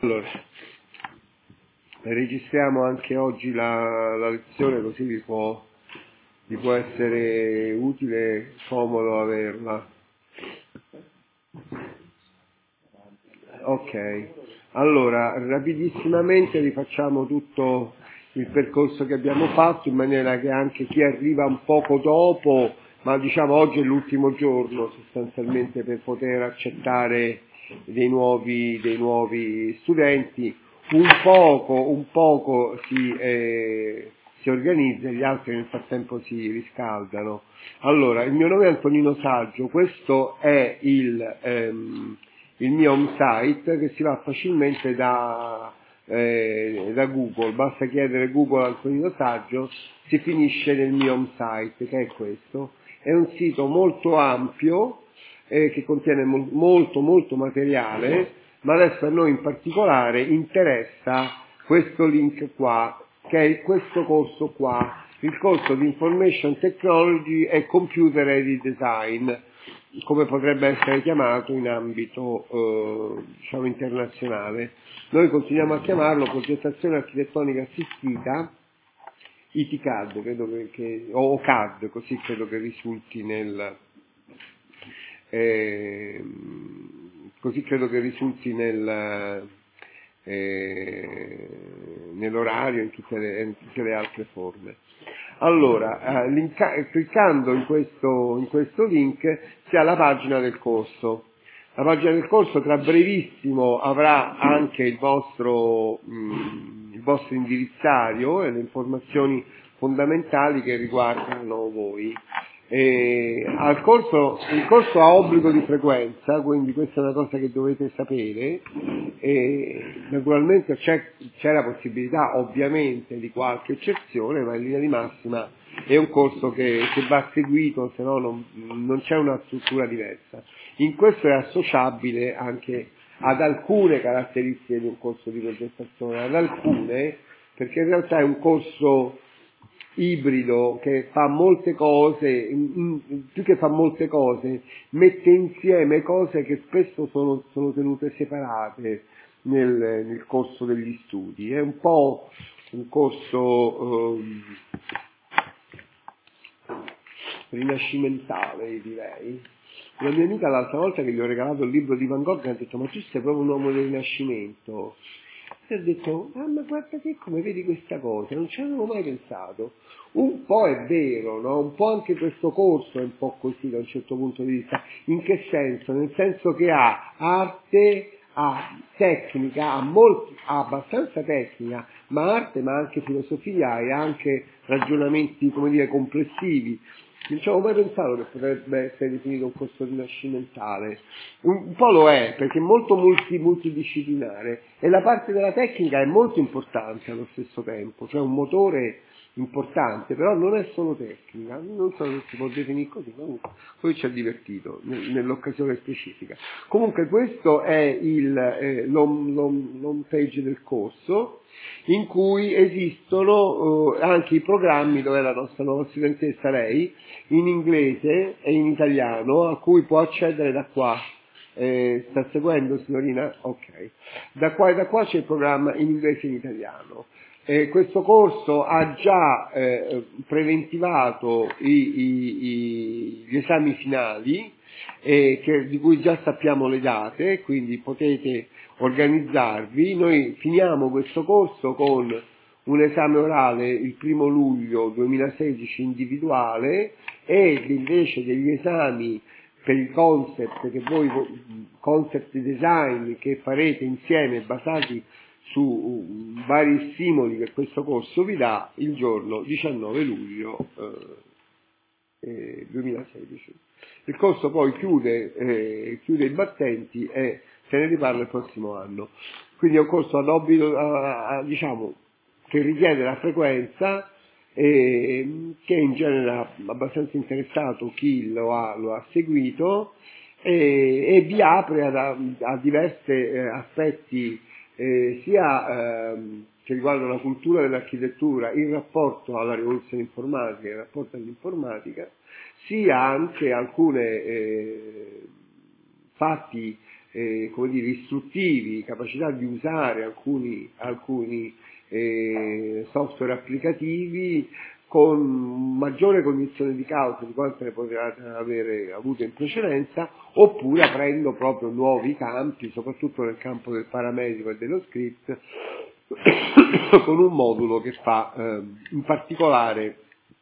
Allora, registriamo anche oggi la lezione, così vi può essere utile e comodo averla. Ok, allora rapidissimamente rifacciamo tutto il percorso che abbiamo fatto, in maniera che anche chi arriva un poco dopo, ma diciamo oggi è l'ultimo giorno sostanzialmente per poter accettare dei nuovi studenti, un poco si organizza e gli altri nel frattempo si riscaldano. Allora, il mio nome è Antonino Saggio, questo è il mio home site, che si va facilmente da Google, basta chiedere Google Antonino Saggio, si finisce nel mio home site, che è questo. È un sito molto ampio, che contiene molto materiale, ma adesso a noi in particolare interessa questo link qua, che è questo corso qua, il corso di Information Technology e Computer Aided Design, come potrebbe essere chiamato in ambito diciamo internazionale. Noi continuiamo a chiamarlo progettazione architettonica assistita, ITCAD, o CAD, così credo che risulti nell'orario, in tutte le altre forme. Allora, cliccando in questo link si ha la pagina del corso. La pagina del corso tra brevissimo avrà anche il vostro indirizzario e le informazioni fondamentali che riguardano voi. Il corso ha obbligo di frequenza, quindi questa è una cosa che dovete sapere. Naturalmente c'è la possibilità ovviamente di qualche eccezione, ma in linea di massima è un corso che va seguito, se no non c'è una struttura diversa. In questo è associabile anche ad alcune caratteristiche di un corso di progettazione, ad alcune, perché in realtà è un corso ibrido che fa molte cose, più che fa molte cose, mette insieme cose che spesso sono tenute separate nel corso degli studi. È un po' un corso rinascimentale, direi. Una mia amica l'altra volta che gli ho regalato il libro di Van Gogh mi ha detto: ma tu sei proprio un uomo del Rinascimento. E ho detto: ah, ma guarda che come vedi questa cosa, non ci avevo mai pensato. Un po' è vero, no? Un po' anche questo corso è un po' così da un certo punto di vista. In che senso? Nel senso che ha arte, ha tecnica, ha abbastanza tecnica, ma arte, ma anche filosofia e anche ragionamenti, come dire, complessivi. Non ci avevo mai pensato che potrebbe essere definito un corso rinascimentale. Un po' lo è, perché è molto multidisciplinare e la parte della tecnica è molto importante allo stesso tempo, cioè un motore importante, però non è solo tecnica, non so se si può definire così, ma poi ci ha divertito nell'occasione specifica. Comunque questo è l'home page del corso, in cui esistono anche i programmi dove la nostra nuova studentessa, lei, in inglese e in italiano, a cui può accedere da qua. Sta seguendo, signorina? Ok. Da qua c'è il programma in inglese e in italiano. Questo corso ha già preventivato gli esami finali, di cui già sappiamo le date, quindi potete organizzarvi. Noi finiamo questo corso con un esame orale il 1° luglio 2016 individuale e invece degli esami per il concept concept design che farete insieme basati su vari stimoli che questo corso vi dà il giorno 19 luglio 2016. Il corso poi chiude i battenti e se ne riparla il prossimo anno. Quindi è un corso ad obbligo, diciamo, che richiede la frequenza e che in genere ha abbastanza interessato chi lo ha seguito e vi apre a diversi aspetti sia che riguardano la cultura dell'architettura, il rapporto alla rivoluzione informatica, il rapporto all'informatica, sia anche alcune fatti come dire, istruttivi, capacità di usare alcuni software applicativi con maggiore cognizione di causa di quanto ne potevate avere avuto in precedenza, oppure aprendo proprio nuovi campi, soprattutto nel campo del paramedico e dello script, con un modulo che fa in particolare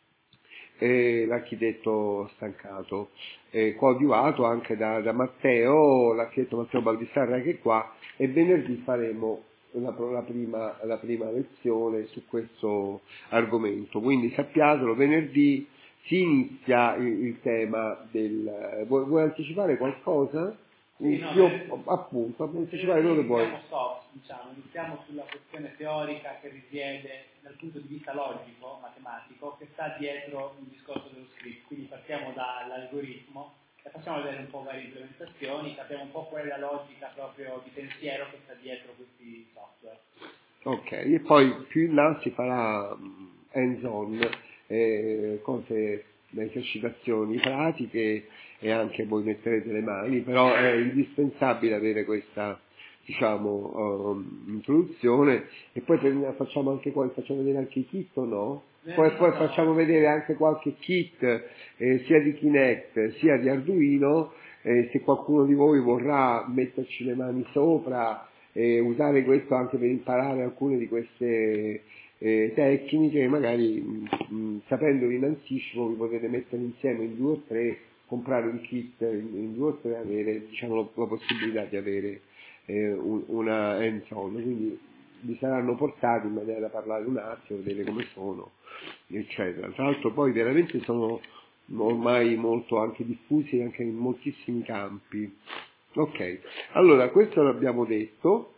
l'architetto Stancato, coadiuvato anche da Matteo, l'architetto Matteo Baldissarra che è qua, e venerdì faremo la prima lezione su questo argomento. Quindi sappiatelo, venerdì si inizia il tema del... Vuoi anticipare qualcosa? Sì, no, Io appunto, anticipare quello che vuoi. Iniziamo sulla questione teorica che risiede dal punto di vista logico, matematico, che sta dietro il discorso dello script. Quindi partiamo dall'algoritmo e facciamo vedere un po' varie implementazioni, capiamo un po' qual è la logica proprio di pensiero che sta dietro questi software. Ok, e poi più in là si farà hands-on, cose, esercitazioni pratiche, e anche voi metterete le mani, però è indispensabile avere questa, diciamo, introduzione, e poi facciamo vedere anche i kit o no? Poi facciamo vedere anche qualche kit, sia di Kinect sia di Arduino, se qualcuno di voi vorrà metterci le mani sopra e usare questo anche per imparare alcune di queste tecniche, magari sapendolo in anticipo vi potete mettere insieme in 2 o 3, comprare un kit in 2 o 3 e avere, diciamo, la possibilità di avere una hands-on, quindi vi saranno portati in maniera da parlare un attimo, vedere come sono, eccetera. Tra l'altro poi veramente sono ormai molto anche diffusi anche in moltissimi campi. Ok, allora questo l'abbiamo detto.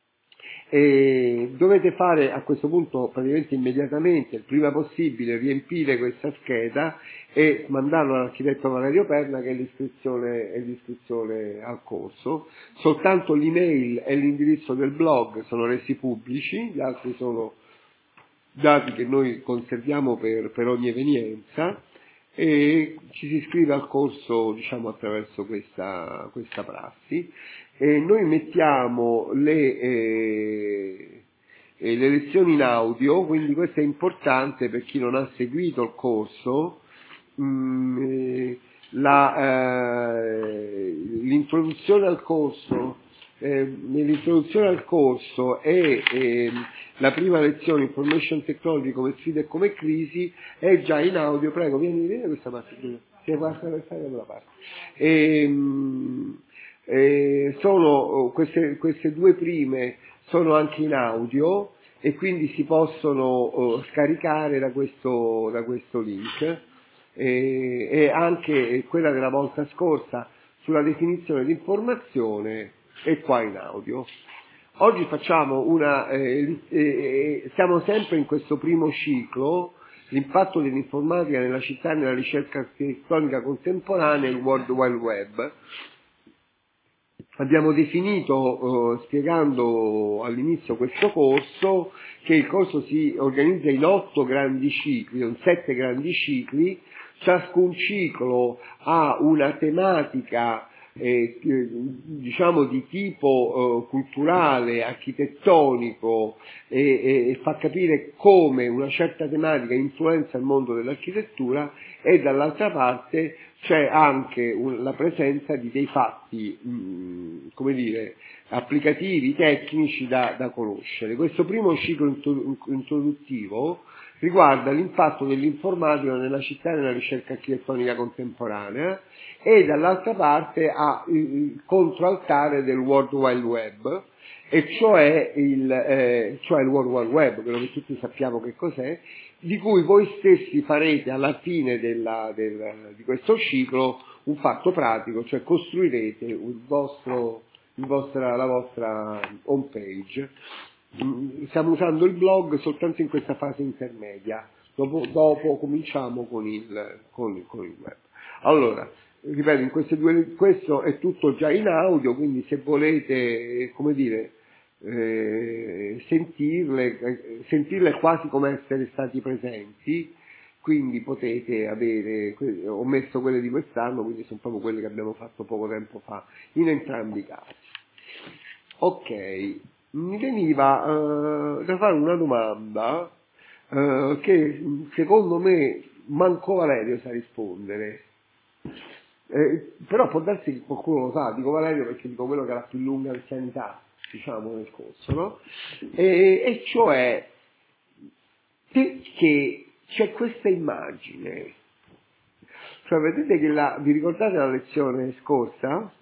E dovete fare a questo punto praticamente immediatamente, il prima possibile, riempire questa scheda e mandarlo all'architetto Valerio Perna, che è l'iscrizione al corso. Soltanto l'email e l'indirizzo del blog sono resi pubblici, gli altri sono dati che noi conserviamo per ogni evenienza, e ci si iscrive al corso, diciamo, attraverso questa prassi, e noi mettiamo le lezioni in audio, quindi questo è importante per chi non ha seguito il corso. L'introduzione al corso, nell'introduzione al corso e la prima lezione Information Technology come sfida e come crisi è già in audio. Prego, vieni a vedere questa parte qui. Si passa per fare quella parte. Sono queste 2 prime sono anche in audio e quindi si possono scaricare da questo link, e anche quella della volta scorsa sulla definizione di informazione è qua in audio. Oggi facciamo siamo sempre in questo primo ciclo, l'impatto dell'informatica nella città e nella ricerca architettonica contemporanea e il World Wide Web. Abbiamo definito, spiegando all'inizio questo corso, che il corso si organizza in 8 grandi cicli, in 7 grandi cicli. Ciascun ciclo ha una tematica diciamo di tipo culturale, architettonico, e fa capire come una certa tematica influenza il mondo dell'architettura, e dall'altra parte c'è anche la presenza di dei fatti, come dire, applicativi, tecnici da conoscere. Questo primo ciclo introduttivo riguarda l'impatto dell'informatica nella città e nella ricerca architettonica contemporanea, e dall'altra parte ha il controaltare del World Wide Web, e cioè il World Wide Web, quello che tutti sappiamo che cos'è, di cui voi stessi farete alla fine di questo ciclo un fatto pratico, cioè costruirete la vostra home page. Stiamo usando il blog soltanto in questa fase intermedia, dopo cominciamo con il web. Allora, ripeto, questo è tutto già in audio, quindi se volete, come dire, sentirle quasi come essere stati presenti, quindi potete avere, ho messo quelle di quest'anno, quindi sono proprio quelle che abbiamo fatto poco tempo fa, in entrambi i casi. Ok, mi veniva da fare una domanda che secondo me manco Valerio sa rispondere. Però può darsi che qualcuno lo sa, dico Valerio perché dico quello che ha la più lunga anzianità, diciamo, nel corso, no? E cioè, perché c'è questa immagine? Cioè, vedete che vi ricordate la lezione scorsa?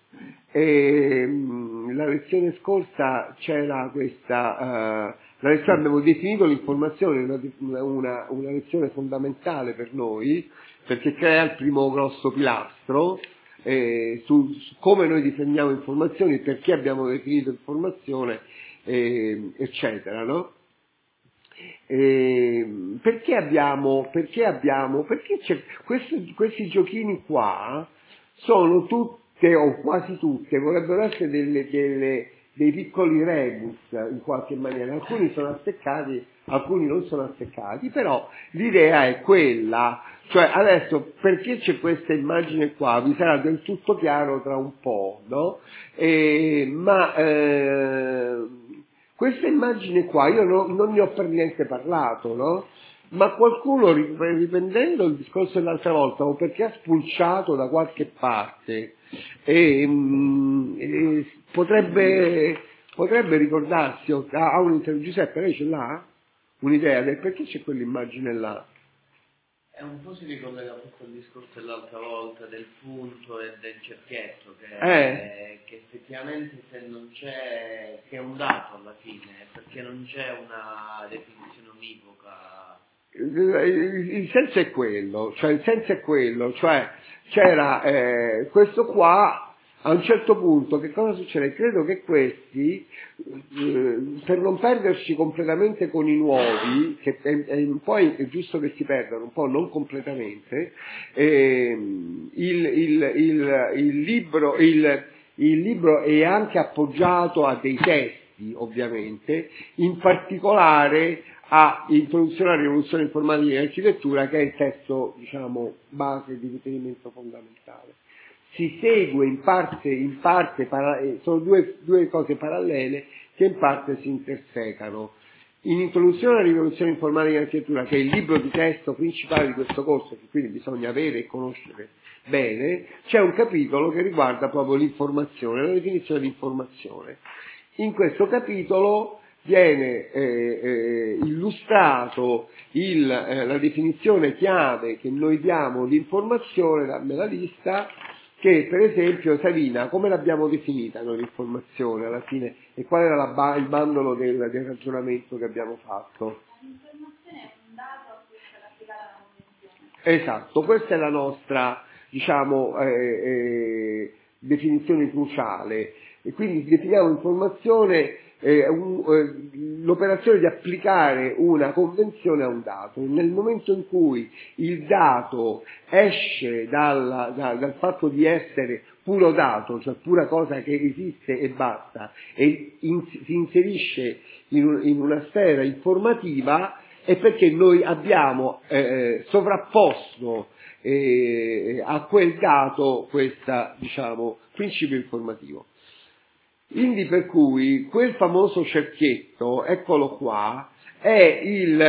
La lezione scorsa c'era questa, la lezione abbiamo definito l'informazione una lezione fondamentale per noi, perché crea il primo grosso pilastro su come noi definiamo informazioni, perché abbiamo definito informazione, eccetera, no? Perché questi giochini qua sono tutte o quasi tutte, vorrebbero essere dei piccoli rebus in qualche maniera, alcuni sono azzeccati, alcuni non sono azzeccati, però l'idea è quella, cioè adesso perché c'è questa immagine qua, vi sarà del tutto chiaro tra un po', no? Questa immagine qua, io non ne ho per niente parlato, no? Ma qualcuno, riprendendo il discorso dell'altra volta, o perché ha spulciato da qualche parte, potrebbe ricordarsi, ha Giuseppe, lei ce l'ha? Un'idea del perché c'è quell'immagine là? È un po' si ricollega tutto il discorso dell'altra volta del punto e del cerchietto che effettivamente se non c'è, che è un dato alla fine, perché non c'è una definizione univoca. Il senso è quello, cioè c'era questo qua. A un certo punto che cosa succede? Credo che questi, per non perderci completamente con i nuovi, che un po' è giusto che si perdano, un po' non completamente, il libro è anche appoggiato a dei testi, ovviamente, in particolare a Introduzione alla rivoluzione informatica e architettura, che è il testo, diciamo, base di riferimento fondamentale. Si segue in parte sono due cose parallele che in parte si intersecano. In Introduzione alla rivoluzione informatica e architettura, che è il libro di testo principale di questo corso, che quindi bisogna avere e conoscere bene, c'è un capitolo che riguarda proprio l'informazione, la definizione di informazione. In questo capitolo viene illustrato la definizione chiave che noi diamo di informazione, dammela lista, che per esempio, Savina, come l'abbiamo definita noi l'informazione alla fine e qual era il bandolo del ragionamento che abbiamo fatto? L'informazione è un dato a cui sarà applicata la convenzione. Esatto, questa è la nostra, diciamo, definizione cruciale, e quindi definiamo informazione l'operazione di applicare una convenzione a un dato. Nel momento in cui il dato esce dal fatto di essere puro dato, cioè pura cosa che esiste e basta, e si inserisce in una sfera informativa, è perché noi abbiamo sovrapposto a quel dato questo, diciamo, principio informativo. Quindi per cui quel famoso cerchietto, eccolo qua, è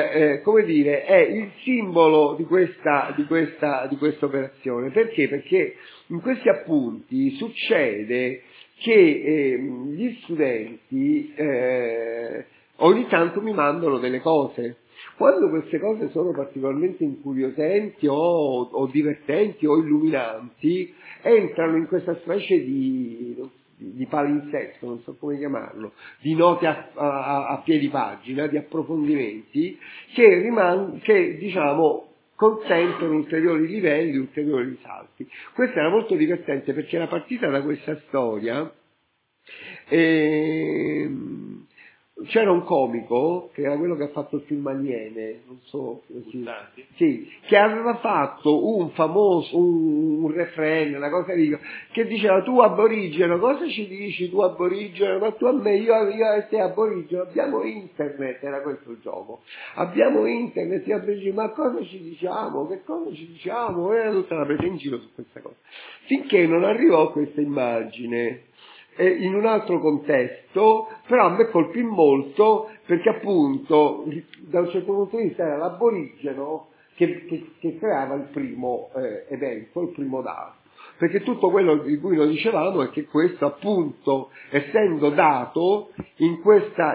il simbolo di questa operazione. Perché? Perché in questi appunti succede che gli studenti ogni tanto mi mandano delle cose. Quando queste cose sono particolarmente incuriosenti o divertenti o illuminanti, entrano in questa specie di palinsesto, non so come chiamarlo, di note a piedi pagina, di approfondimenti, che diciamo consentono ulteriori livelli, ulteriori risalti. Questo era molto divertente perché era partita da questa storia. C'era un comico, che era quello che ha fatto il film Aliene, non so, sì, che aveva fatto un refrain, una cosa che diceva: tu aborigeno, cosa ci dici tu aborigeno? Ma tu a me, io e te aborigeno, abbiamo internet, era questo il gioco. Abbiamo internet, io aborigeno, ma cosa ci diciamo? Che cosa ci diciamo? Era tutta la presa in giro su questa cosa. Finché non arrivò questa immagine. in un altro contesto, però a me colpì molto perché appunto da un certo punto di vista era l'aborigeno che creava il primo evento, il primo dato. Perché tutto quello di cui noi dicevamo è che questo appunto, essendo dato in questa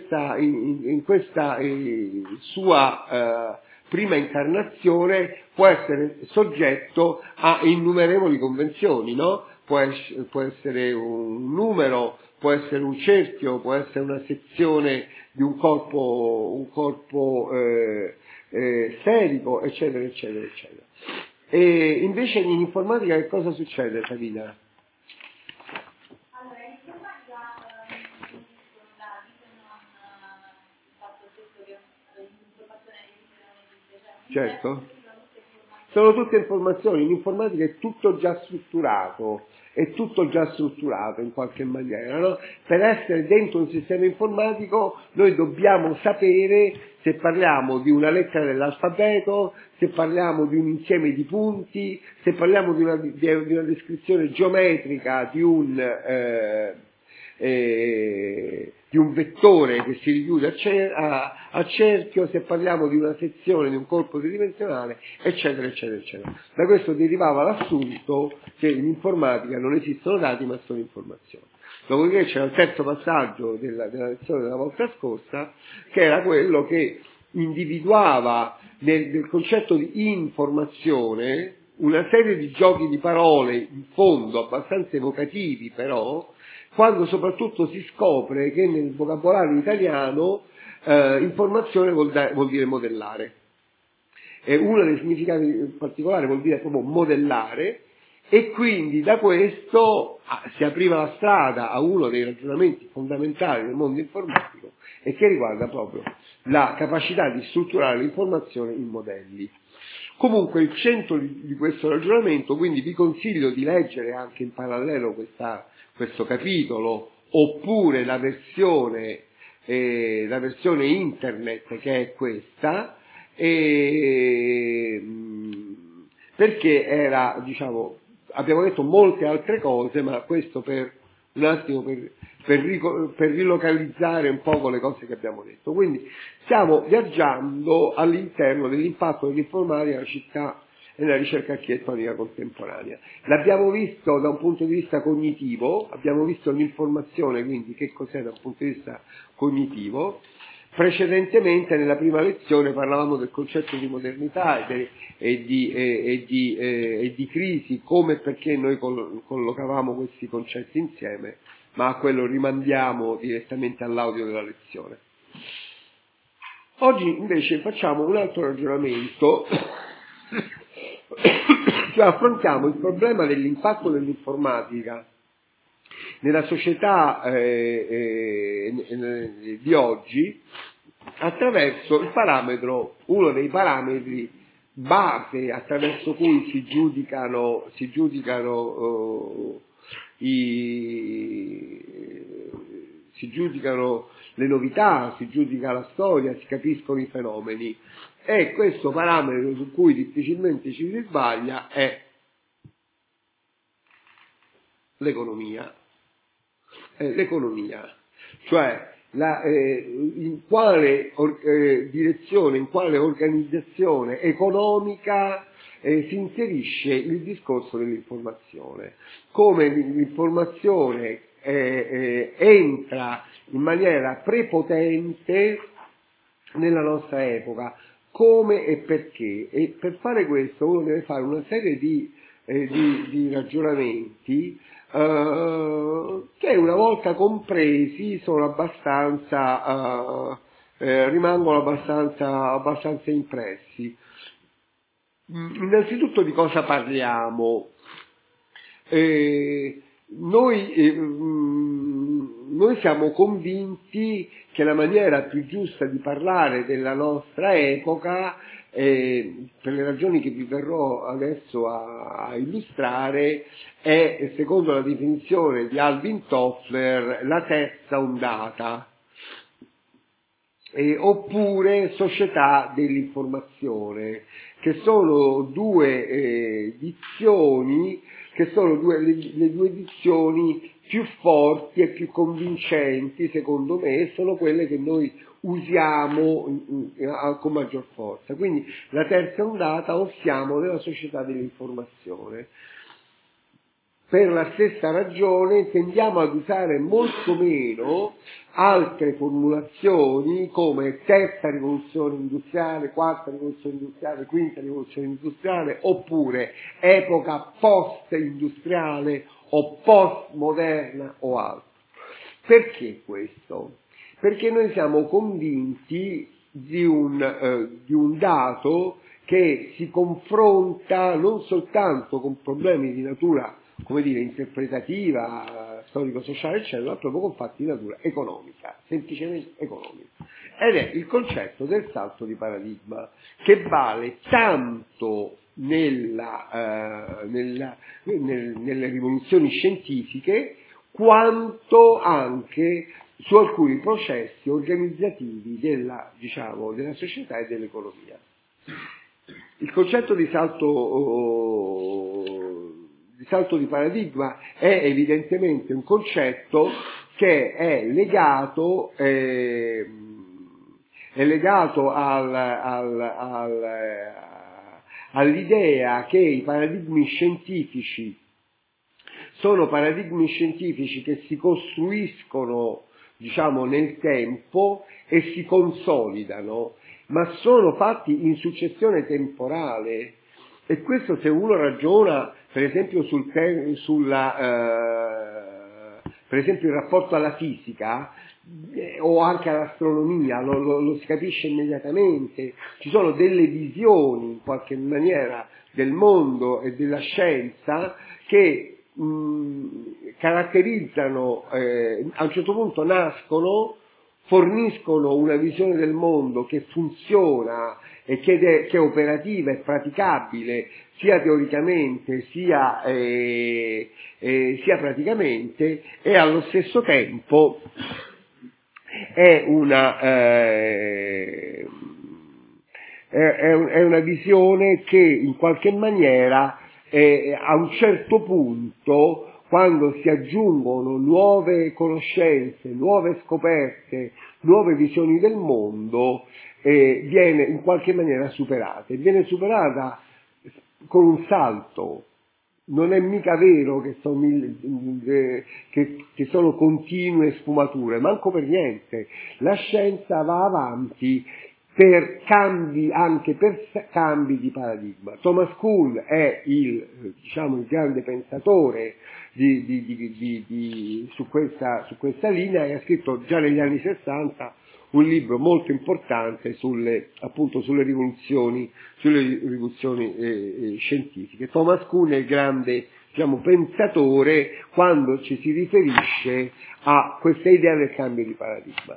sua prima incarnazione, può essere soggetto a innumerevoli convenzioni, no? Può essere un numero, può essere un cerchio, può essere una sezione di un corpo sferico, eccetera, eccetera, eccetera. E invece in informatica che cosa succede, Sabina? Allora, in informatica non esistono dati se non il fatto stesso che l'informazione esiste. Certo. Sono tutte informazioni, in informatica è tutto già strutturato in qualche maniera, no? Per essere dentro un sistema informatico noi dobbiamo sapere se parliamo di una lettera dell'alfabeto, se parliamo di un insieme di punti, se parliamo di una descrizione geometrica di un vettore che si richiude a cerchio, se parliamo di una sezione di un corpo tridimensionale, eccetera, eccetera, eccetera. Da questo derivava l'assunto che in informatica non esistono dati ma sono informazioni. Dopodiché c'era il terzo passaggio della lezione della volta scorsa, che era quello che individuava nel concetto di informazione una serie di giochi di parole, in fondo abbastanza evocativi però, quando soprattutto si scopre che nel vocabolario italiano informazione vuol dire modellare. E uno dei significati particolari vuol dire proprio modellare, e quindi da questo si apriva la strada a uno dei ragionamenti fondamentali del mondo informatico e che riguarda proprio la capacità di strutturare l'informazione in modelli. Comunque il centro di questo ragionamento, quindi vi consiglio di leggere anche in parallelo questo capitolo, oppure la versione internet che è questa, perché era, diciamo, abbiamo detto molte altre cose, ma questo per un attimo per rilocalizzare un po' le cose che abbiamo detto. Quindi stiamo viaggiando all'interno dell'impatto dell'informatica nella città e nella ricerca architettonica contemporanea. L'abbiamo visto da un punto di vista cognitivo, abbiamo visto l'informazione, quindi che cos'è da un punto di vista cognitivo. Precedentemente nella prima lezione parlavamo del concetto di modernità e di crisi, come e perché noi collocavamo questi concetti insieme, ma a quello rimandiamo direttamente all'audio della lezione. Oggi invece facciamo un altro ragionamento, cioè affrontiamo il problema dell'impatto dell'informatica nella società di oggi attraverso il parametro, uno dei parametri base attraverso cui si giudicano le novità, si giudica la storia, si capiscono i fenomeni, e questo parametro su cui difficilmente ci si sbaglia è l'economia, cioè in quale direzione, in quale organizzazione economica si inserisce il discorso dell'informazione, come l'informazione entra in maniera prepotente nella nostra epoca, come e perché. E per fare questo uno deve fare una serie di ragionamenti che una volta compresi sono rimangono abbastanza impressi. Innanzitutto di cosa parliamo? Noi siamo convinti che la maniera più giusta di parlare della nostra epoca, per le ragioni che vi verrò adesso a illustrare, è, secondo la definizione di Alvin Toffler, la terza ondata, oppure società dell'informazione, che sono due dizioni, che sono le due dizioni più forti e più convincenti, secondo me, sono quelle che noi usiamo con maggior forza. Quindi la terza ondata siamo nella società dell'informazione. Per la stessa ragione tendiamo ad usare molto meno altre formulazioni come terza rivoluzione industriale, quarta rivoluzione industriale, quinta rivoluzione industriale, oppure epoca post-industriale o post-moderna o altro. Perché questo? Perché noi siamo convinti di un dato che si confronta non soltanto con problemi di natura, come dire, interpretativa, storico-sociale, eccetera, ma proprio con fatti di natura economica, semplicemente economica. Ed è il concetto del salto di paradigma, che vale tanto nelle rivoluzioni scientifiche quanto anche su alcuni processi organizzativi della società e dell'economia. Il concetto di salto di paradigma è evidentemente un concetto che è legato all'idea che i paradigmi scientifici sono paradigmi scientifici che si costruiscono, nel tempo e si consolidano, ma sono fatti in successione temporale. E questo, se uno ragiona, per esempio, per esempio il rapporto alla fisica o anche all'astronomia, lo si capisce immediatamente. Ci sono delle visioni, in qualche maniera, del mondo e della scienza che caratterizzano, a un certo punto nascono, forniscono una visione del mondo che funziona e che è operativa e praticabile sia teoricamente sia praticamente, e allo stesso tempo è una visione che in qualche maniera a un certo punto, quando si aggiungono nuove conoscenze, nuove scoperte, nuove visioni del mondo, viene in qualche maniera superata. E viene superata con un salto. Non è mica vero che sono continue sfumature, manco per niente. La scienza va avanti per cambi, anche per cambi di paradigma. Thomas Kuhn è il grande pensatore su questa linea, e ha scritto già negli anni 60 un libro molto importante sulle rivoluzioni scientifiche. Thomas Kuhn è il grande pensatore quando ci si riferisce a questa idea del cambio di paradigma.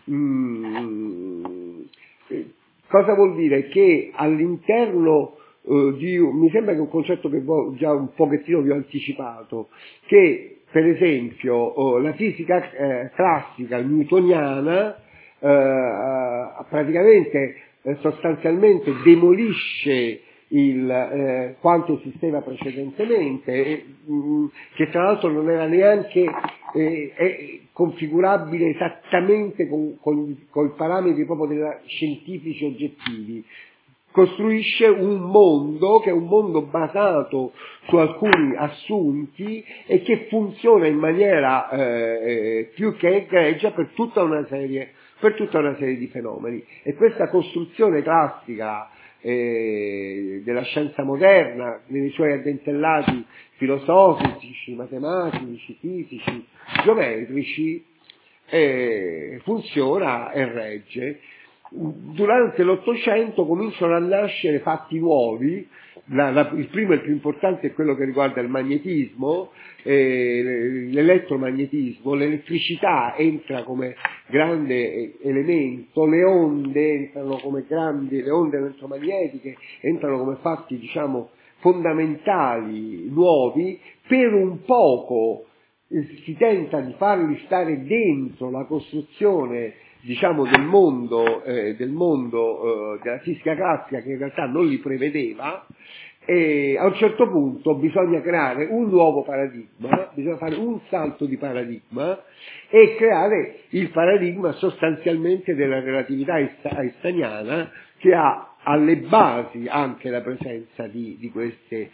Cosa vuol dire? Che all'interno mi sembra che è un concetto che già un pochettino vi ho anticipato, che per esempio la fisica classica newtoniana praticamente sostanzialmente demolisce quanto esisteva precedentemente, che tra l'altro non era neanche configurabile esattamente con i parametri proprio scientifici oggettivi. Costruisce un mondo che è un mondo basato su alcuni assunti e che funziona in maniera più che egregia per tutta una serie di fenomeni. E questa costruzione classica della scienza moderna, nei suoi addentellati filosofici, matematici, fisici, geometrici, funziona e regge. Durante l'Ottocento cominciano a nascere fatti nuovi. Il primo e il più importante è quello che riguarda il magnetismo, l'elettromagnetismo. L'elettricità entra come grande elemento, le onde elettromagnetiche entrano come fatti fondamentali nuovi. Per un poco si tenta di farli stare dentro la costruzione del mondo della fisica classica, che in realtà non li prevedeva, E a un certo punto bisogna creare un nuovo paradigma, bisogna fare un salto di paradigma e creare il paradigma sostanzialmente della relatività einsteiniana, che ha alle basi anche la presenza di queste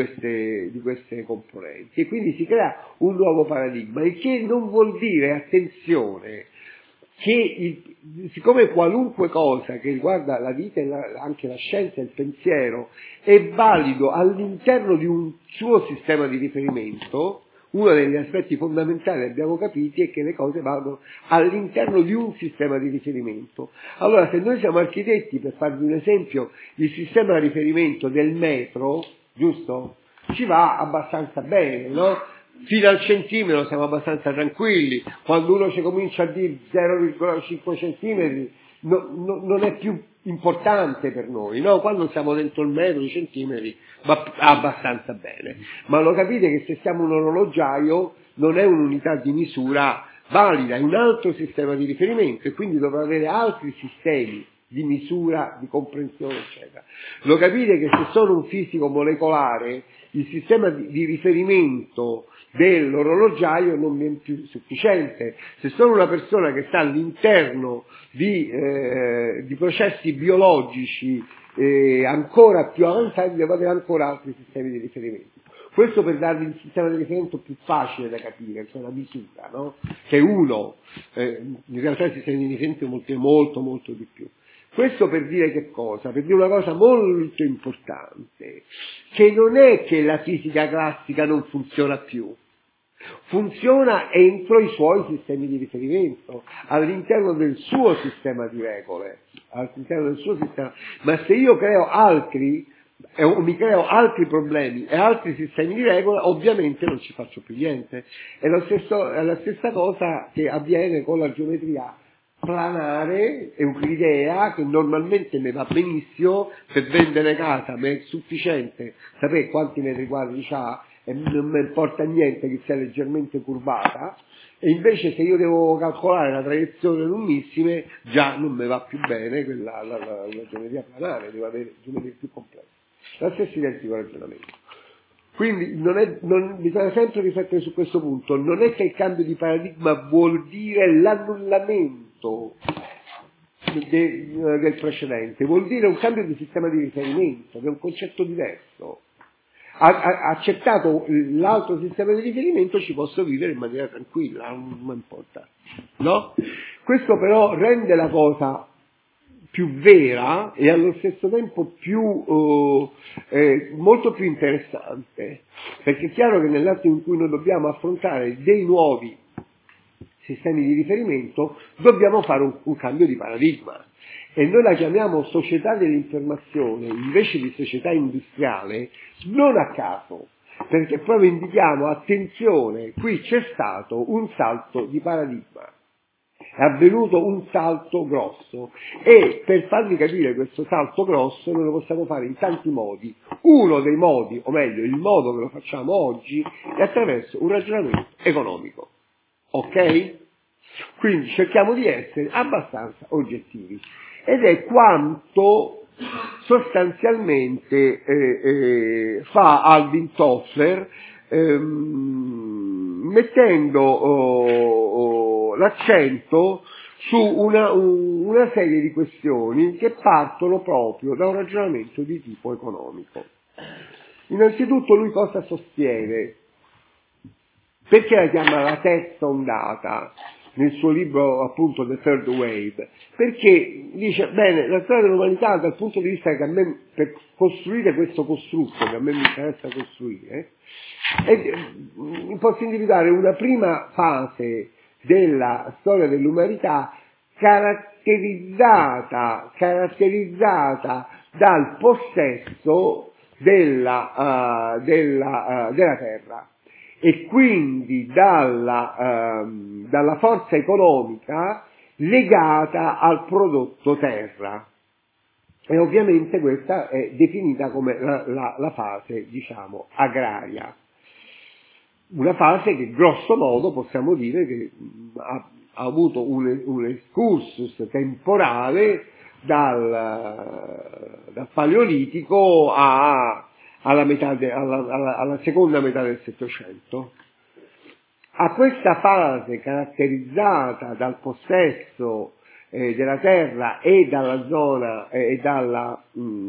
componenti, e quindi si crea un nuovo paradigma, il che non vuol dire, attenzione, che siccome qualunque cosa che riguarda la vita e anche la scienza e il pensiero è valido all'interno di un suo sistema di riferimento, uno degli aspetti fondamentali, abbiamo capito, è che le cose vanno all'interno di un sistema di riferimento. Allora, se noi siamo architetti, per farvi un esempio, il sistema di riferimento del metro, giusto? Ci va abbastanza bene, no? Fino al centimetro siamo abbastanza tranquilli, quando uno ci comincia a dire 0,5 centimetri non è più importante per noi, no? Quando siamo dentro il metro, i centimetri, va abbastanza bene. Ma lo capite che se siamo un orologiaio non è un'unità di misura valida, è un altro sistema di riferimento, e quindi dovrà avere altri sistemi di misura, di comprensione, eccetera. Lo capite che se sono un fisico molecolare, il sistema di riferimento dell'orologiaio non mi è più sufficiente. Se sono una persona che sta all'interno di processi biologici ancora più avanzati, devo avere ancora altri sistemi di riferimento. Questo per darvi il sistema di riferimento più facile da capire, cioè la misura, no? Che uno, in realtà i sistemi di riferimento molto, molto di più. Questo per dire che cosa? Per dire una cosa molto importante, che non è che la fisica classica non funziona più, funziona entro i suoi sistemi di riferimento, all'interno del suo sistema di regole, all'interno del suo sistema, ma se io creo altri, mi creo altri problemi e altri sistemi di regola, ovviamente non ci faccio più niente. È la stessa cosa che avviene con la geometria planare euclidea, che normalmente mi va benissimo per vendere casa, ma è sufficiente sapere quanti metri quadri c'ha e non mi importa niente che sia leggermente curvata, e invece se io devo calcolare la traiettorie lunghissime già non mi va più bene la geometria planare, devo avere geometrie più complesse. Lo stesso identico ragionamento. Quindi bisogna sempre riflettere su questo punto, non è che il cambio di paradigma vuol dire l'annullamento del precedente, vuol dire un cambio di sistema di riferimento, che è un concetto diverso. Accettato l'altro sistema di riferimento ci posso vivere in maniera tranquilla, non importa, no? Questo però rende la cosa più vera e allo stesso tempo molto più interessante, perché è chiaro che nell'attimo in cui noi dobbiamo affrontare dei nuovi sistemi di riferimento dobbiamo fare un cambio di paradigma, e noi la chiamiamo società dell'informazione invece di società industriale non a caso, perché proprio indichiamo, attenzione, qui c'è stato un salto di paradigma, è avvenuto un salto grosso, e per farvi capire questo salto grosso noi lo possiamo fare in tanti modi. Uno dei modi, o meglio il modo che lo facciamo oggi, è attraverso un ragionamento economico, ok? Quindi cerchiamo di essere abbastanza oggettivi, ed è quanto sostanzialmente fa Alvin Toffler, mettendo l'accento su una serie di questioni che partono proprio da un ragionamento di tipo economico. Innanzitutto lui cosa sostiene? Perché la chiama la terza ondata nel suo libro appunto The Third Wave? Perché dice, bene, la storia dell'umanità dal punto di vista che a me, per costruire questo costrutto che a me mi interessa costruire, posso individuare una prima fase della storia dell'umanità caratterizzata dal possesso della terra, e quindi dalla forza economica legata al prodotto terra. E ovviamente questa è definita come la fase, diciamo, agraria. Una fase che grosso modo possiamo dire che ha avuto un excursus temporale dal Paleolitico alla seconda metà del Settecento. A questa fase caratterizzata dal possesso della terra e dalla zona e dalla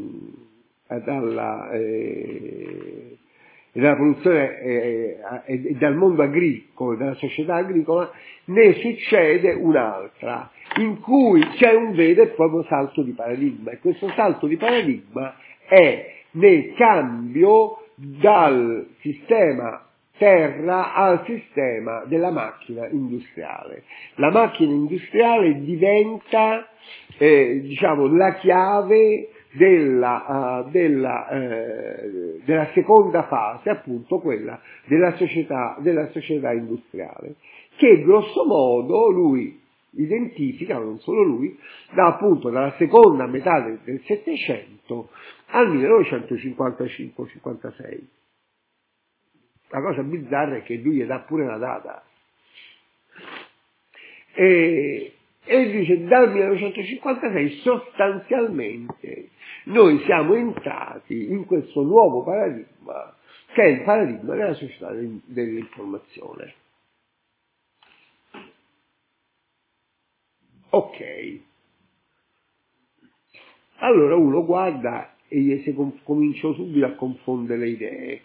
produzione e dal mondo agricolo, dalla società agricola, ne succede un'altra, in cui c'è un vero e proprio salto di paradigma, e questo salto di paradigma è nel cambio dal sistema terra al sistema della macchina industriale. La macchina industriale diventa, la chiave della seconda fase, appunto quella della società industriale, che grosso modo lui identifica, non solo lui, dalla seconda metà del Settecento al 1955-56. La cosa bizzarra è che lui gli dà pure una data. E dice, dal 1956 sostanzialmente noi siamo entrati in questo nuovo paradigma, che è il paradigma della società dell'informazione. Ok. Allora uno guarda e gli comincia subito a confondere le idee.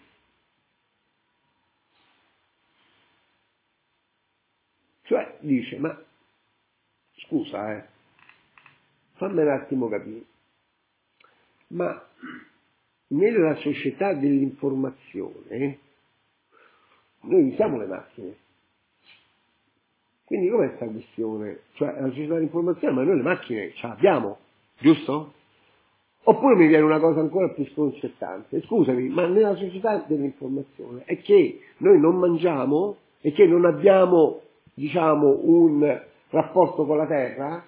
Cioè dice, ma scusa, fammi un attimo capire, ma nella società dell'informazione noi usiamo le macchine. Quindi com'è questa questione? Cioè la società dell'informazione, ma noi le macchine ce l'abbiamo, giusto? Oppure mi viene una cosa ancora più sconcertante. Scusami, ma nella società dell'informazione è che noi non mangiamo e che non abbiamo, un rapporto con la terra?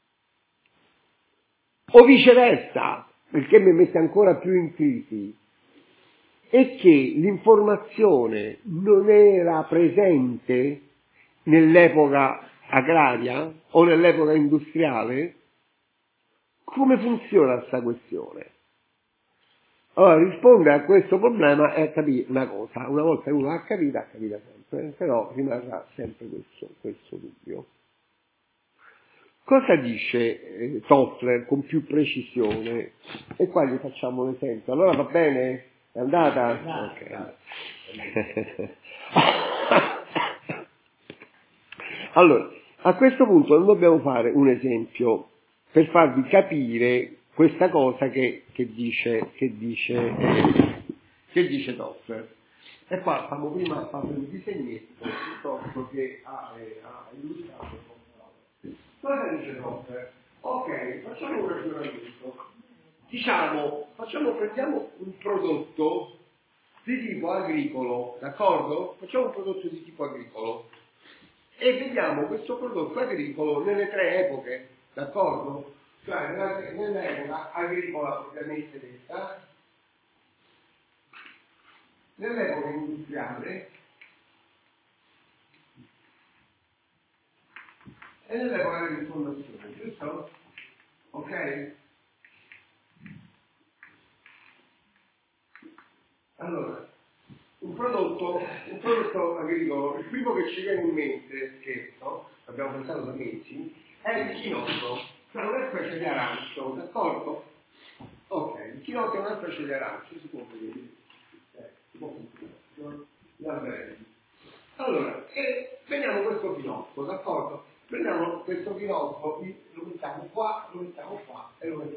O viceversa, perché mi mette ancora più in crisi, è che l'informazione non era presente nell'epoca agraria o nell'epoca industriale? Come funziona questa questione? Allora, rispondere a questo problema è capire una cosa: una volta che uno l'ha capita sempre, però rimarrà sempre questo dubbio. Cosa dice Toffler con più precisione? E qua gli facciamo un esempio. Allora va bene? È andata? Ok. Allora, a questo punto non dobbiamo fare un esempio per farvi capire questa cosa che dice Toffler. E qua facciamo prima un disegnetto piuttosto che a illustrato. Cosa dice Toffler? Ok, facciamo un ragionamento. Prendiamo un prodotto di tipo agricolo, d'accordo? Facciamo un prodotto di tipo agricolo e vediamo questo prodotto agricolo nelle tre epoche, d'accordo? Cioè nell'epoca agricola propriamente detta, nell'epoca industriale e nell'epoca dell'informazione, giusto? Ok? Allora, un prodotto agricolo, il primo che ci viene in mente, che abbiamo pensato da mesi, è il chinotto, cioè una specie di arancio, d'accordo? Ok, il chinotto è una specie di arancio, si può vedere. Allora, prendiamo questo chinotto, d'accordo? Prendiamo questo chinotto, lo mettiamo qua e lo mettiamo qua.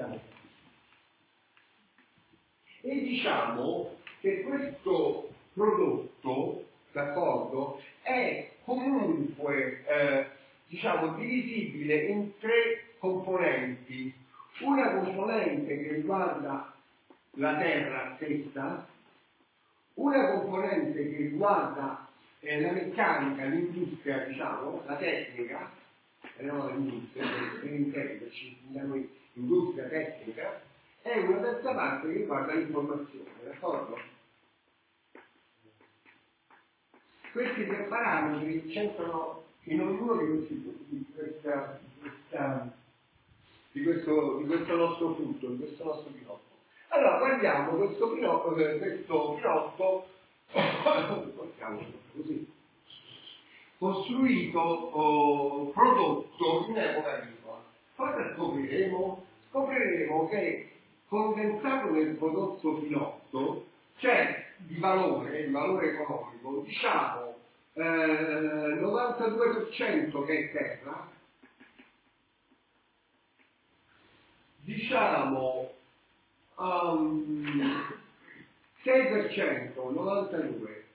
E diciamo che questo prodotto, d'accordo, è comunque, divisibile in tre componenti. Una componente che riguarda la terra stessa, una componente che riguarda la meccanica, l'industria, la tecnica, no, l'industria, per intenderci, industria tecnica, e una terza parte che riguarda l'informazione, d'accordo? Questi tre parametri c'entrano in ognuno di questo nostro frutto, di questo nostro chinotto. Allora guardiamo questo pinotto così, costruito, prodotto in epoca agricola. Cosa scopriremo? Scopriremo che condensato nel prodotto pinotto c'è di valore, il valore economico, diciamo 92% che è terra, diciamo 6%, 92,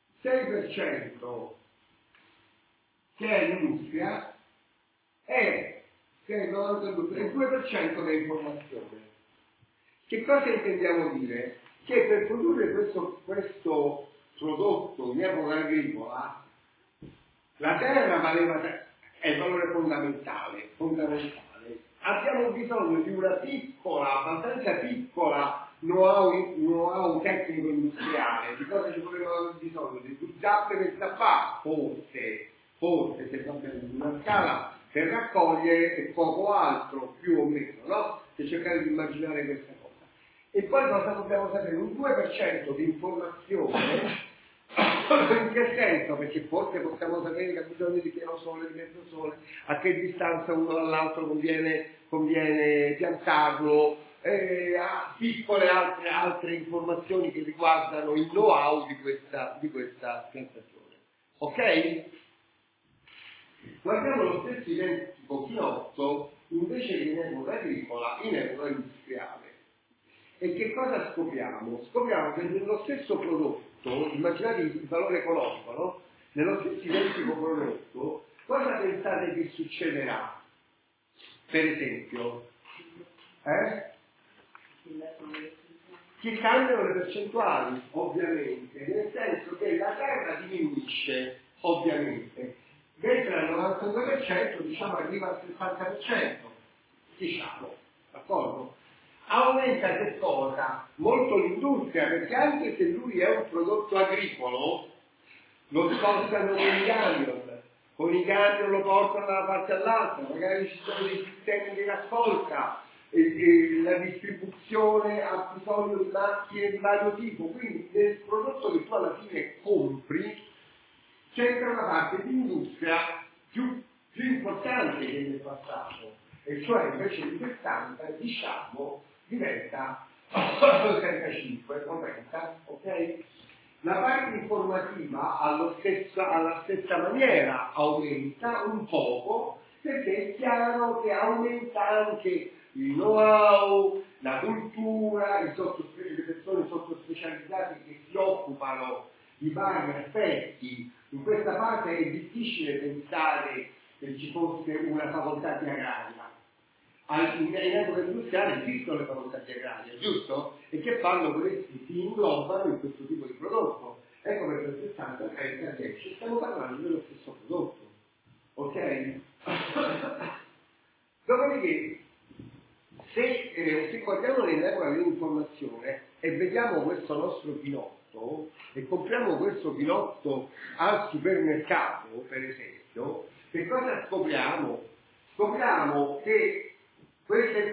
6% che è industria e 2% che è informazione. Che cosa intendiamo dire? Che per produrre questo prodotto in epoca agricola la terra è il valore fondamentale. Abbiamo bisogno di una abbastanza piccola know-how tecnico industriale. Di cosa ci potremmo avere bisogno? Di zappe per tappare? Forse, se va bene, una scala per raccogliere e poco altro, più o meno, no? Se cercare di immaginare questa cosa. E poi cosa dobbiamo sapere? Un 2% di informazione. In che senso? Perché forse possiamo sapere che ha bisogno di pieno sole, di mezzo sole, a che distanza uno dall'altro conviene piantarlo, a piccole altre informazioni che riguardano il know-how di questa piantagione. Ok? Guardiamo lo stesso identico pinotto invece che in epoca agricola, in epoca industriale. E che cosa scopriamo? Scopriamo che nello stesso prodotto, immaginate il valore economico, no? Nello stesso identico prodotto, cosa pensate che succederà? Per esempio, che cambiano le percentuali, ovviamente, nel senso che la terra diminuisce, ovviamente, mentre al 92% diciamo arriva al 60%, diciamo, d'accordo? Aumenta che cosa? Molto l'industria, perché anche se lui è un prodotto agricolo, lo spostano con i camion lo portano da una parte all'altra, magari ci sono dei sistemi di raccolta, e la distribuzione ha bisogno di macchine di vario tipo, quindi nel prodotto che tu alla fine compri c'entra una parte di industria più importante che nel passato, e cioè invece di 70 diciamo diventa 35, 90, ok? La parte informativa alla stessa maniera aumenta un poco, perché è chiaro che aumenta anche il know-how, la cultura, le persone sottospecializzate che si occupano di vari aspetti. In questa parte è difficile pensare che ci fosse una facoltà di agraria. In epoca industriale esistono le facoltà di agraria, giusto? E che fanno questi? Si inglobano in questo tipo di prodotto. Ecco perché il 60, 30, 10 stiamo parlando dello stesso prodotto. Ok? Dopodiché, se guardiamo nell'epoca dell'informazione e vediamo questo nostro pinotto e compriamo questo pinotto al supermercato, per esempio, che cosa scopriamo? Scopriamo che queste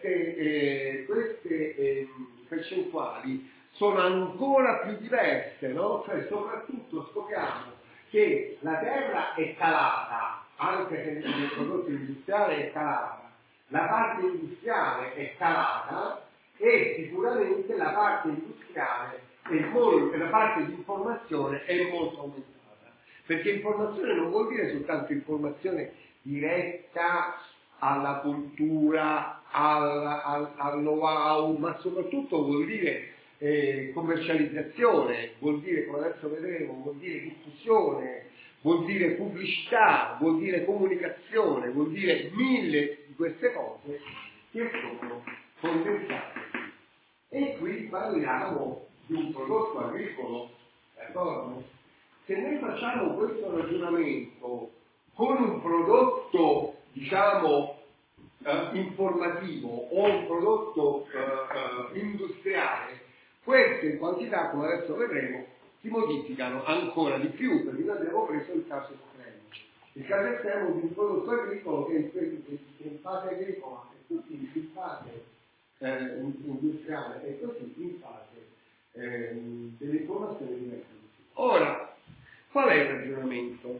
percentuali sono ancora più diverse, no? Cioè soprattutto scopriamo che la terra è calata, anche se nel prodotto industriale è calata, la parte industriale è calata e sicuramente la parte industriale la parte di informazione è molto aumentata, perché informazione non vuol dire soltanto informazione diretta alla cultura, al know-how, ma soprattutto vuol dire commercializzazione, vuol dire, come adesso vedremo, vuol dire diffusione, vuol dire pubblicità, vuol dire comunicazione, vuol dire 1000 di queste cose che sono condensate. E qui parliamo di un prodotto agricolo, d'accordo? Se noi facciamo questo ragionamento con un prodotto, diciamo, informativo o un prodotto industriale, queste in quantità, come adesso vedremo, si modificano ancora di più, perché noi abbiamo preso il caso estremo. Il caso estremo di un prodotto agricolo che in fase agricola e tutti in fase industriale e così in fase dell'informazione di mezzo. Ora, qual è il ragionamento?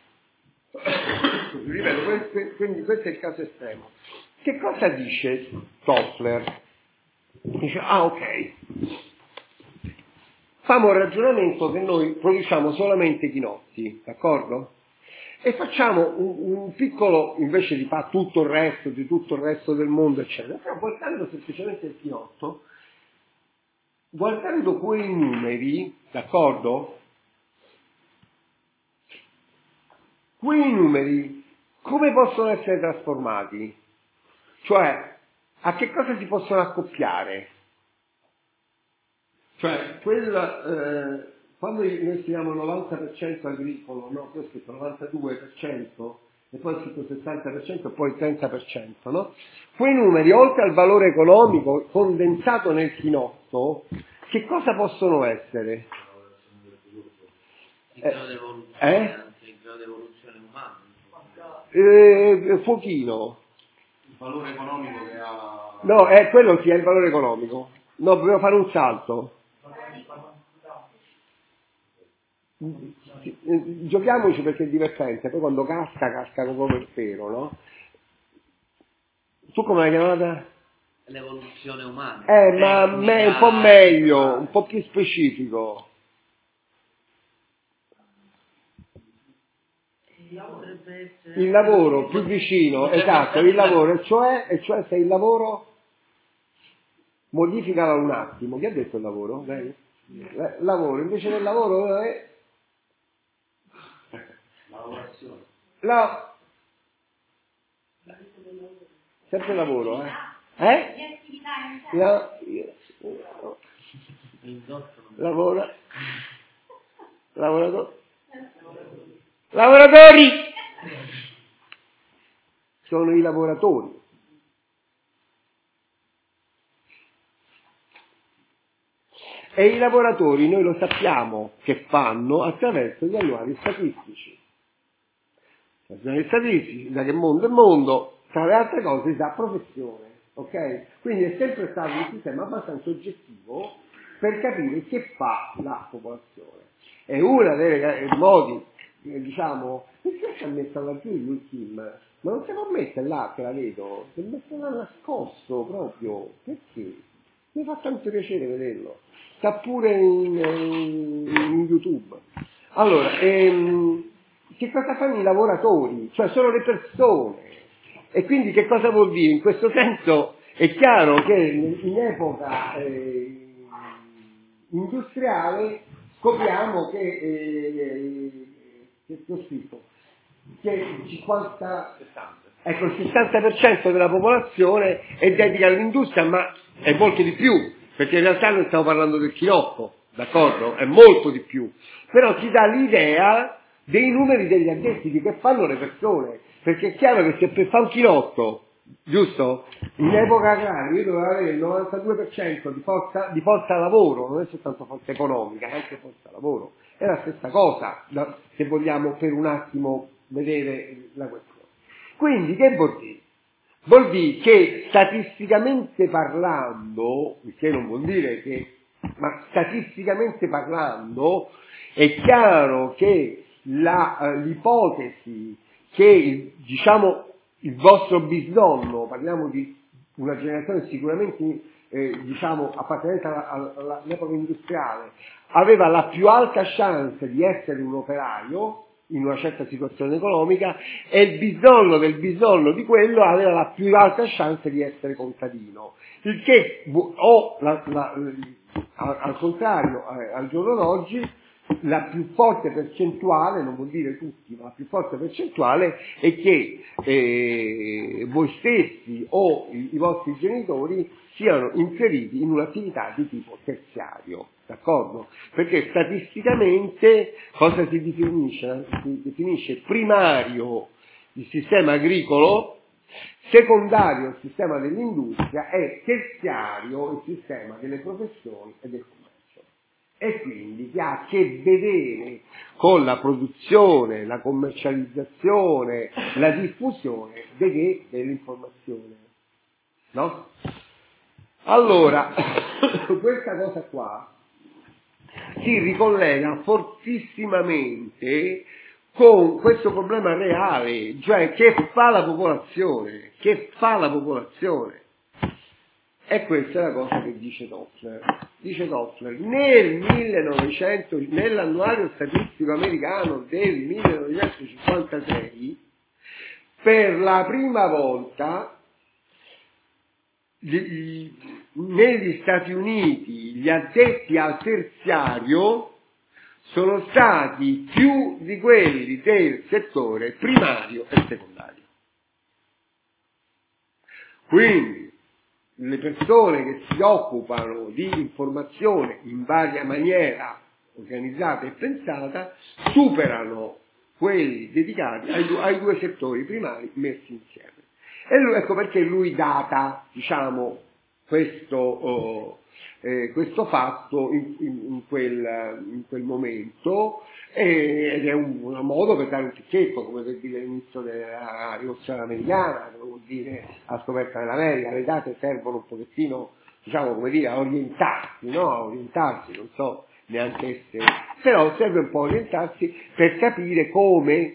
Ripeto, quindi questo è il caso estremo. Che cosa dice Toffler? Dice, ok, facciamo un ragionamento che noi produciamo solamente chinotti, d'accordo? E facciamo un piccolo, invece di fare tutto il resto, di tutto il resto del mondo, eccetera, però guardando semplicemente il chinotto, guardando quei numeri, d'accordo? Quei numeri come possono essere trasformati? Cioè, a che cosa si possono accoppiare? Cioè, quando noi scriviamo 90% agricolo, no? Poi ho scritto 92% e poi ho scritto 60% e poi il 30%, no? Quei numeri, oltre al valore economico condensato nel chinotto, che cosa possono essere? Il grado di evoluzione, il grado di evoluzione umana. Pochino. Il valore economico che ha... No, quello sì, è il valore economico. No, dobbiamo fare un salto. Giochiamoci perché è divertente, poi quando casca come il pero, no? Tu come l'hai chiamata? L'evoluzione umana. Ma un po' meglio, un po' più specifico. Il lavoro più vicino, esatto, il lavoro, e cioè se il lavoro modifica un attimo, chi ha detto il lavoro? Lei? Lavoro, invece del lavoro è lavorazione. Sempre lavoro, Lavoratori! Sono i lavoratori. E i lavoratori noi lo sappiamo che fanno attraverso gli annuari statistici. Gli annuari statistici, da che mondo è mondo, tra le altre cose si sa professione, ok? Quindi è sempre stato un sistema abbastanza oggettivo per capire che fa la popolazione. E uno dei modi, diciamo, perché si è messa laggiù il Kim? Ma non si può mettere là, che la vedo, si è messo là nascosto proprio, perché? Mi fa tanto piacere vederlo. Sta pure in YouTube. Allora, che cosa fanno i lavoratori? Cioè sono le persone. E quindi che cosa vuol dire? In questo senso è chiaro che in epoca industriale scopriamo che ho scritto che il 60% della popolazione è dedita all'industria, ma è molto di più, perché in realtà noi stiamo parlando del chinotto, d'accordo? È molto di più. Però ti dà l'idea dei numeri degli addetti, di che fanno le persone, perché è chiaro che se per fare un chinotto, giusto? In epoca agraria io dovevo avere il 92% di forza lavoro, non è soltanto forza economica, è anche forza lavoro. È la stessa cosa, se vogliamo per un attimo vedere la questione. Quindi che vuol dire? Vuol dire che statisticamente parlando, che non vuol dire che, ma statisticamente parlando, è chiaro che l'ipotesi che, diciamo, il vostro bisnonno, parliamo di una generazione sicuramente, diciamo, appartenente all'epoca industriale, aveva la più alta chance di essere un operaio in una certa situazione economica, e il bisnonno del bisnonno di quello aveva la più alta chance di essere contadino. Il che, al contrario, al giorno d'oggi, la più forte percentuale, non vuol dire tutti, ma la più forte percentuale è che voi stessi o i vostri genitori siano inseriti in un'attività di tipo terziario, d'accordo? Perché statisticamente cosa si definisce? Si definisce primario il sistema agricolo, secondario il sistema dell'industria e terziario il sistema delle professioni e del commercio. E quindi che ha a che vedere con la produzione, la commercializzazione, la diffusione dell'informazione. No? Allora, questa cosa qua si ricollega fortissimamente con questo problema reale, cioè che fa la popolazione, E questa è la cosa che dice Toffler. Dice Toffler, nell'annuario statistico americano del 1956, per la prima volta negli Stati Uniti gli addetti al terziario sono stati più di quelli del settore primario e secondario. Quindi le persone che si occupano di informazione in varia maniera organizzata e pensata superano quelli dedicati ai due settori primari messi insieme. E ecco perché lui data, diciamo, questo fatto in quel momento, ed è un modo per dare un ticchetto, come per dire l'inizio della rivoluzione americana, come vuol dire la scoperta dell'America. Le date servono un pochettino, diciamo, come dire, a orientarsi, no? A orientarsi, non so neanche essere, però serve un po' orientarsi per capire come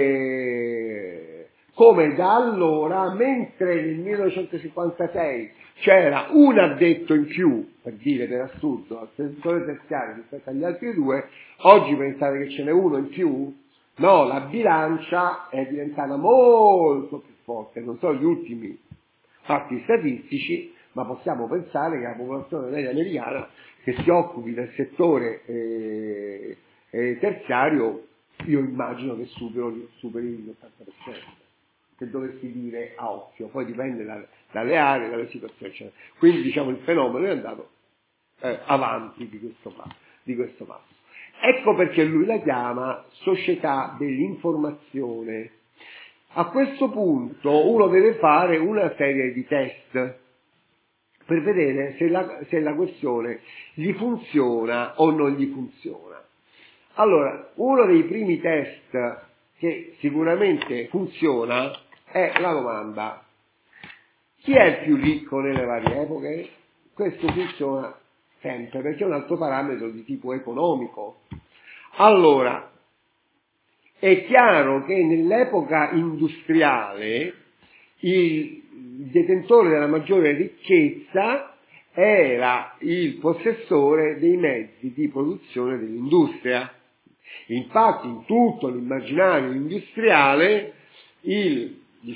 da allora, mentre nel 1956 c'era un addetto in più, per dire per assurdo, al settore terziario rispetto agli altri due, oggi pensate che ce n'è uno in più? No, la bilancia è diventata molto più forte, non so gli ultimi fatti statistici, ma possiamo pensare che la popolazione media americana che si occupi del settore terziario, io immagino che superi l'80%. Se dovessi dire a occhio, poi dipende dalle aree, dalle situazioni, eccetera. Quindi diciamo il fenomeno è andato avanti di questo passo. Ecco perché lui la chiama società dell'informazione. A questo punto uno deve fare una serie di test per vedere se la questione gli funziona o non gli funziona. Allora, uno dei primi test che sicuramente funziona è la domanda: chi è il più ricco nelle varie epoche? Questo funziona sempre perché è un altro parametro di tipo economico. Allora, è chiaro che nell'epoca industriale il detentore della maggiore ricchezza era il possessore dei mezzi di produzione dell'industria. Infatti in tutto l'immaginario industriale il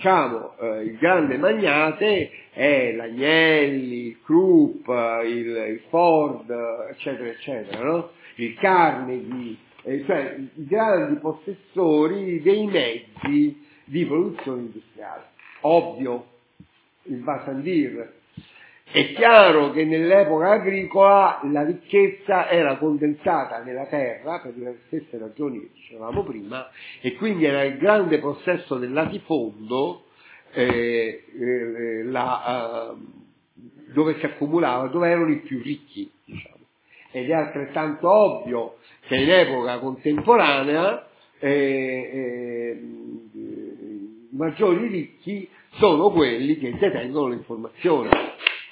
grande magnate è l'Agnelli, il Krupp, il Ford, eccetera, eccetera, no? Il Carnegie, cioè i grandi possessori dei mezzi di produzione industriale. Ovvio, il Vassandir. È chiaro che nell'epoca agricola la ricchezza era condensata nella terra per le stesse ragioni che dicevamo prima, e quindi era il grande possesso del latifondo dove si accumulava, dove erano i più ricchi, diciamo. Ed è altrettanto ovvio che in epoca contemporanea i maggiori ricchi sono quelli che detengono l'informazione.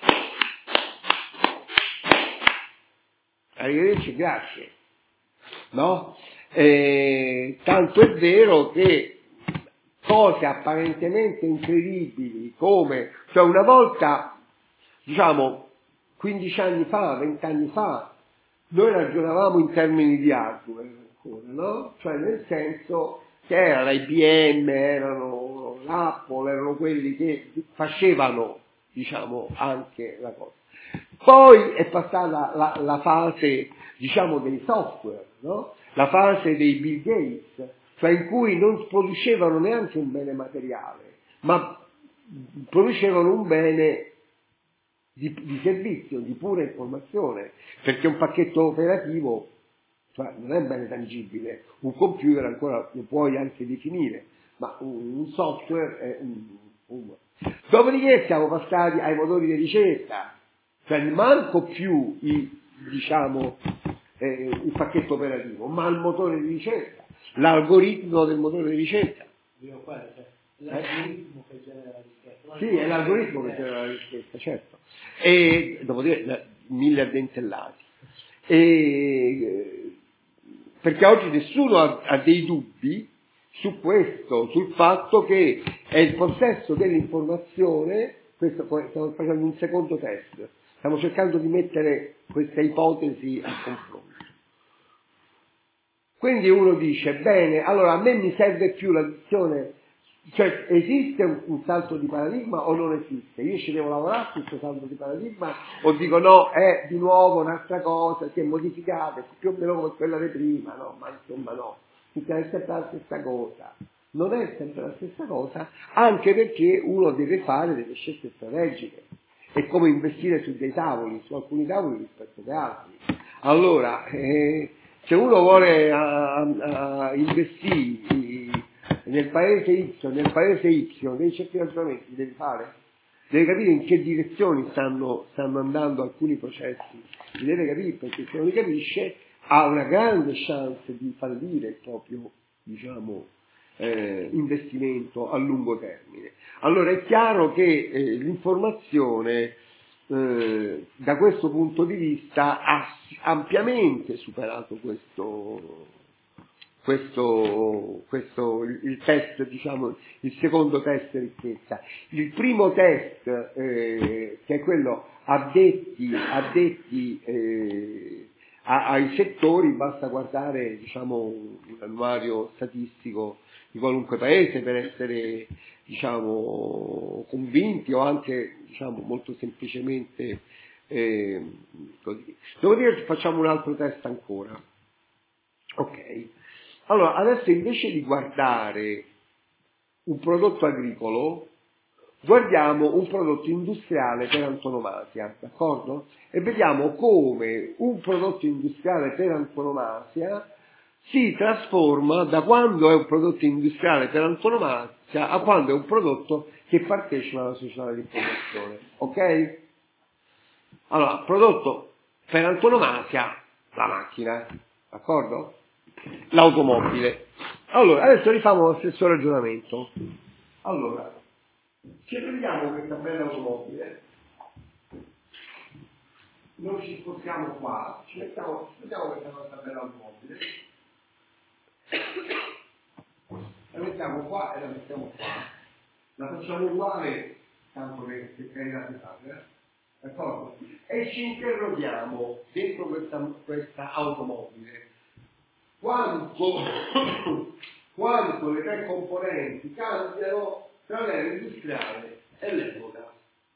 Arrivederci, grazie. No? Tanto è vero che cose apparentemente incredibili come, cioè una volta, diciamo, 15 anni fa, 20 anni fa, noi ragionavamo in termini di hardware ancora, no? Cioè nel senso che era l'IBM, erano l'Apple, erano quelli che facevano, diciamo, anche la cosa. Poi è passata la fase, diciamo, dei software, no? La fase dei Bill Gates, cioè in cui non producevano neanche un bene materiale, ma producevano un bene di servizio, di pura informazione, perché un pacchetto operativo, cioè, non è un bene tangibile, un computer ancora lo puoi anche definire, ma un software è Dopodiché siamo passati ai motori di ricerca, cioè manco più il pacchetto operativo, ma il motore di ricerca, l'algoritmo del motore di ricerca. L'algoritmo che genera la richiesta. Sì, è l'algoritmo che c'era la risposta, certo. E dopodiché 1000 addentellati. Perché oggi nessuno ha dei dubbi su questo, sul fatto che è il possesso dell'informazione. Questo poi stiamo facendo un secondo test, stiamo cercando di mettere questa ipotesi a confronto. Quindi uno dice, bene, allora a me mi serve più la dizione, cioè esiste un salto di paradigma o non esiste? Io ci devo lavorare su questo salto di paradigma o dico no, è di nuovo un'altra cosa, si è modificata, più o meno come quella di prima, no, ma insomma no, è sempre la stessa cosa. Non è sempre la stessa cosa, anche perché uno deve fare delle scelte strategiche. È come investire su dei tavoli, su alcuni tavoli rispetto ad altri. Allora, se uno vuole investire nel paese Y, dei certi ragionamenti deve fare, deve capire in che direzioni stanno andando alcuni processi, li deve capire, perché se non li capisce ha una grande chance di fallire il proprio, diciamo, investimento a lungo termine. Allora è chiaro che l'informazione da questo punto di vista ha ampiamente superato il test, diciamo, il secondo test ricchezza. Il primo test, che è quello addetti ai settori, basta guardare, diciamo, un annuario statistico di qualunque paese per essere, diciamo, convinti o anche, diciamo, molto semplicemente così. Dopodiché facciamo un altro test ancora. Ok. Allora, adesso invece di guardare un prodotto agricolo, guardiamo un prodotto industriale per antonomasia, d'accordo? E vediamo come un prodotto industriale per antonomasia si trasforma da quando è un prodotto industriale per antonomasia a quando è un prodotto che partecipa alla società di informazione, ok? Allora, prodotto per antonomasia, la macchina, d'accordo? L'automobile. Allora, adesso rifamo lo stesso ragionamento. Allora, ci prendiamo questa bella automobile, non ci spostiamo qua, mettiamo questa nostra bella automobile, la mettiamo qua e la mettiamo qua, la facciamo uguale, tanto che carità di padre, d'accordo? E ci interroghiamo dentro questa automobile quanto le tre componenti cambiano tra l'era industriale e l'epoca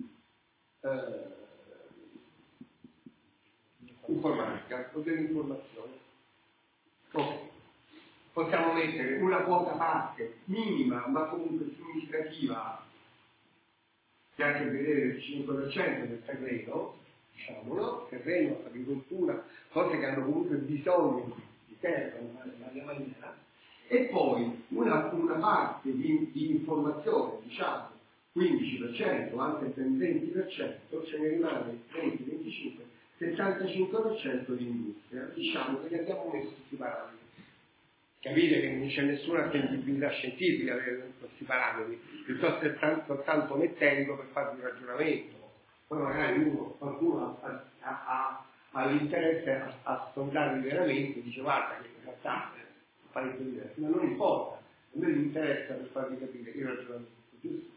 informatica o dell'informazione. Ok. Possiamo mettere una quota parte minima ma comunque significativa che ha a che vedere il 5% del terreno, diciamolo, terreno, agricoltura, cose che hanno comunque bisogno di terra in varia maniera, e poi una parte di informazione, diciamo 15%, anche per il 20%, ce ne rimane 20-25%, 75% di industria, diciamo che li abbiamo messi questi parametri. Capite che non c'è nessuna attendibilità scientifica per questi parametri, piuttosto è soltanto mettendo per fare un ragionamento. Poi magari qualcuno ha l'interesse a sondarli veramente e dice guarda che in realtà è parecchio diverso, ma non importa, a me mi interessa per farvi capire il ragionamento, giusto?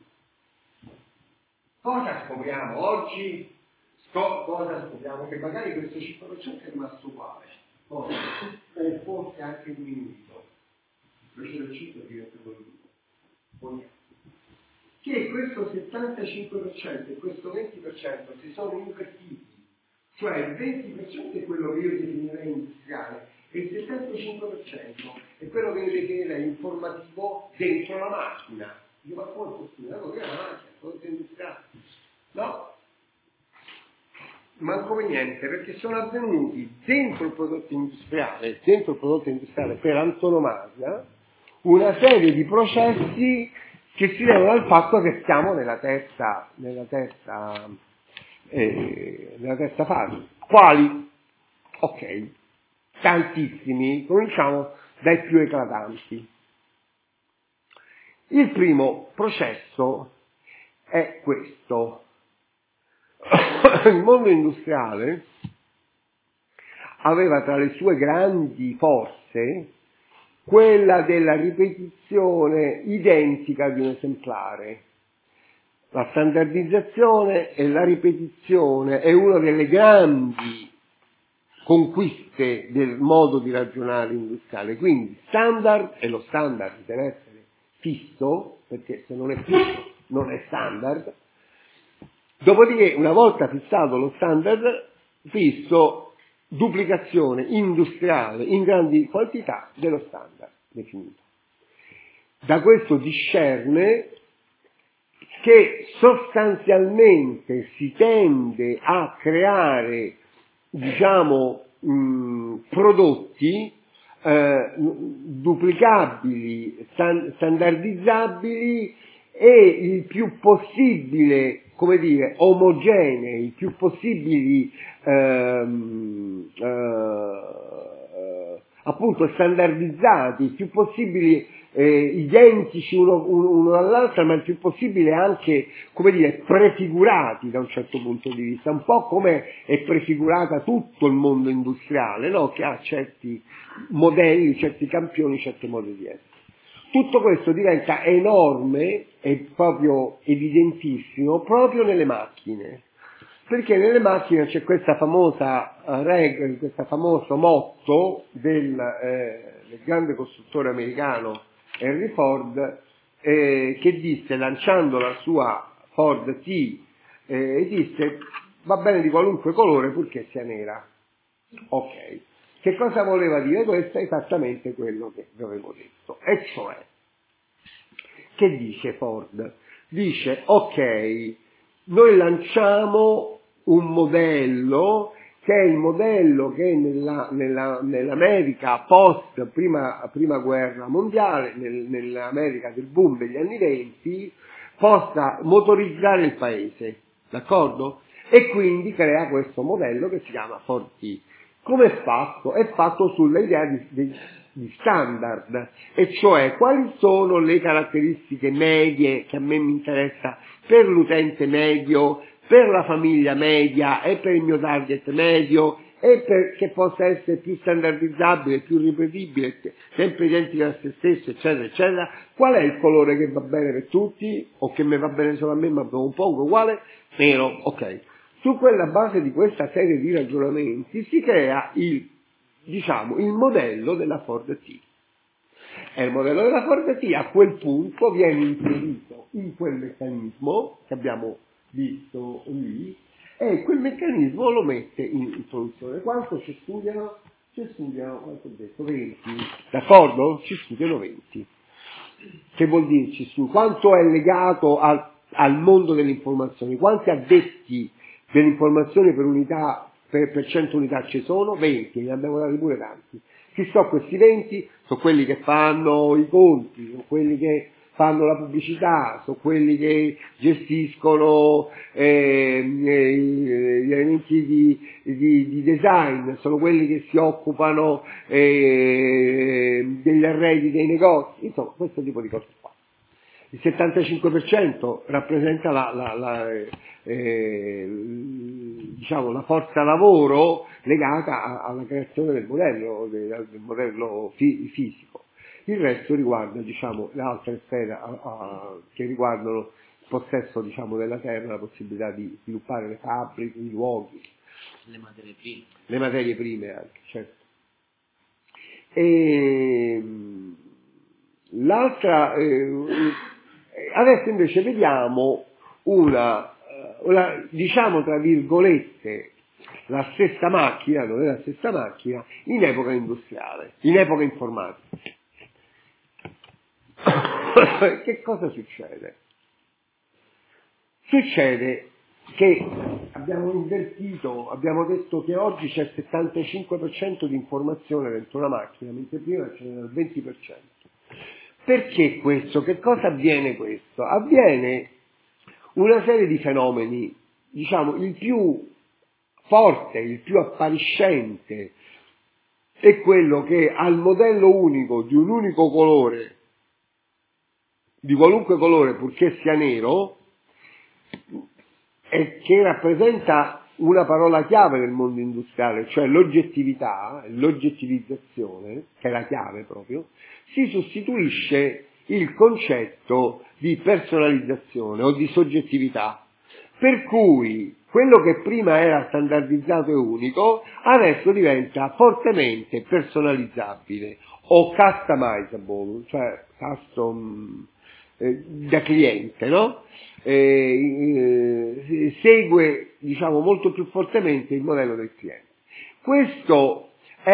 Cosa scopriamo oggi? Cosa scopriamo? Che magari questo 5% è rimasto uguale, o forse anche diminuito. Invece del 5 diventa quello che questo 75% e questo 20% si sono invertiti, cioè il 20% è quello che io definirei industriale e il 75% è quello che io definirei informativo dentro la macchina. Io ma come è possibile? Che è la macchina, cosa è industriale? No? Manco per niente, perché sono avvenuti dentro il prodotto industriale per antonomasia, una serie di processi che si devono al fatto che siamo nella terza fase. Quali? Ok, tantissimi, cominciamo dai più eclatanti. Il primo processo è questo. Il mondo industriale aveva tra le sue grandi forze quella della ripetizione identica di un esemplare. La standardizzazione e la ripetizione è una delle grandi conquiste del modo di ragionare industriale. Quindi standard, e lo standard deve essere fisso, perché se non è fisso non è standard. Dopodiché, una volta fissato lo standard fisso, duplicazione industriale in grandi quantità dello standard definito. Da questo discerne che sostanzialmente si tende a creare, diciamo, prodotti duplicabili, standardizzabili e il più possibile, come dire, omogenei, il più possibili appunto standardizzati, il più possibili identici uno dall'altro, ma il più possibile anche, come dire, prefigurati da un certo punto di vista, un po' come è prefigurata tutto il mondo industriale, no? Che ha certi modelli, certi campioni, certi modi di essere. Tutto questo diventa enorme e proprio evidentissimo proprio nelle macchine, perché nelle macchine c'è questa famosa questo famoso motto del grande costruttore americano Henry Ford, che disse, lanciando la sua Ford T, disse: va bene di qualunque colore purché sia nera. Ok. Che cosa voleva dire questo? Esattamente quello che vi avevo detto. E cioè, che dice Ford? Dice: ok, noi lanciamo un modello che è il modello che nell'America post prima guerra mondiale, nell'America del boom degli anni 20, possa motorizzare il paese, d'accordo? E quindi crea questo modello che si chiama Ford T. Come è fatto? È fatto sull'idea di standard, e cioè quali sono le caratteristiche medie che a me mi interessa per l'utente medio, per la famiglia media e per il mio target medio, e perché possa essere più standardizzabile, più ripetibile, sempre identica a se stesso, eccetera, eccetera. Qual è il colore che va bene per tutti, o che mi va bene solo a me ma un po' uguale? Nero, ok. Su quella base di questa serie di ragionamenti si crea il modello della Ford T. E il modello della Ford T a quel punto viene inserito in quel meccanismo che abbiamo visto lì, e quel meccanismo lo mette in produzione. Quanto ci studiano? Ci studiano, quanto ho detto, 20. D'accordo? Ci studiano 20. Che vuol dirci quanto è legato al mondo delle informazioni? Quanti addetti dell'informazione per unità, per 100 unità ci sono? 20, ne abbiamo dati pure tanti. Chi sono questi 20? Sono quelli che fanno i conti, sono quelli che fanno la pubblicità, sono quelli che gestiscono gli elementi di design, sono quelli che si occupano degli arredi dei negozi, insomma questo tipo di cose qua. Il 75% rappresenta la forza lavoro legata alla creazione del modello fisico. Il resto riguarda, le altre sfere che riguardano il possesso, della terra, la possibilità di sviluppare le fabbriche, i luoghi. Le materie prime. Le materie prime anche, certo. E l'altra, adesso invece vediamo diciamo tra virgolette, la stessa macchina, non è la stessa macchina, in epoca industriale, in epoca informatica. Che cosa succede? Succede che abbiamo invertito, abbiamo detto che oggi c'è il 75% di informazione dentro una macchina, mentre prima c'era il 20%. Perché questo? Che cosa avviene questo? Avviene una serie di fenomeni, il più forte, il più appariscente è quello che al modello unico di un unico colore, di qualunque colore purché sia nero, e che rappresenta una parola chiave nel mondo industriale, cioè l'oggettività, l'oggettivizzazione, che è la chiave proprio, si sostituisce il concetto di personalizzazione o di soggettività, per cui quello che prima era standardizzato e unico adesso diventa fortemente personalizzabile o customizable, cioè custom da cliente, no? Segue, diciamo, molto più fortemente il modello del cliente. Questo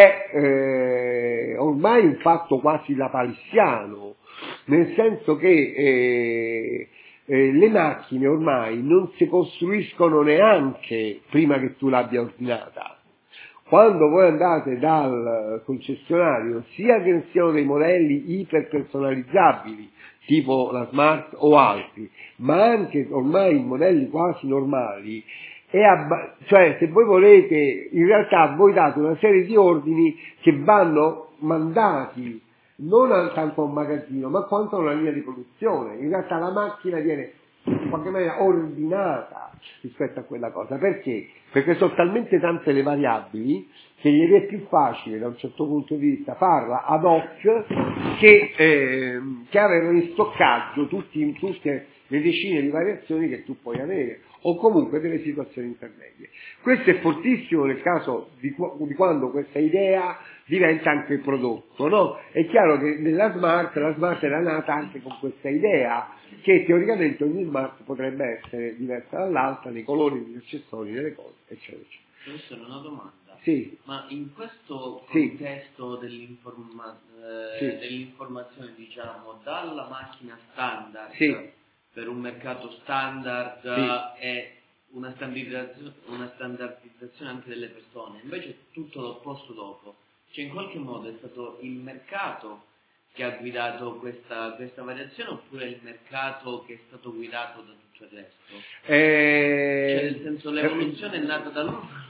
è ormai un fatto quasi lapalissiano, nel senso che le macchine ormai non si costruiscono neanche prima che tu l'abbia ordinata. Quando voi andate dal concessionario, sia che siano dei modelli iperpersonalizzabili, tipo la Smart o altri, ma anche ormai modelli quasi normali, cioè se voi volete, in realtà voi date una serie di ordini che vanno mandati non tanto a un magazzino, ma quanto a una linea di produzione. In realtà la macchina viene in qualche maniera ordinata rispetto a quella cosa. Perché? Perché sono talmente tante le variabili che gli è più facile da un certo punto di vista farla ad hoc che avere in stoccaggio tutte le decine di variazioni che tu puoi avere, o comunque delle situazioni intermedie. Questo è fortissimo nel caso di quando questa idea diventa anche prodotto, no? È chiaro che la Smart era nata anche con questa idea, che teoricamente ogni Smart potrebbe essere diversa dall'altra nei colori, negli accessori, nelle cose, eccetera, eccetera. Questa è una domanda. Sì. Ma in questo contesto sì. dell'informazione, diciamo, dalla macchina standard sì. per un mercato standard sì. e una standardizzazione anche delle persone, invece tutto l'opposto dopo. Cioè in qualche modo è stato il mercato che ha guidato questa variazione, oppure il mercato che è stato guidato da tutto il resto? Cioè nel senso l'evoluzione è nata da lui?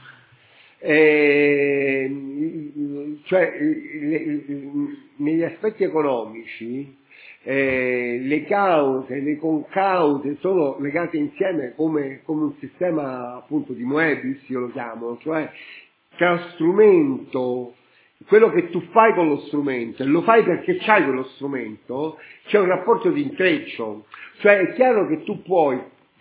Negli aspetti economici le cause, le concause sono legate insieme come un sistema appunto di Moebius, io lo chiamo, cioè tra strumento, quello che tu fai con lo strumento e lo fai perché c'hai quello strumento, c'è un rapporto di intreccio. Cioè è chiaro che tu puoi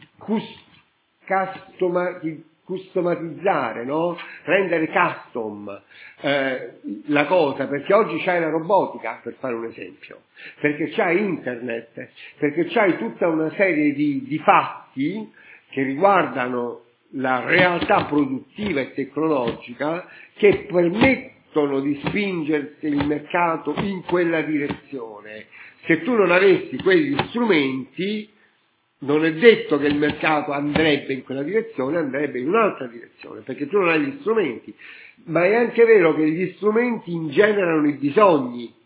customatizzare, no? Rendere custom la cosa, perché oggi c'hai la robotica, per fare un esempio, perché c'hai internet, perché c'hai tutta una serie di fatti che riguardano la realtà produttiva e tecnologica che permettono di spingersi il mercato in quella direzione. Se tu non avessi quegli strumenti, non è detto che il mercato andrebbe in quella direzione, andrebbe in un'altra direzione, perché tu non hai gli strumenti. Ma è anche vero che gli strumenti ingenerano i bisogni.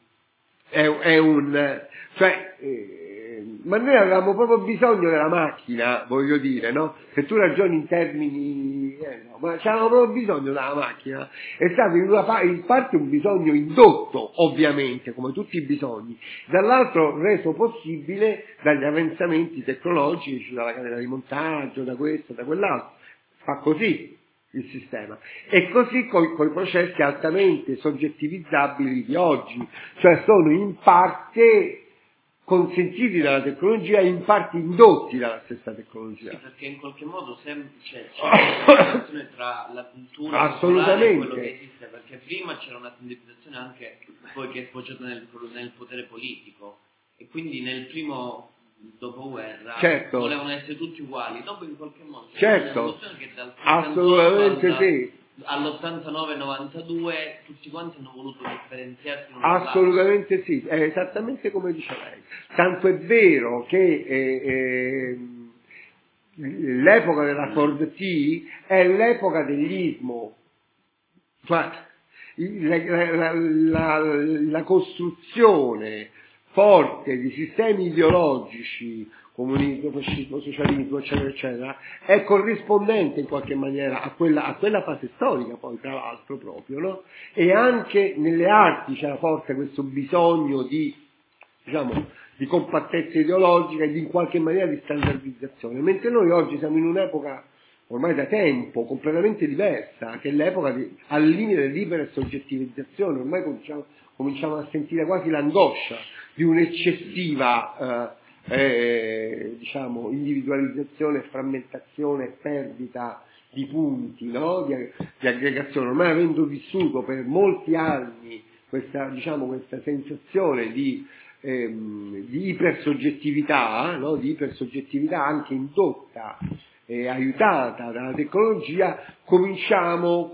Ma noi avevamo proprio bisogno della macchina, voglio dire, no? Se tu ragioni in termini, ma c'avevamo proprio bisogno della macchina. È stato in parte un bisogno indotto, ovviamente, come tutti i bisogni, dall'altro reso possibile dagli avanzamenti tecnologici, dalla catena di montaggio, da questo, da quell'altro. Fa così il sistema. E così con i processi altamente soggettivizzabili di oggi, cioè sono in parte consentiti dalla tecnologia e in parte indotti dalla stessa tecnologia. Sì, perché in qualche modo c'è una relazione tra la cultura popolare e quello che esiste, perché prima c'era una standardizzazione anche poi che è sfociata nel potere politico, e quindi nel primo dopoguerra volevano essere tutti uguali, dopo in qualche modo c'è un'evoluzione che dal assolutamente sì. all'89-92 tutti quanti hanno voluto differenziarsi. Assolutamente sì, è esattamente come dice lei. Tanto è vero che l'epoca della Ford T è l'epoca dell'ismo, cioè la costruzione forte di sistemi ideologici, comunismo, fascismo, socialismo, eccetera, eccetera, è corrispondente in qualche maniera a quella fase storica, poi tra l'altro proprio, no? E anche nelle arti c'era forte questo bisogno di di compattezza ideologica e di in qualche maniera di standardizzazione, mentre noi oggi siamo in un'epoca ormai da tempo completamente diversa, che è l'epoca al limite dell'ipersoggettivizzazione. Ormai cominciamo a sentire quasi l'angoscia di un'eccessiva individualizzazione, frammentazione, perdita di punti, no? di aggregazione. Ormai, avendo vissuto per molti anni questa sensazione di ipersoggettività, no? Di ipersoggettività anche indotta e aiutata dalla tecnologia, cominciamo,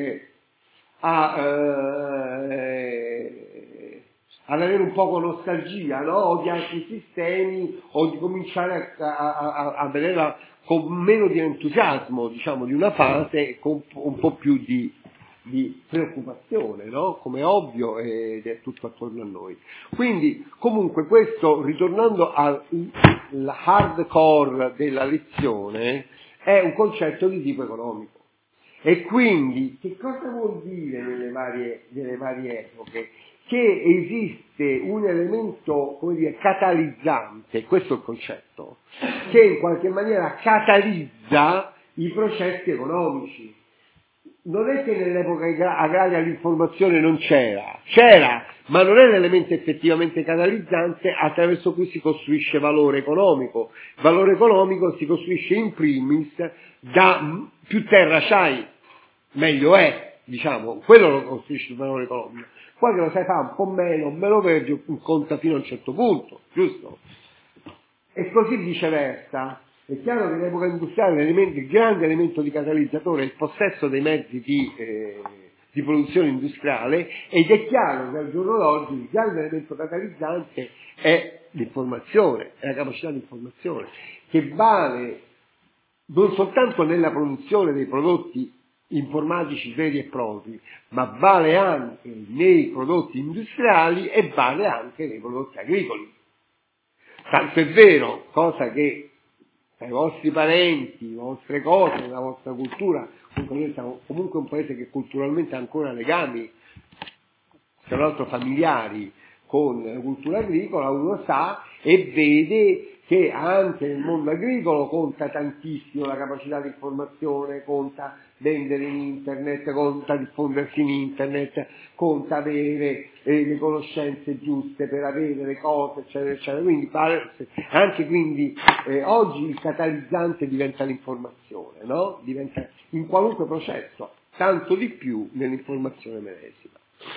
ad avere un poco nostalgia, no? O di altri sistemi, o di cominciare a vederla con meno di entusiasmo, di una fase, con un po' più di preoccupazione, no? Come è ovvio, ed è tutto attorno a noi. Quindi, comunque, questo, ritornando al hardcore della lezione, è un concetto di tipo economico. E quindi, che cosa vuol dire nelle varie epoche? Che esiste un elemento, catalizzante, questo è il concetto, che in qualche maniera catalizza i processi economici. Non è che nell'epoca agraria l'informazione non c'era, ma non è l'elemento effettivamente catalizzante attraverso cui si costruisce valore economico. Valore economico si costruisce in primis da più terra c'hai, meglio è, quello lo costruisce il valore economico. Poi che lo sai fare un po' meno peggio, conta fino a un certo punto, giusto? E così viceversa. È chiaro che nell'epoca industriale il grande elemento di catalizzatore è il possesso dei mezzi di produzione industriale, ed è chiaro che al giorno d'oggi il grande elemento catalizzante è l'informazione, è la capacità di informazione, che vale non soltanto nella produzione dei prodotti informatici veri e propri, ma vale anche nei prodotti industriali e vale anche nei prodotti agricoli. Tanto è vero, cosa che tra i vostri parenti, le vostre cose, la vostra cultura, comunque noi siamo comunque un paese che culturalmente ha ancora legami, tra l'altro familiari, con la cultura agricola, uno sa e vede che anche nel mondo agricolo conta tantissimo la capacità di informazione, conta vendere in internet, conta diffondersi in internet, conta avere le conoscenze giuste per avere le cose, eccetera, eccetera. Quindi oggi il catalizzante diventa l'informazione, no? Diventa in qualunque processo, tanto di più nell'informazione medesima.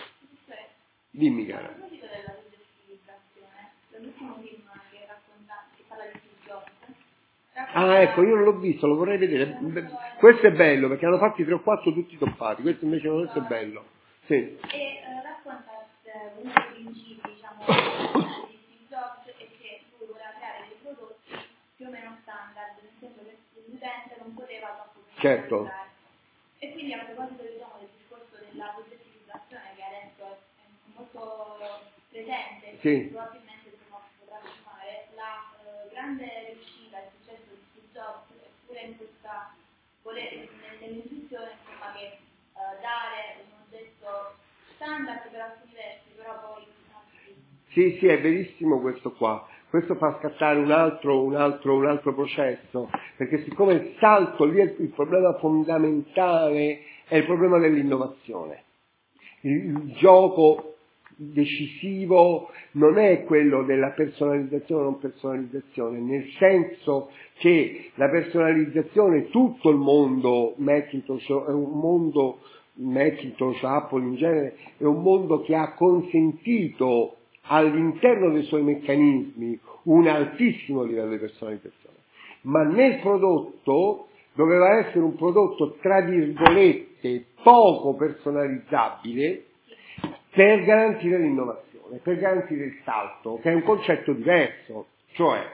Dimmi, cara. A proposito della soggettivizzazione, l'ultimo film che parla di Steve Jobs. Ecco, io non l'ho visto, lo vorrei vedere. Questo è bello, perché hanno fatti 3 o 4 tutti toppati, questo invece non è bello. Sì. E racconta uno dei principi, di Steve Jobs, è che lui voleva creare dei prodotti più o meno standard, nel senso che l'utente non poteva troppo certo. E quindi a proposito del discorso della soggettivizzazione, che adesso è molto presente, sì. Probabilmente potrà fare la grande riuscita e successo di Steve Jobs, pure in questa nell'intuizione, insomma, che dare un oggetto standard per alcuni versi, però poi sì, è verissimo questo qua. Questo fa scattare un altro processo, perché siccome il salto lì il problema fondamentale è il problema dell'innovazione. Il gioco decisivo non è quello della personalizzazione o non personalizzazione, nel senso che la personalizzazione, tutto il mondo Macintosh è un mondo, Macintosh, Apple in genere, è un mondo che ha consentito all'interno dei suoi meccanismi un altissimo livello di personalizzazione, ma nel prodotto doveva essere un prodotto tra virgolette poco personalizzabile per garantire l'innovazione, per garantire il salto, che è un concetto diverso. Cioè,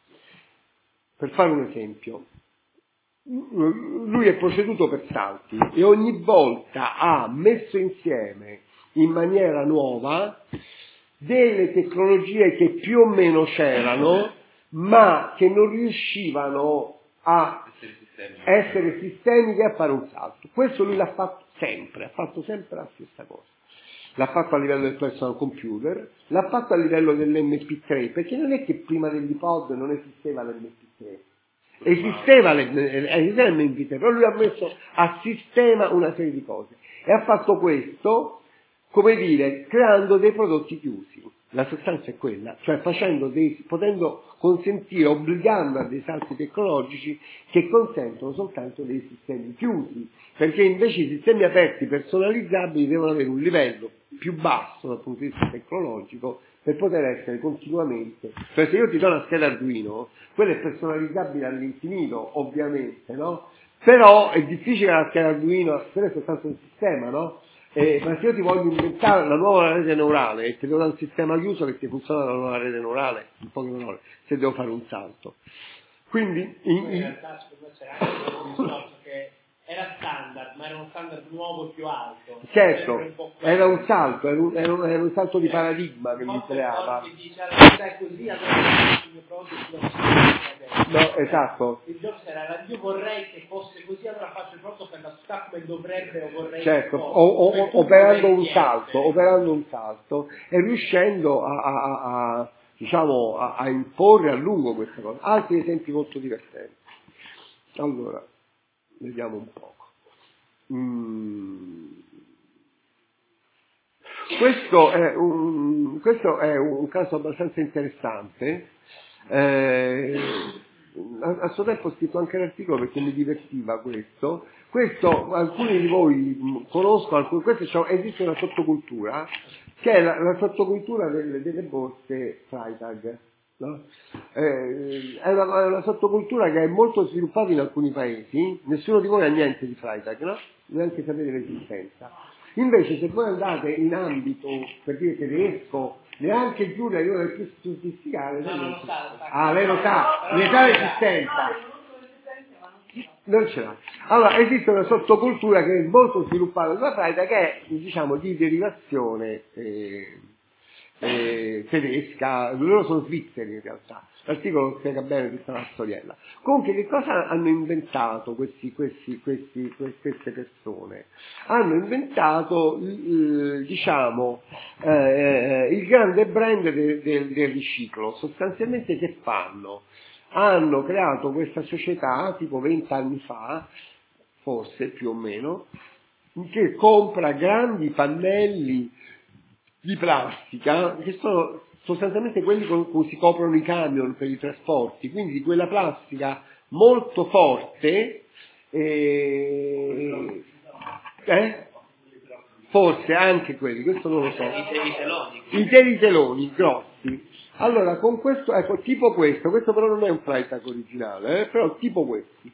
per fare un esempio, lui è proceduto per salti e ogni volta ha messo insieme in maniera nuova delle tecnologie che più o meno c'erano, ma che non riuscivano a essere sistemiche e a fare un salto. Questo lui l'ha fatto sempre, ha fatto sempre la stessa cosa. l'ha fatto a livello del personal computer, l'ha fatto a livello dell'MP3, perché non è che prima dell'iPod non esisteva l'MP3. Esisteva l'MP3, però lui ha messo a sistema una serie di cose. E ha fatto questo, come dire, creando dei prodotti chiusi. La sostanza è quella, cioè potendo consentire, obbligando a dei salti tecnologici che consentono soltanto dei sistemi chiusi, perché invece i sistemi aperti personalizzabili devono avere un livello più basso dal punto di vista tecnologico per poter essere continuamente, cioè se io ti do una scheda Arduino, quella è personalizzabile all'infinito, ovviamente, no? Però è difficile che la scheda Arduino, quello è soltanto un sistema, no? Ma se io ti voglio inventare la nuova rete neurale e ti devo dare un sistema chiuso che ti funziona la nuova rete neurale, in poche parole, se devo fare un salto. Quindi in realtà secondo me c'era anche un discorso che era standard, ma era uno standard nuovo più alto. Certo, era un salto, era un salto di paradigma che mi creava. Dice, allora, è così, allora il mio prodotto no, esatto. Il job era, io vorrei che fosse così, allora faccio il prodotto per la società come dovrebbe o vorrei. Certo, operando un salto e riuscendo diciamo, a imporre a lungo questa cosa. Altri esempi molto divertenti. Allora, vediamo un poco. Questo è un caso abbastanza interessante. A suo tempo ho scritto anche l'articolo perché mi divertiva questo. Alcuni di voi conoscono, esiste una sottocultura che è la sottocultura delle borse Freytag. No? È una sottocultura che è molto sviluppata in alcuni paesi, nessuno di voi ha niente di Freytag, no? Neanche sapete l'esistenza. Invece se voi andate in ambito, per dire tedesco, neanche Giulia, io le più sofisticate, lei lo sa, ne sa l'esistenza. Non ce l'ha. Allora, esiste una sottocultura che è molto sviluppata sulla Freytag, che è, diciamo, di derivazione tedesca, loro sono svizzeri in realtà. L'articolo spiega bene tutta la storiella. Comunque, che cosa hanno inventato queste persone? Hanno inventato, diciamo, il grande brand del riciclo. Sostanzialmente che fanno? Hanno creato questa società tipo 20 anni fa, forse più o meno, che compra grandi pannelli di plastica, che sono sostanzialmente quelli con cui si coprono i camion per i trasporti, quindi di quella plastica molto forte, forse anche quelli, questo non lo so, i teriteloni grossi. Allora, con questo, ecco, tipo questo però non è un Freytag originale, però tipo questi.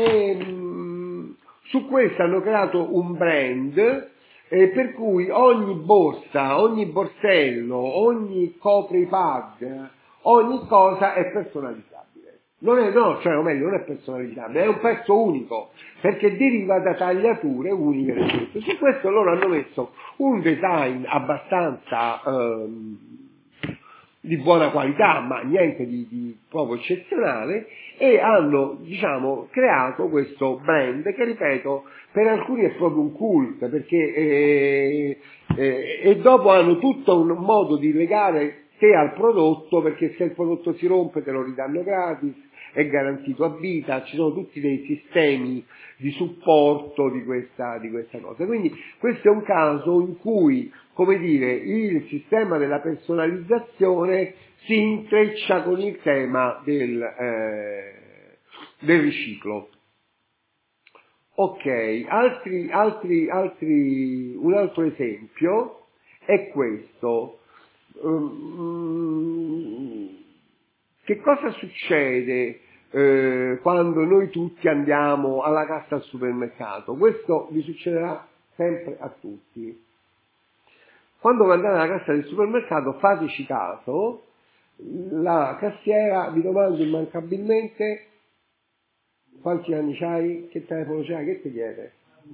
Su questo hanno creato un brand per cui ogni borsa, ogni borsello, ogni copripad, ogni cosa è personalizzabile. Non è personalizzabile, è un pezzo unico, perché deriva da tagliature uniche. Su questo loro hanno messo un design abbastanza di buona qualità, ma niente di proprio eccezionale, e hanno, diciamo, creato questo brand che, ripeto, per alcuni è proprio un cult, perché e dopo hanno tutto un modo di legare te al prodotto, perché se il prodotto si rompe te lo ridanno gratis, è garantito a vita, ci sono tutti dei sistemi di supporto di questa cosa. Quindi questo è un caso in cui, come dire, il sistema della personalizzazione si intreccia con il tema del riciclo. Ok, un altro esempio è questo. Che cosa succede quando noi tutti andiamo alla cassa al supermercato? Questo vi succederà sempre a tutti. Quando andate alla cassa del supermercato, fateci caso, la cassiera vi domanda immancabilmente: quanti anni c'hai? Che telefono c'hai? Che ti chiede?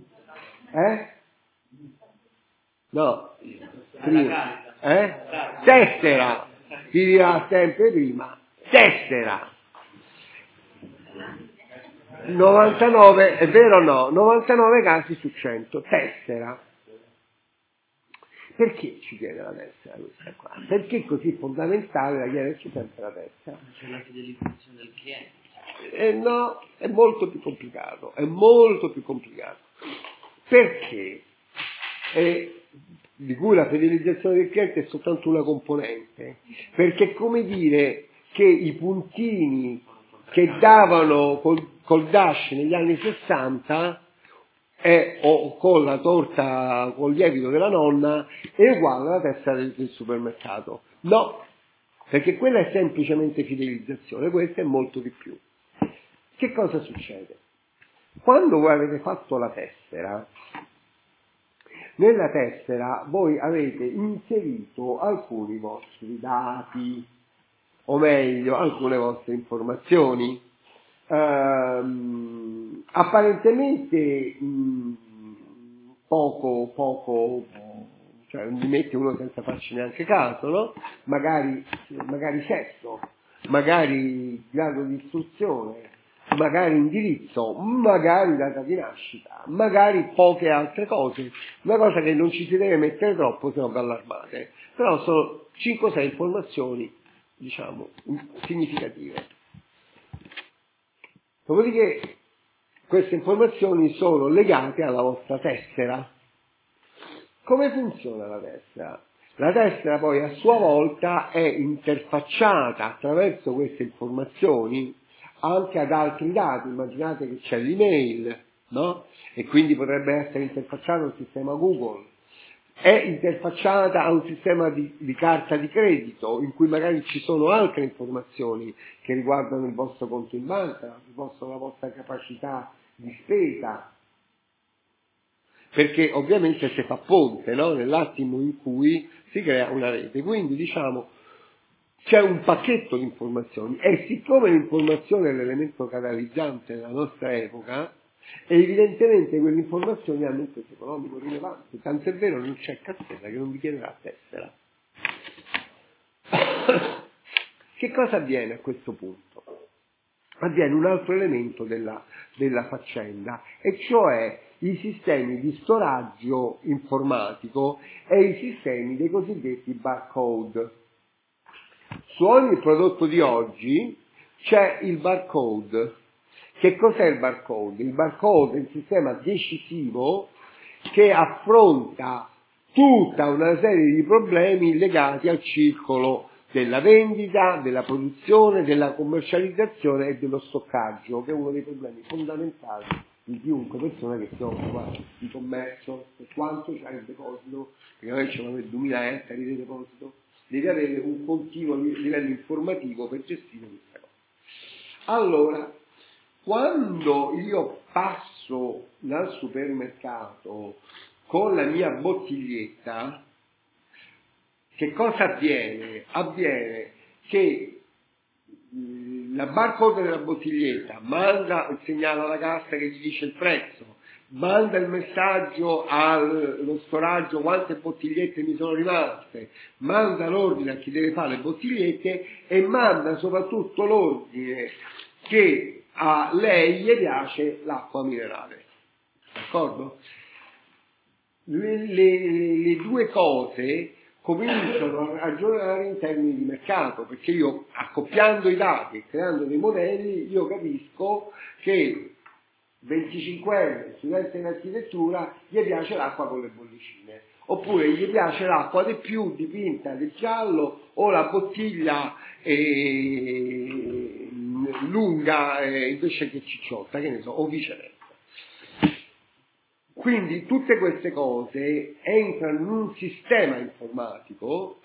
No. Prima. Tessera. Ti dirà sempre prima. Tessera. 99, è vero o no? 99 casi su 100. Tessera. Perché ci chiede la tessera questa qua? Perché è così fondamentale da chiederci sempre la tessera? C'è la fidelizzazione del cliente. No, è molto più complicato, perché di cui la fidelizzazione del cliente è soltanto una componente, perché è come dire che i puntini che davano col Dash negli anni 60 o con la torta col lievito della nonna è uguale alla tessera del supermercato. No, perché quella è semplicemente fidelizzazione, questa è molto di più. Che cosa succede? Quando voi avete fatto la tessera, nella tessera voi avete inserito alcuni vostri dati, o meglio, alcune vostre informazioni, apparentemente poco, cioè li mette uno senza farci neanche caso, no? Magari sesso, magari grado di istruzione, magari indirizzo, magari data di nascita, magari poche altre cose, una cosa che non ci si deve mettere troppo, se no vi allarmate, però sono 5-6 informazioni, diciamo, significative. Dopodiché queste informazioni sono legate alla vostra tessera. Come funziona la tessera? La tessera poi a sua volta è interfacciata attraverso queste informazioni anche ad altri dati. Immaginate che c'è l'email, no? E quindi potrebbe essere interfacciata al sistema Google. È interfacciata a un sistema di carta di credito in cui magari ci sono altre informazioni che riguardano il vostro conto in banca, la vostra capacità di spesa, perché ovviamente si fa ponte, no? Nell'attimo in cui si crea una rete. Quindi diciamo c'è un pacchetto di informazioni e siccome l'informazione è l'elemento catalizzante della nostra epoca, evidentemente quelle informazioni hanno un peso economico rilevante, tanto è vero non c'è cassetta che non vi chiederà tessera. Che cosa avviene a questo punto? Avviene un altro elemento della faccenda, e cioè i sistemi di storaggio informatico e i sistemi dei cosiddetti barcode. Su ogni prodotto di oggi c'è il barcode. Che cos'è il barcode? Il barcode è un sistema decisivo che affronta tutta una serie di problemi legati al circolo della vendita, della produzione, della commercializzazione e dello stoccaggio, che è uno dei problemi fondamentali di chiunque persona che si occupa di commercio. Per quanto c'è il deposito, perché noi abbiamo 2000 ettari di deposito, devi avere un continuo livello informativo per gestire questa cosa. Allora, quando io passo dal supermercato con la mia bottiglietta, che cosa avviene? Avviene che la barcode della bottiglietta manda il segnale alla cassa che gli dice il prezzo, manda il messaggio allo storaggio quante bottigliette mi sono rimaste, manda l'ordine a chi deve fare le bottigliette e manda soprattutto l'ordine che a lei gli piace l'acqua minerale. D'accordo? Le due cose cominciano a ragionare in termini di mercato, perché io, accoppiando i dati e creando dei modelli, io capisco che 25enne, studente in architettura, gli piace l'acqua con le bollicine, oppure gli piace l'acqua di più dipinta del giallo, o la bottiglia lunga invece che cicciotta, che ne so, o viceversa. Quindi tutte queste cose entrano in un sistema informatico,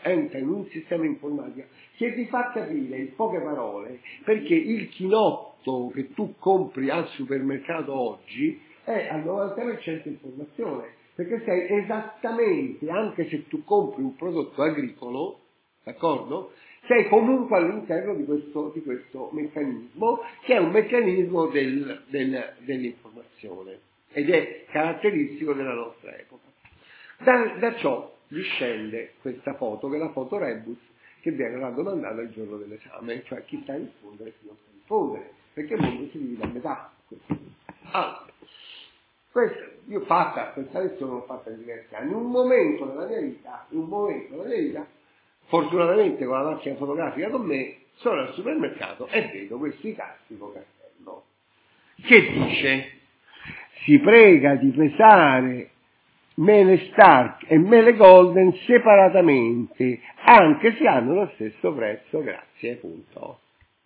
che vi fa capire in poche parole perché il chinotto che tu compri al supermercato oggi è al 90% informazione, perché sei esattamente, anche se tu compri un prodotto agricolo, d'accordo? Sei comunque all'interno di questo meccanismo, che è un meccanismo dell'informazione. Ed è caratteristico della nostra epoca. Da ciò discende questa foto, che è la foto rebus, che viene radomandata il giorno dell'esame, cioè chi sa rispondere e chi non sa rispondere, perché il mondo si divide a metà. Allora, Io questa lezione l'ho fatta in diversi anni, in un momento della mia vita, fortunatamente con la macchina fotografica con me, sono al supermercato e vedo questo icastico cartello che dice: si prega di pesare mele Stark e mele Golden separatamente, anche se hanno lo stesso prezzo, grazie, punto.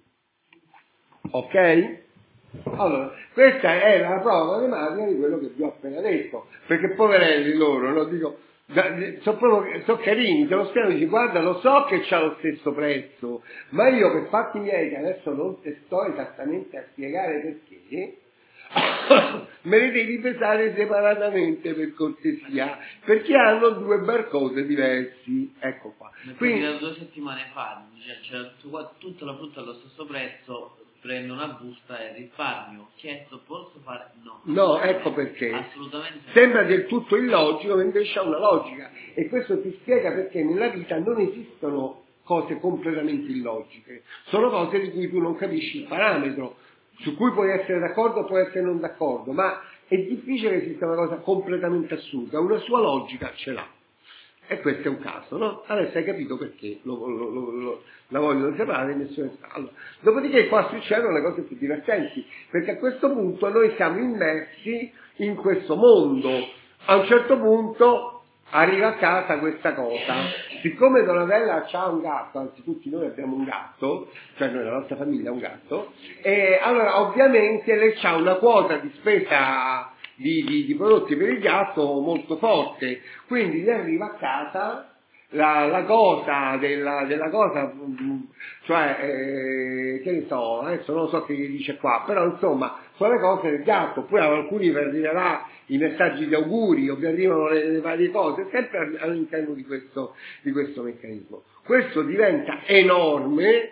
Ok? Allora, questa è la prova matematica di quello che vi ho appena detto, perché poverelli loro, no? Dico, sono carini, te lo spiego, dici, guarda, lo so che c'ha lo stesso prezzo, ma io per fatti miei, che adesso non ti sto esattamente a spiegare perché, me li devi pesare separatamente per cortesia, perché hanno due barcode diversi. Ecco qua. Quindi 2 settimane fa c'era tutta la frutta allo stesso prezzo, prendo una busta e risparmio. Ho chiesto, posso fare? No, ecco perché. Assolutamente. Sembra del tutto illogico, ma invece ha una logica. E questo ti spiega perché nella vita non esistono cose completamente illogiche. Sono cose di cui tu non capisci il parametro, su cui puoi essere d'accordo o puoi essere non d'accordo, ma è difficile che esista una cosa completamente assurda, una sua logica ce l'ha. E questo è un caso, no? Adesso hai capito perché la vogliono separare e nessuno sta. Allora, dopodiché qua succedono le cose più divertenti, perché a questo punto noi siamo immersi in questo mondo. A un certo punto arriva a casa questa cosa. Siccome Donatella ha un gatto, anzi tutti noi abbiamo un gatto, cioè noi la nostra famiglia ha un gatto, e allora ovviamente lei ha una quota di spesa di prodotti per il gatto molto forte, quindi gli arriva a casa la cosa della cosa, cioè che ne so, adesso non so che gli dice qua, però insomma sono le cose del gatto, oppure a alcuni vi arriverà i messaggi di auguri o vi arrivano le varie cose, sempre all'interno di questo meccanismo. Questo diventa enorme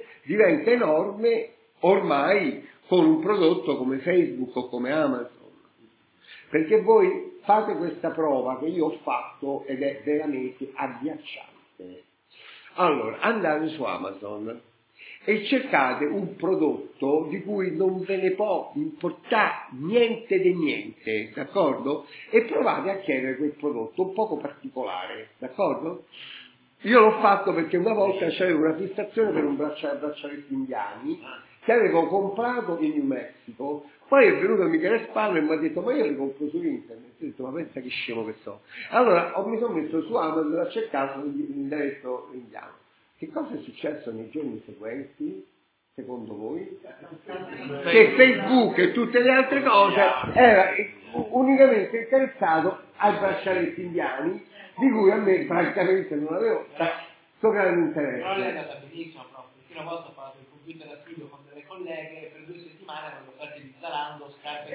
ormai con un prodotto come Facebook o come Amazon. Perché voi fate questa prova che io ho fatto ed è veramente agghiacciante. Allora, andate su Amazon e cercate un prodotto di cui non ve ne può importare niente di niente, d'accordo? E provate a chiedere quel prodotto un poco particolare, d'accordo? Io l'ho fatto perché una volta c'avevo una fissazione per un braccialetti indiani che avevo comprato in New Mexico. Poi è venuto Michele Spallo e mi ha detto: ma io li compro su internet. Ho detto: ma pensa che scemo che so. Allora mi sono messo su Amazon a cercare l'indirizzo indiano. Che cosa è successo nei giorni seguenti, secondo voi? Che Facebook e tutte le altre cose era unicamente interessato ai braccialetti indiani, di cui a me francamente non avevo sto grande interesse. Però lei è andata benissimo, perché una volta ho parlato del computer da studio con delle colleghe e per 2 settimane avevo stato installando scarpe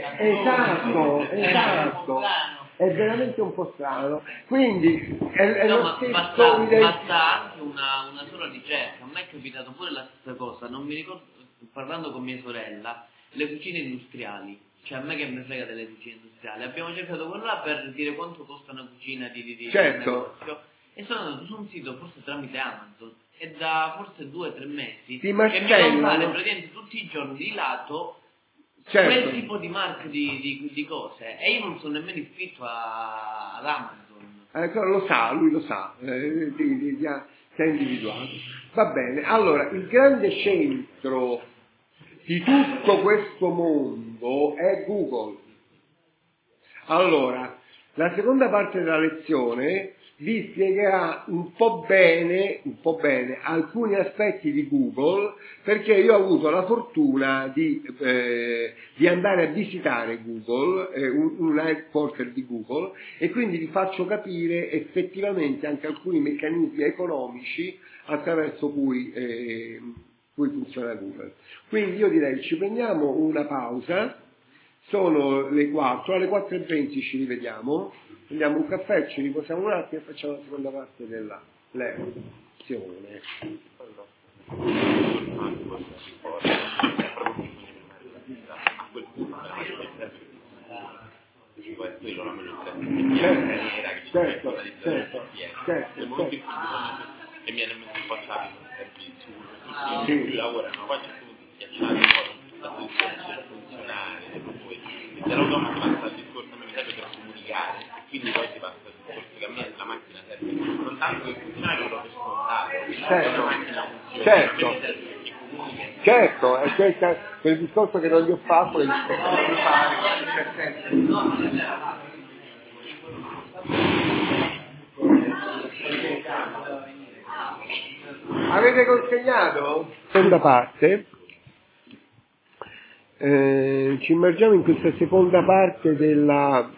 Esatto. È veramente un po' strano. Quindi è lo stesso basta anche una sola ricerca. A me è capitato pure la stessa cosa, non mi ricordo, parlando con mia sorella, le cucine industriali. Cioè a me che mi frega delle cucine industriali, abbiamo cercato quella per dire quanto costa una cucina di certo. negozio, e sono andato su un sito forse tramite Amazon e da forse 2 o 3 mesi che mi fanno fare praticamente tutti i giorni di lato quel tipo di marca di cose, e io non sono nemmeno iscritto ad Amazon. Lui lo sa, ti ha individuato. Va bene, allora il grande centro di tutto questo mondo è Google. Allora, la seconda parte della lezione vi spiegherà un po' bene alcuni aspetti di Google, perché io ho avuto la fortuna di andare a visitare Google, un headquarter di Google, e quindi vi faccio capire effettivamente anche alcuni meccanismi economici attraverso cui funziona Google. Quindi io direi ci prendiamo una pausa, sono le 4, alle 4:20 ci rivediamo, prendiamo un caffè, ci riposiamo un attimo e facciamo la seconda parte della lezione. Certo. E mi hanno messo un po' tardi più lavorano, poi c'è schiacciare un po' la funzionale, poi dall'automatica sta il discorso, mi sa che certo, è quel discorso che non gli ho fatto, il discorso che mi Avete consegnato? Seconda parte. Ci immergiamo in questa seconda parte della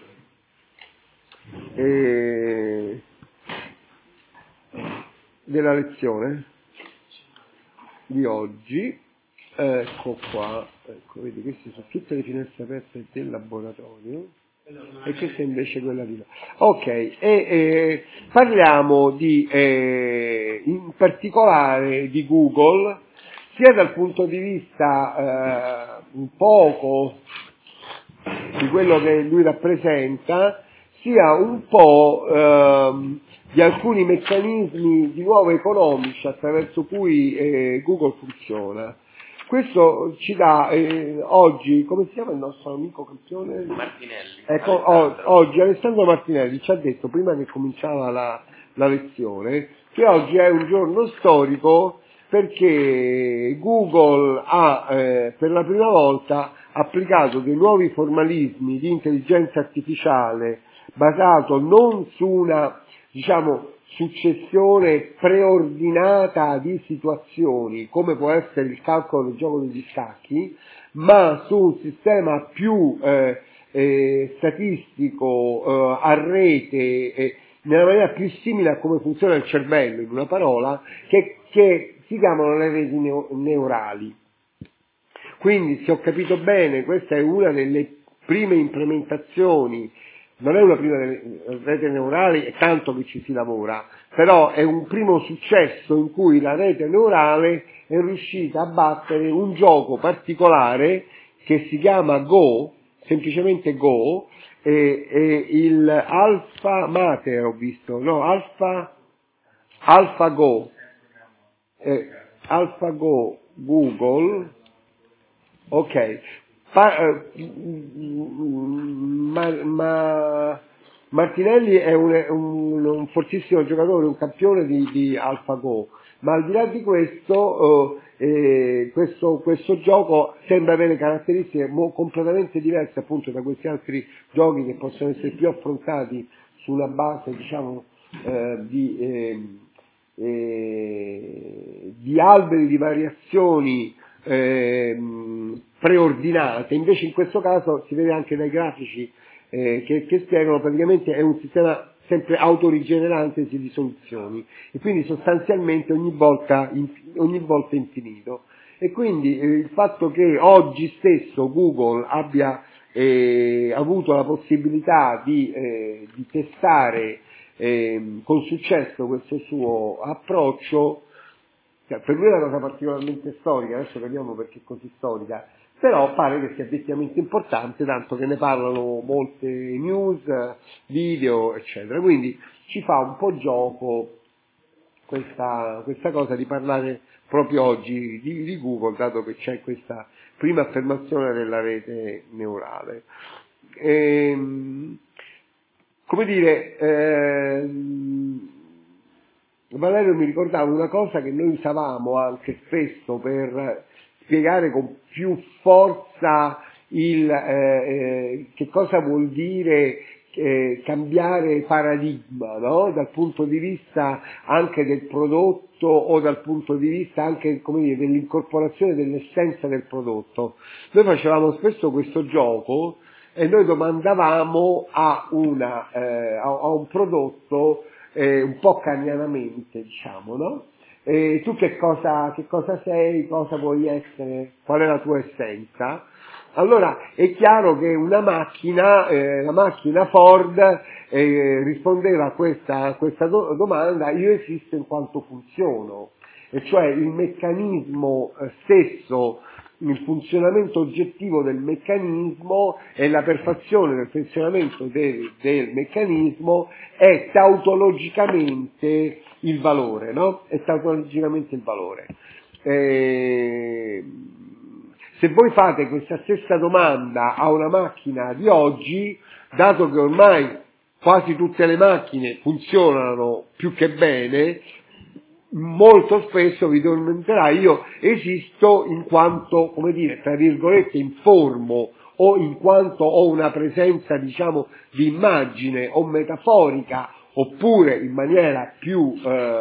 lezione di oggi. Ecco qua, ecco, vedi, queste sono tutte le finestre aperte del laboratorio e questa è invece quella di là. Ok, parliamo in particolare di Google, sia dal punto di vista un poco di quello che lui rappresenta, sia un po' di alcuni meccanismi di nuovo economici attraverso cui Google funziona. Questo ci dà oggi, come si chiama il nostro amico campione? Martinelli. Ecco, oggi Alessandro Martinelli ci ha detto, prima che cominciava la lezione, che oggi è un giorno storico perché Google ha per la prima volta applicato dei nuovi formalismi di intelligenza artificiale basato non su una, successione preordinata di situazioni, come può essere il calcolo del gioco degli scacchi, ma su un sistema più statistico, a rete, nella maniera più simile a come funziona il cervello, in una parola, che si chiamano le reti neurali. Quindi, se ho capito bene, questa è una delle prime implementazioni. Non è una prima rete neurale, è tanto che ci si lavora, però è un primo successo in cui la rete neurale è riuscita a battere un gioco particolare che si chiama Go, semplicemente Go, il Alpha Mater ho visto, no, AlphaGo, AlphaGo Google, ok. Martinelli è un fortissimo giocatore, un campione di AlphaGo, ma al di là di questo, questo gioco sembra avere caratteristiche completamente diverse appunto da questi altri giochi che possono essere più affrontati su una base, di alberi di variazioni preordinate. Invece in questo caso si vede anche dai grafici che spiegano, praticamente è un sistema sempre autorigenerantesi di soluzioni e quindi sostanzialmente ogni volta infinito. E quindi il fatto che oggi stesso Google abbia avuto la possibilità di testare con successo questo suo approccio, per lui è una cosa particolarmente storica, adesso capiamo perché è così storica, però pare che sia effettivamente importante, tanto che ne parlano molte news, video, eccetera. Quindi ci fa un po' gioco questa cosa di parlare proprio oggi di Google, dato che c'è questa prima affermazione della rete neurale. Come dire, Valerio mi ricordava una cosa che noi usavamo anche spesso per spiegare con più forza che cosa vuol dire cambiare paradigma, no? Dal punto di vista anche del prodotto o dal punto di vista anche, come dire, dell'incorporazione dell'essenza del prodotto. Noi facevamo spesso questo gioco e noi domandavamo a un prodotto un po' canianamente, no? Tu che cosa sei, cosa vuoi essere, qual è la tua essenza? Allora è chiaro che una macchina, la macchina Ford, rispondeva a questa domanda: io esisto in quanto funziono, e cioè il meccanismo stesso, il funzionamento oggettivo del meccanismo e la perfezione del funzionamento del meccanismo è tautologicamente il valore, no? È tautologicamente il valore. Se voi fate questa stessa domanda a una macchina di oggi, dato che ormai quasi tutte le macchine funzionano più che bene, molto spesso vi tormenterà, io esisto in quanto, come dire, tra virgolette, informo, o in quanto ho una presenza, diciamo, di immagine o metaforica, oppure in maniera più,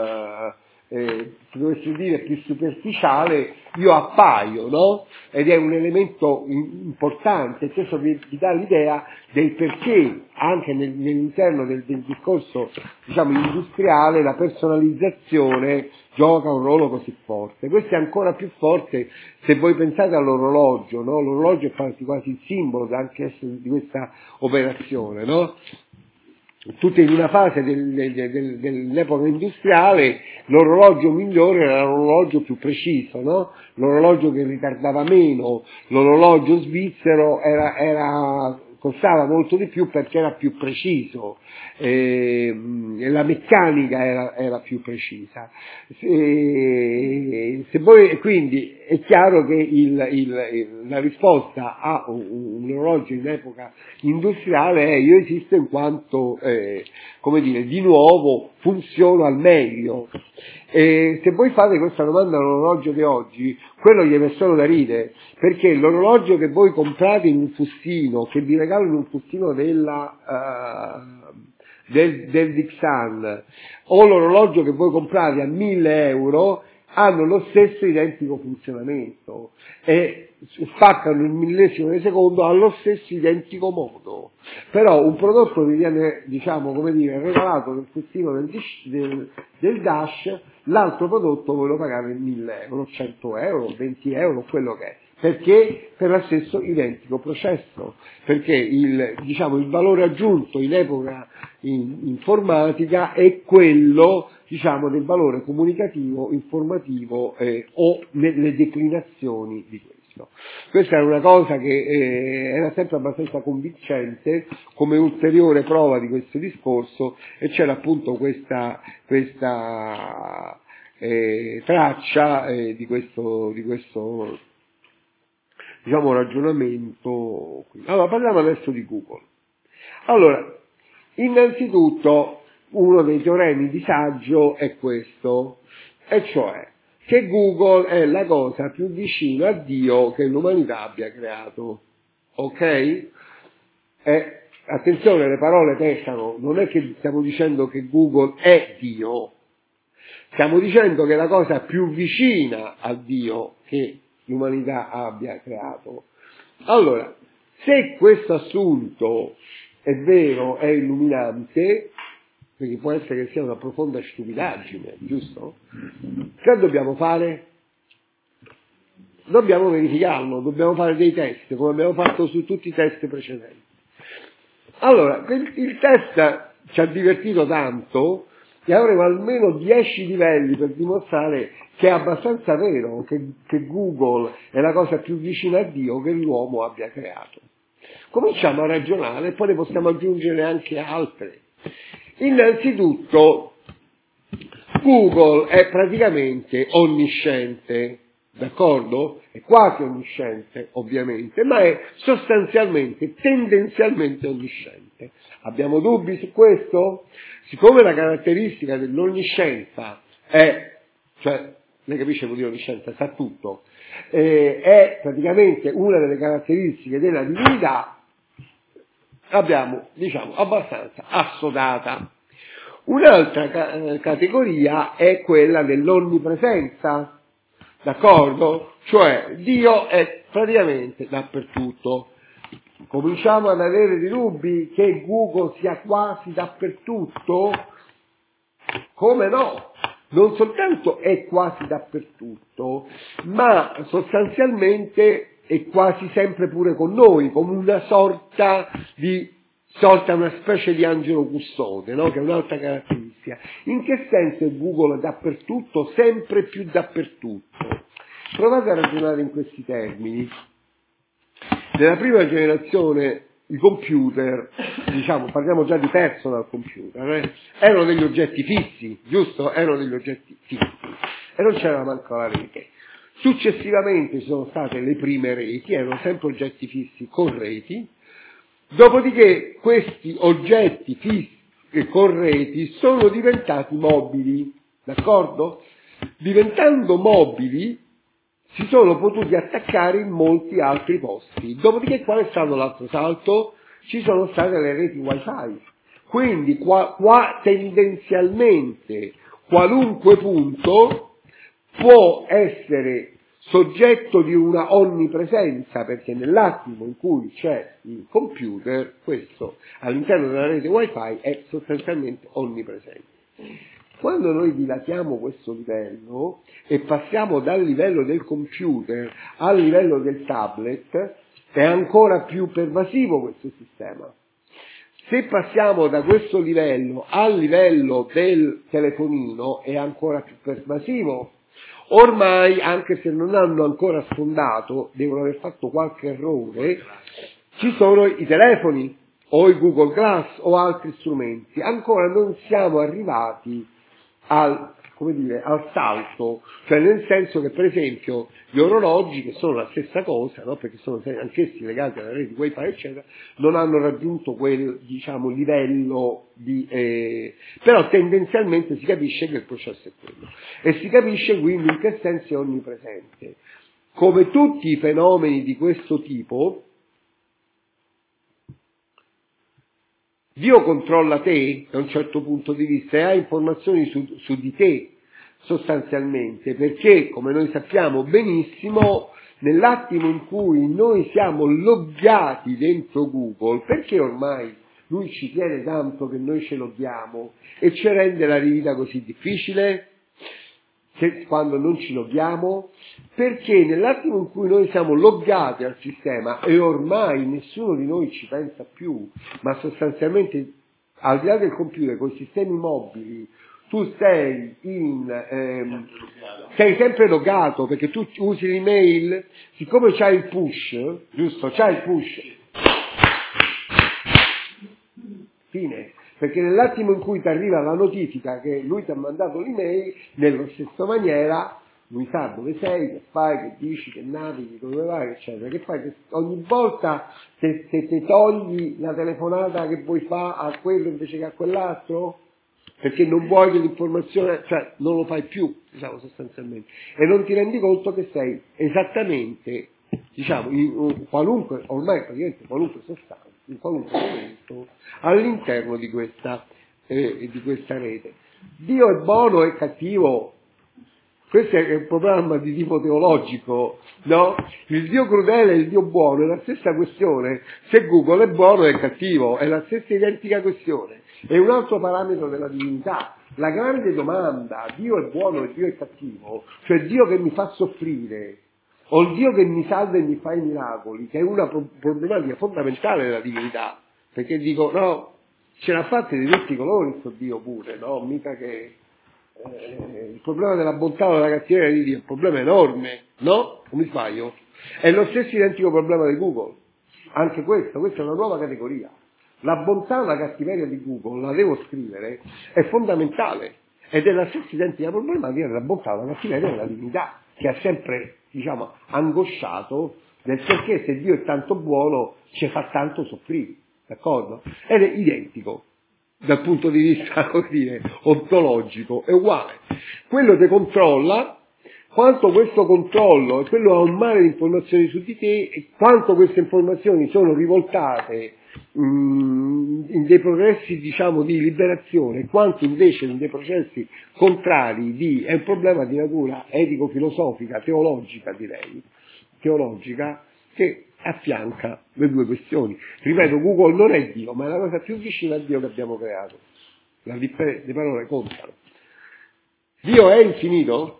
dovessi dire, più superficiale, io appaio, no? Ed è un elemento importante, questo vi dà l'idea del perché anche nell'interno del discorso, diciamo, industriale la personalizzazione gioca un ruolo così forte. Questo è ancora più forte se voi pensate all'orologio, no? L'orologio è quasi il simbolo anche di questa operazione, no? Tutte in una fase dell'epoca industriale l'orologio migliore era l'orologio più preciso, no? L'orologio che ritardava meno, l'orologio svizzero costava molto di più perché era più preciso, e la meccanica era più precisa. Se voi, quindi è chiaro che la risposta a un orologio in epoca industriale è: io esisto in quanto, come dire, di nuovo funziono al meglio. E se voi fate questa domanda all'orologio di oggi, quello gli è solo da ridere, perché l'orologio che voi comprate in un fustino, che vi regalano in un fustino del Dixan, o l'orologio che voi comprate a 1.000 euro, hanno lo stesso identico funzionamento e spaccano il millesimo di secondo allo stesso identico modo. Però un prodotto vi viene, diciamo, come dire, regalato nel fustino del Dash, l'altro prodotto voi lo pagate 1.000 euro, 100 euro, 20 euro, quello che è. Perché? Per lo stesso identico processo, perché il valore aggiunto in epoca informatica è quello, diciamo, del valore comunicativo, informativo o nelle declinazioni di questo. Questa è una cosa che era sempre abbastanza convincente come ulteriore prova di questo discorso, e c'era appunto questa traccia di questo diciamo ragionamento qui. Allora parliamo adesso di Google. Allora, innanzitutto uno dei teoremi di Saggio è questo, e cioè che Google è la cosa più vicina a Dio che l'umanità abbia creato. Ok? Attenzione, le parole pesano, non è che stiamo dicendo che Google è Dio, stiamo dicendo che è la cosa più vicina a Dio che l'umanità abbia creato. Allora, se questo assunto è vero, è illuminante, perché può essere che sia una profonda stupidaggine, giusto? Che dobbiamo fare? Dobbiamo verificarlo, dobbiamo fare dei test, come abbiamo fatto su tutti i test precedenti. Allora, il test ci ha divertito tanto che avremo almeno 10 livelli per dimostrare che è abbastanza vero che Google è la cosa più vicina a Dio che l'uomo abbia creato. Cominciamo a ragionare e poi ne possiamo aggiungere anche altre. Innanzitutto, Google è praticamente onnisciente, d'accordo? È quasi onnisciente, ovviamente, ma è sostanzialmente, tendenzialmente onnisciente. Abbiamo dubbi su questo? Siccome la caratteristica dell'onniscienza cioè, lei capisce vuol dire onniscienza, sa tutto, è praticamente una delle caratteristiche della divinità, abbiamo, diciamo, abbastanza assodata. Un'altra categoria è quella dell'onnipresenza, d'accordo? Cioè Dio è praticamente dappertutto. Cominciamo ad avere dei dubbi che Google sia quasi dappertutto? Come no? Non soltanto è quasi dappertutto, ma sostanzialmente è quasi sempre pure con noi, come una una specie di angelo custode, no? Che è un'altra caratteristica. In che senso è Google dappertutto, sempre più dappertutto? Provate a ragionare in questi termini. Nella prima generazione i computer, diciamo, parliamo già di personal computer, erano degli oggetti fissi, giusto? Erano degli oggetti fissi e non c'era manco la rete. Successivamente ci sono state le prime reti, erano sempre oggetti fissi con reti, dopodiché questi oggetti fissi con reti sono diventati mobili, d'accordo? diventando mobili si sono potuti attaccare in molti altri posti. Dopodiché qual è stato l'altro salto? Ci sono state le reti wifi. Quindi qua tendenzialmente qualunque punto può essere soggetto di una onnipresenza, perché nell'attimo in cui c'è il computer, questo all'interno della rete wifi è sostanzialmente onnipresente. Quando noi dilatiamo questo livello e passiamo dal livello del computer al livello del tablet, è ancora più pervasivo questo sistema. Se passiamo da questo livello al livello del telefonino è ancora più pervasivo. Ormai, anche se non hanno ancora sfondato, devono aver fatto qualche errore, ci sono i telefoni o i Google Glass o altri strumenti. Ancora non siamo arrivati al salto, cioè nel senso che per esempio gli orologi, che sono la stessa cosa, no? Perché sono anch'essi legati alla rete wifi eccetera, non hanno raggiunto quel livello di però tendenzialmente si capisce che il processo è quello e si capisce quindi in che senso è onnipresente. Come tutti i fenomeni di questo tipo, Dio controlla te da un certo punto di vista e ha informazioni su di te sostanzialmente, perché come noi sappiamo benissimo nell'attimo in cui noi siamo loggati dentro Google, perché ormai lui ci tiene tanto che noi ce loghiamo e ci rende la vita così difficile quando non ci loghiamo? Perché nell'attimo in cui noi siamo loggati al sistema e ormai nessuno di noi ci pensa più, ma sostanzialmente al di là del computer con i sistemi mobili tu sei sempre loggato, perché tu usi l'email, siccome c'hai il push, giusto? C'hai il push, fine. Perché nell'attimo in cui ti arriva la notifica che lui ti ha mandato l'email, nella stessa maniera lui sa dove sei, che fai, che dici, che navighi, dove vai, eccetera. Che fai? Ogni volta se ti togli la telefonata che vuoi fare a quello invece che a quell'altro, perché non vuoi che l'informazione, cioè non lo fai più, sostanzialmente. E non ti rendi conto che sei esattamente, qualunque, ormai praticamente qualunque sostanza, in qualunque momento all'interno di questa rete. Dio è buono e cattivo, questo è un programma di tipo teologico, no? Il Dio crudele e il Dio buono è la stessa questione, se Google è buono e cattivo, è la stessa identica questione, è un altro parametro della divinità. La grande domanda, Dio è buono e Dio è cattivo, cioè Dio che mi fa soffrire, o il Dio che mi salva e mi fa i miracoli, che è una problematica fondamentale della divinità, perché dico, no, ce l'ha fatta di tutti i colori questo Dio pure, no, mica che il problema della bontà o della cattiveria di Dio è un problema enorme, no? Come sbaglio? È lo stesso identico problema di Google, anche questa è una nuova categoria. La bontà o la cattiveria di Google, la devo scrivere, è fondamentale, ed è la stessa identica problematica della bontà o la cattiveria della divinità, che ha sempre angosciato del perché se Dio è tanto buono ci fa tanto soffrire, d'accordo? Ed è identico dal punto di vista, ontologico, è uguale. Quello che controlla, quanto questo controllo e quello ha un mare di informazioni su di te e quanto queste informazioni sono rivoltate in dei progressi di liberazione, quanto invece in dei processi contrari è un problema di natura etico-filosofica, teologica direi, che affianca le due questioni. Ripeto, Google non è Dio, ma è la cosa più vicina a Dio che abbiamo creato. Le parole contano. Dio è infinito?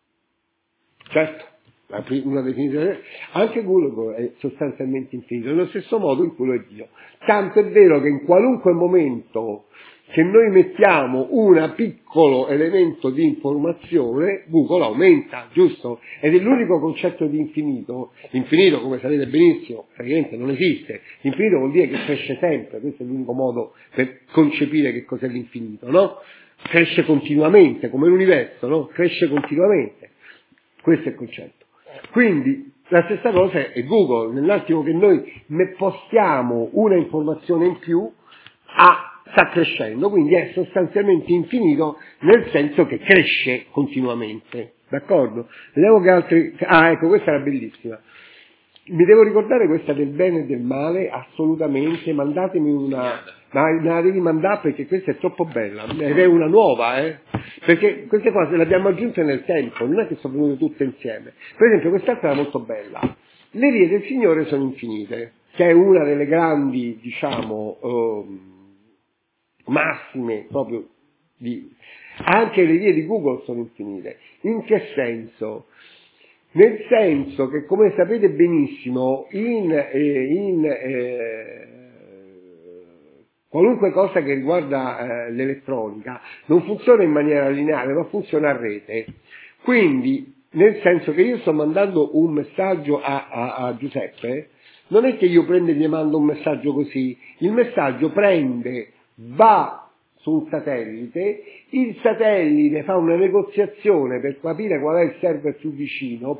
Certo. Una definizione, anche Google è sostanzialmente infinito, nello stesso modo in cui lo è Dio. Tanto è vero che in qualunque momento che noi mettiamo un piccolo elemento di informazione, Google aumenta, giusto? Ed è l'unico concetto di infinito. Infinito, come sapete benissimo, praticamente non esiste. Infinito vuol dire che cresce sempre, questo è l'unico modo per concepire che cos'è l'infinito, no? Cresce continuamente, come l'universo, no? Cresce continuamente. Questo è il concetto. Quindi la stessa cosa è Google, nell'attimo che noi ne postiamo una informazione in più, ha sta crescendo, quindi è sostanzialmente infinito nel senso che cresce continuamente, d'accordo? Vediamo che altre... Ah, ecco, questa era bellissima. Mi devo ricordare questa del bene e del male, assolutamente, mandatemi una... Ma me la devi mandare perché questa è troppo bella, ed è una nuova, perché queste cose le abbiamo aggiunte nel tempo, non è che sono venute tutte insieme. Per esempio quest'altra era molto bella. Le vie del Signore sono infinite, che è una delle grandi, diciamo, massime proprio di... Anche le vie di Google sono infinite. In che senso? Nel senso che, come sapete benissimo, qualunque cosa che riguarda l'elettronica non funziona in maniera lineare, ma funziona a rete. Quindi, nel senso che io sto mandando un messaggio a Giuseppe, non è che io prendo e gli mando un messaggio così, il messaggio prende, va su un satellite, il satellite fa una negoziazione per capire qual è il server più vicino,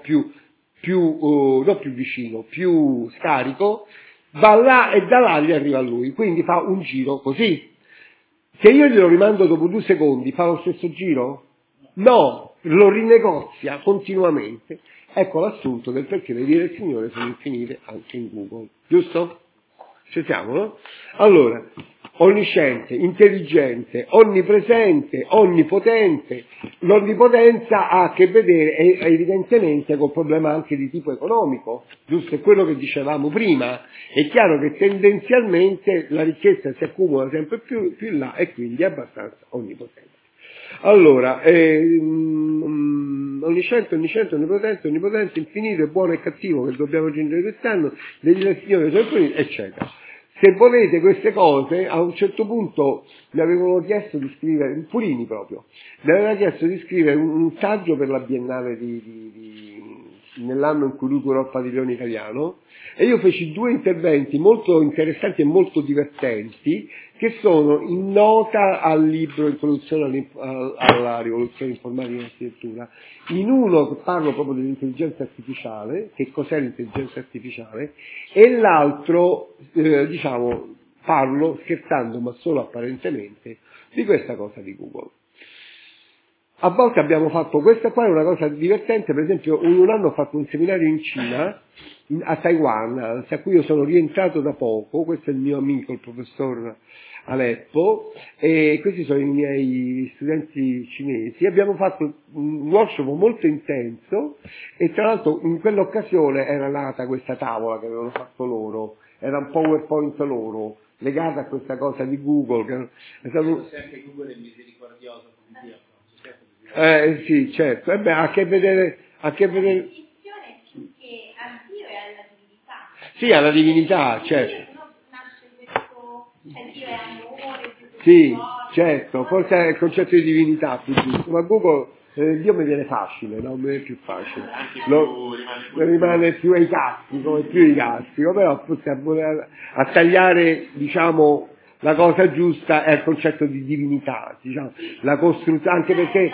non più vicino, più scarico, va là e da là gli arriva a lui, quindi fa un giro così. Se io glielo rimando dopo 2 secondi, fa lo stesso giro? No, lo rinegozia continuamente. Ecco l'assunto del perché le vie del Signore sono infinite anche in Google, giusto? Ci siamo, no? Allora, onnisciente, intelligente, onnipresente, onnipotente. L'onnipotenza ha a che vedere evidentemente col problema anche di tipo economico, giusto? È quello che dicevamo prima. È chiaro che tendenzialmente la ricchezza si accumula sempre più in là e quindi è abbastanza onnipotente. Allora, onnisciente, onnipotente, infinito, è buono e cattivo che dobbiamo aggiungere quest'anno, degli del Signore sono infiniti, eccetera. Se volete queste cose, a un certo punto mi avevano chiesto di scrivere, Purini proprio, mi aveva chiesto di scrivere un saggio per la Biennale nell'anno in cui lui curò il padiglione italiano, e io feci 2 interventi molto interessanti e molto divertenti, che sono in nota al libro Introduzione alla rivoluzione informatica e architettura. In uno parlo proprio dell'intelligenza artificiale, che cos'è l'intelligenza artificiale, e l'altro, parlo, scherzando ma solo apparentemente, di questa cosa di Google. A volte abbiamo fatto, questa qua è una cosa divertente, per esempio un anno ho fatto un seminario in Cina, a Taiwan, anzi, a cui io sono rientrato da poco, questo è il mio amico, il professor Aleppo, e questi sono i miei studenti cinesi. Abbiamo fatto un workshop molto intenso e tra l'altro in quell'occasione era nata questa tavola che avevano fatto loro, era un PowerPoint loro, legata a questa cosa di Google. Che è stato... Se anche Google è misericordioso come Dio. Sì, certo, ha a che vedere... Più che a Dio e alla divinità. Sì, alla divinità, certo. Nasce questo, Dio è amore, sì, certo, forse è il concetto di divinità più giusto, ma Google, Dio mi viene facile, no? Mi viene più facile. Rimane più ai cazzi, come più ai cazzi, però a tagliare, diciamo, la cosa giusta è il concetto di divinità, diciamo, la costruzione, anche perché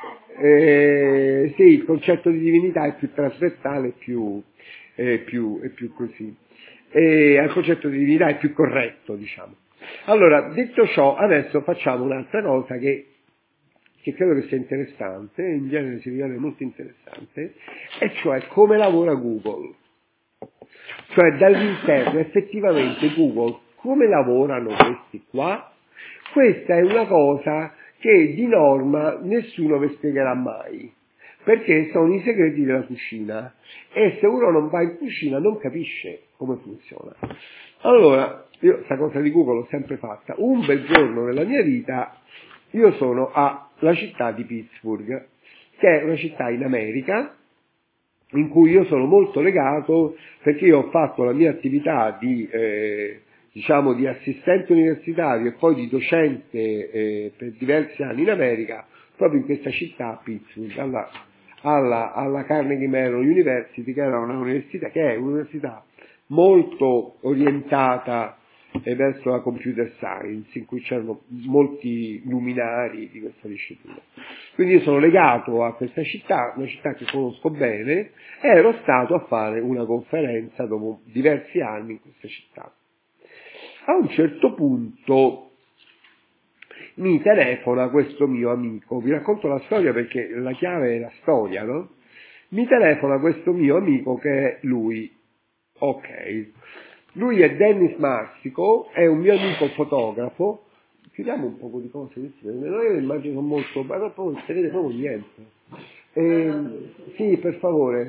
sì, il concetto di divinità è più trasversale, è più così, e il concetto di divinità è più corretto, diciamo. Allora, detto ciò, adesso facciamo un'altra cosa che credo che sia interessante, in genere si rivela molto interessante, e cioè come lavora Google. Cioè dall'interno effettivamente Google, come lavorano questi qua? Questa è una cosa che di norma nessuno vi spiegherà mai, perché sono i segreti della cucina, e se uno non va in cucina non capisce come funziona. Allora, io questa cosa di Google l'ho sempre fatta. Un bel giorno nella mia vita io sono alla città di Pittsburgh, che è una città in America, in cui io sono molto legato, perché io ho fatto la mia attività di assistente universitario e poi di docente per diversi anni in America, proprio in questa città, Pittsburgh, alla Carnegie Mellon University, che era un'università, che è un'università molto orientata verso la computer science, in cui c'erano molti luminari di questa disciplina. Quindi io sono legato a questa città, una città che conosco bene, e ero stato a fare una conferenza dopo diversi anni in questa città. A un certo punto mi telefona questo mio amico, vi racconto la storia perché la chiave è la storia, no? Mi telefona questo mio amico che è lui, ok, lui è Dennis Marsico, è un mio amico fotografo, chiudiamo un po' di cose, io immagino molto, ma proprio non si vede proprio niente. Sì, per favore.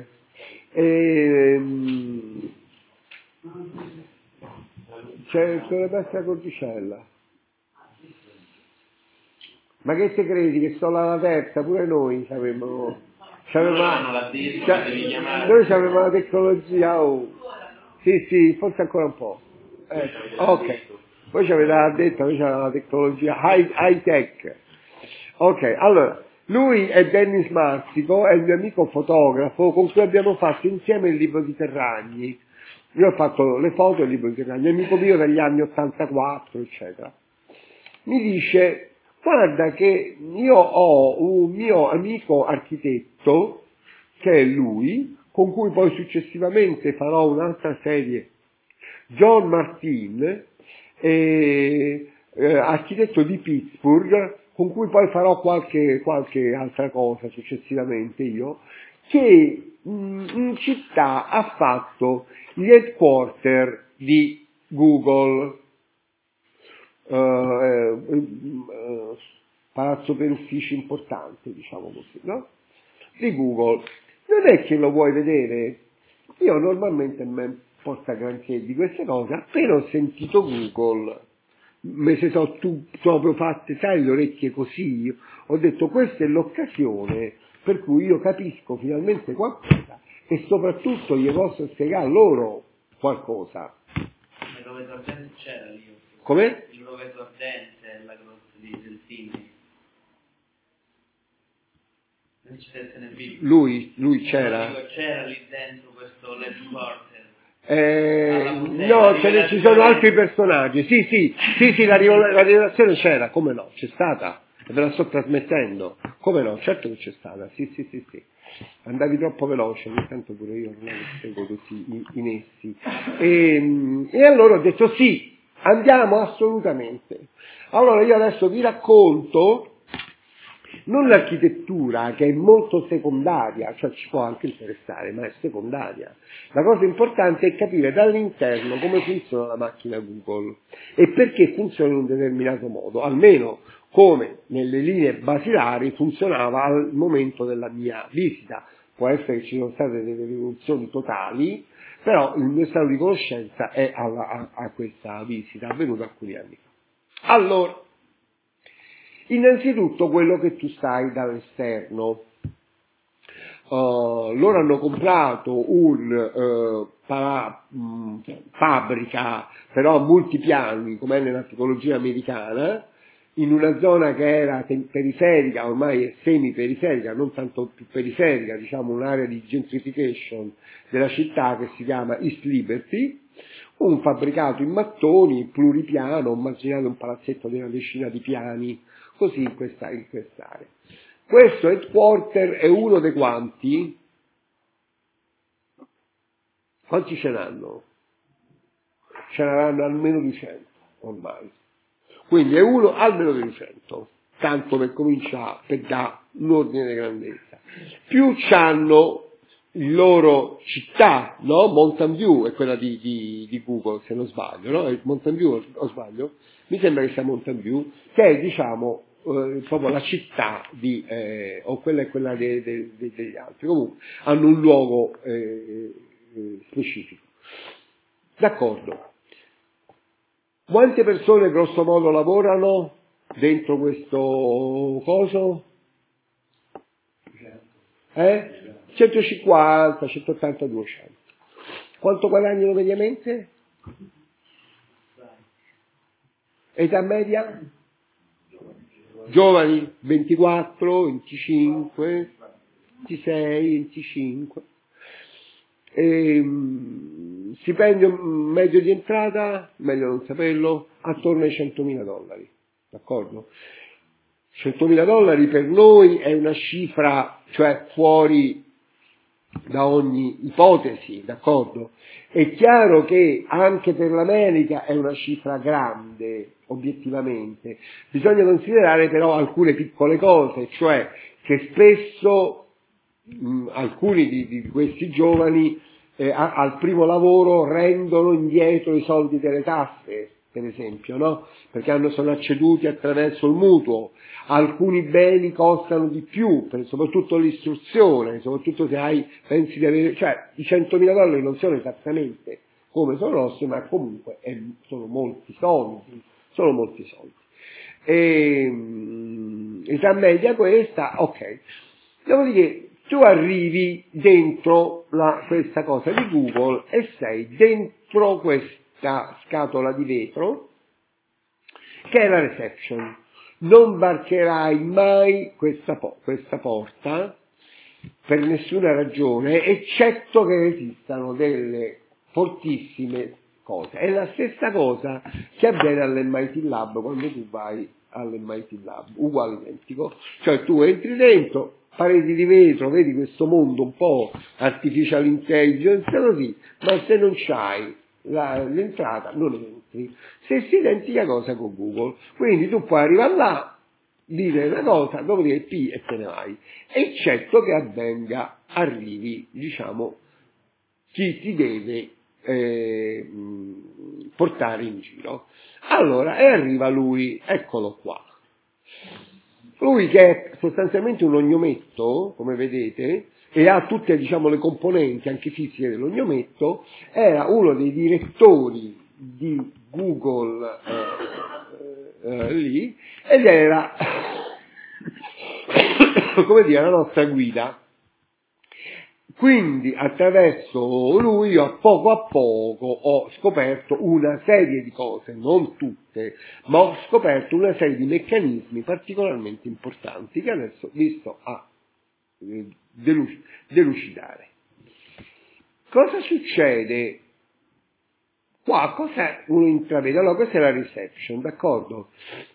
Dovrebbe essere la cordicella. Ma che te credi che sono alla terza? Pure noi noi avevamo la tecnologia, oh. Sì, forse ancora un po'. Ok. Poi ci aveva detto, noi c'era la tecnologia high tech. Ok, allora, lui è Dennis Marsico, è il mio amico fotografo con cui abbiamo fatto insieme il libro di Terragni. Io ho fatto le foto del libro di Terragni, è amico mio dagli anni 84, eccetera. Mi dice, guarda che io ho un mio amico architetto, che è lui, con cui poi successivamente farò un'altra serie, John Martin, architetto di Pittsburgh, con cui poi farò qualche altra cosa successivamente io, che in città ha fatto gli headquarter di Google, palazzo per uffici importante, diciamo così, no? Di Google. Non è che lo vuoi vedere? Io normalmente mi porta granché di queste cose, appena ho sentito Google, me se so proprio fatte, sai, le orecchie così, ho detto questa è l'occasione per cui io capisco finalmente qualcosa e soprattutto gli posso spiegare loro qualcosa. Il roveto ardente c'era lì. Come? Il roveto ardente, la grotta di Delfini. Lui c'era? C'era lì dentro questo headquarter. No, ci sono altri personaggi. Sì, la rivelazione c'era, come no? C'è stata. Ve la sto trasmettendo. Come no? Certo che c'è stata. Sì. Andavi troppo veloce, ogni tanto pure io non è che seguo così i nessi. E allora ho detto sì, andiamo assolutamente. Allora io adesso vi racconto non l'architettura, che è molto secondaria, cioè ci può anche interessare, ma è secondaria. La cosa importante è capire dall'interno come funziona la macchina Google e perché funziona in un determinato modo, almeno come nelle linee basilari funzionava al momento della mia visita. Può essere che ci sono state delle rivoluzioni totali, però il mio stato di conoscenza è a questa visita avvenuta alcuni anni fa. Allora, innanzitutto quello che tu sai dall'esterno. Loro hanno comprato fabbrica, però a multipiani, come è nella tipologia americana, in una zona che era periferica, ormai è semi-periferica, non tanto più periferica, diciamo un'area di gentrification della città che si chiama East Liberty, un fabbricato in mattoni, pluripiano, immaginate un palazzetto di una decina di piani, così in quest'area. Questo headquarter è uno dei quanti? Quanti ce n'hanno? Ce n'hanno almeno di 100 ormai. Quindi è uno almeno di 100, tanto per cominciare, per dare un ordine di grandezza. Più c'hanno il loro città, no? Mountain View è quella di Google, se non sbaglio, no? Mountain View, o sbaglio? Mi sembra che sia Mountain View, che è, diciamo, proprio la città o quella è quella degli altri. Comunque, hanno un luogo specifico. D'accordo. Quante persone grosso modo lavorano dentro questo coso? 150, 180, 200. Quanto guadagnano mediamente? Età media? Giovani 24, 25, 26, 25. Stipendio medio di entrata, meglio non saperlo, attorno ai $100.000, d'accordo? $100.000 per noi è una cifra, cioè fuori da ogni ipotesi, d'accordo? È chiaro che anche per l'America è una cifra grande, obiettivamente. Bisogna considerare però alcune piccole cose, cioè che spesso alcuni di questi giovani al primo lavoro rendono indietro i soldi delle tasse, per esempio, no? Perché sono acceduti attraverso il mutuo. Alcuni beni costano di più, soprattutto l'istruzione, soprattutto se pensi di avere, cioè i $100.000 non sono esattamente come sono nostri, ma comunque sono molti soldi. Età media questa, ok. Dopodiché tu arrivi dentro questa cosa di Google e sei dentro questa scatola di vetro che è la reception. Non varcherai mai questa porta per nessuna ragione, eccetto che esistano delle fortissime cose. È la stessa cosa che avviene all'MIT Lab quando tu vai all'MIT Lab, uguale identico. Cioè tu entri dentro, pareti di vetro, vedi questo mondo un po' artificial intelligence così, ma se non c'hai l'entrata non entri. Stessa identica cosa con Google, quindi tu puoi arrivare là, dire una cosa, dopodiché P e te ne vai, eccetto che arrivi, diciamo, chi ti deve portare in giro. Allora, e arriva lui, eccolo qua. Lui che è sostanzialmente un ognometto, come vedete, e ha tutte, diciamo, le componenti anche fisiche dell'ognometto, era uno dei direttori di Google lì, ed era, come dire, la nostra guida. Quindi attraverso lui a poco ho scoperto una serie di cose, non tutte, ma ho scoperto una serie di meccanismi particolarmente importanti che adesso vi sto a delucidare. Cosa succede? Qua cosa uno intravede? Allora questa è la reception, d'accordo?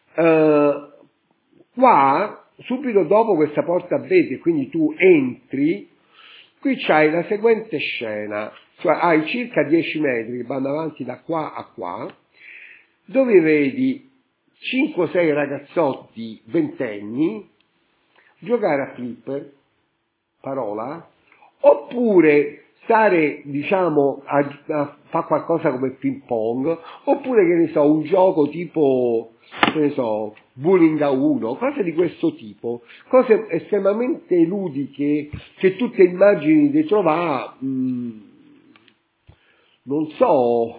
Qua, subito dopo questa porta a vetri, quindi tu entri, qui c'hai la seguente scena, cioè hai circa 10 metri che vanno avanti da qua a qua, dove vedi 5-6 ragazzotti ventenni giocare a flipper, parola, oppure stare, diciamo, a fare qualcosa come ping pong, oppure, che ne so, un gioco tipo, che ne so, bowling a uno, cose di questo tipo, cose estremamente ludiche che tu ti immagini di trovare, non so,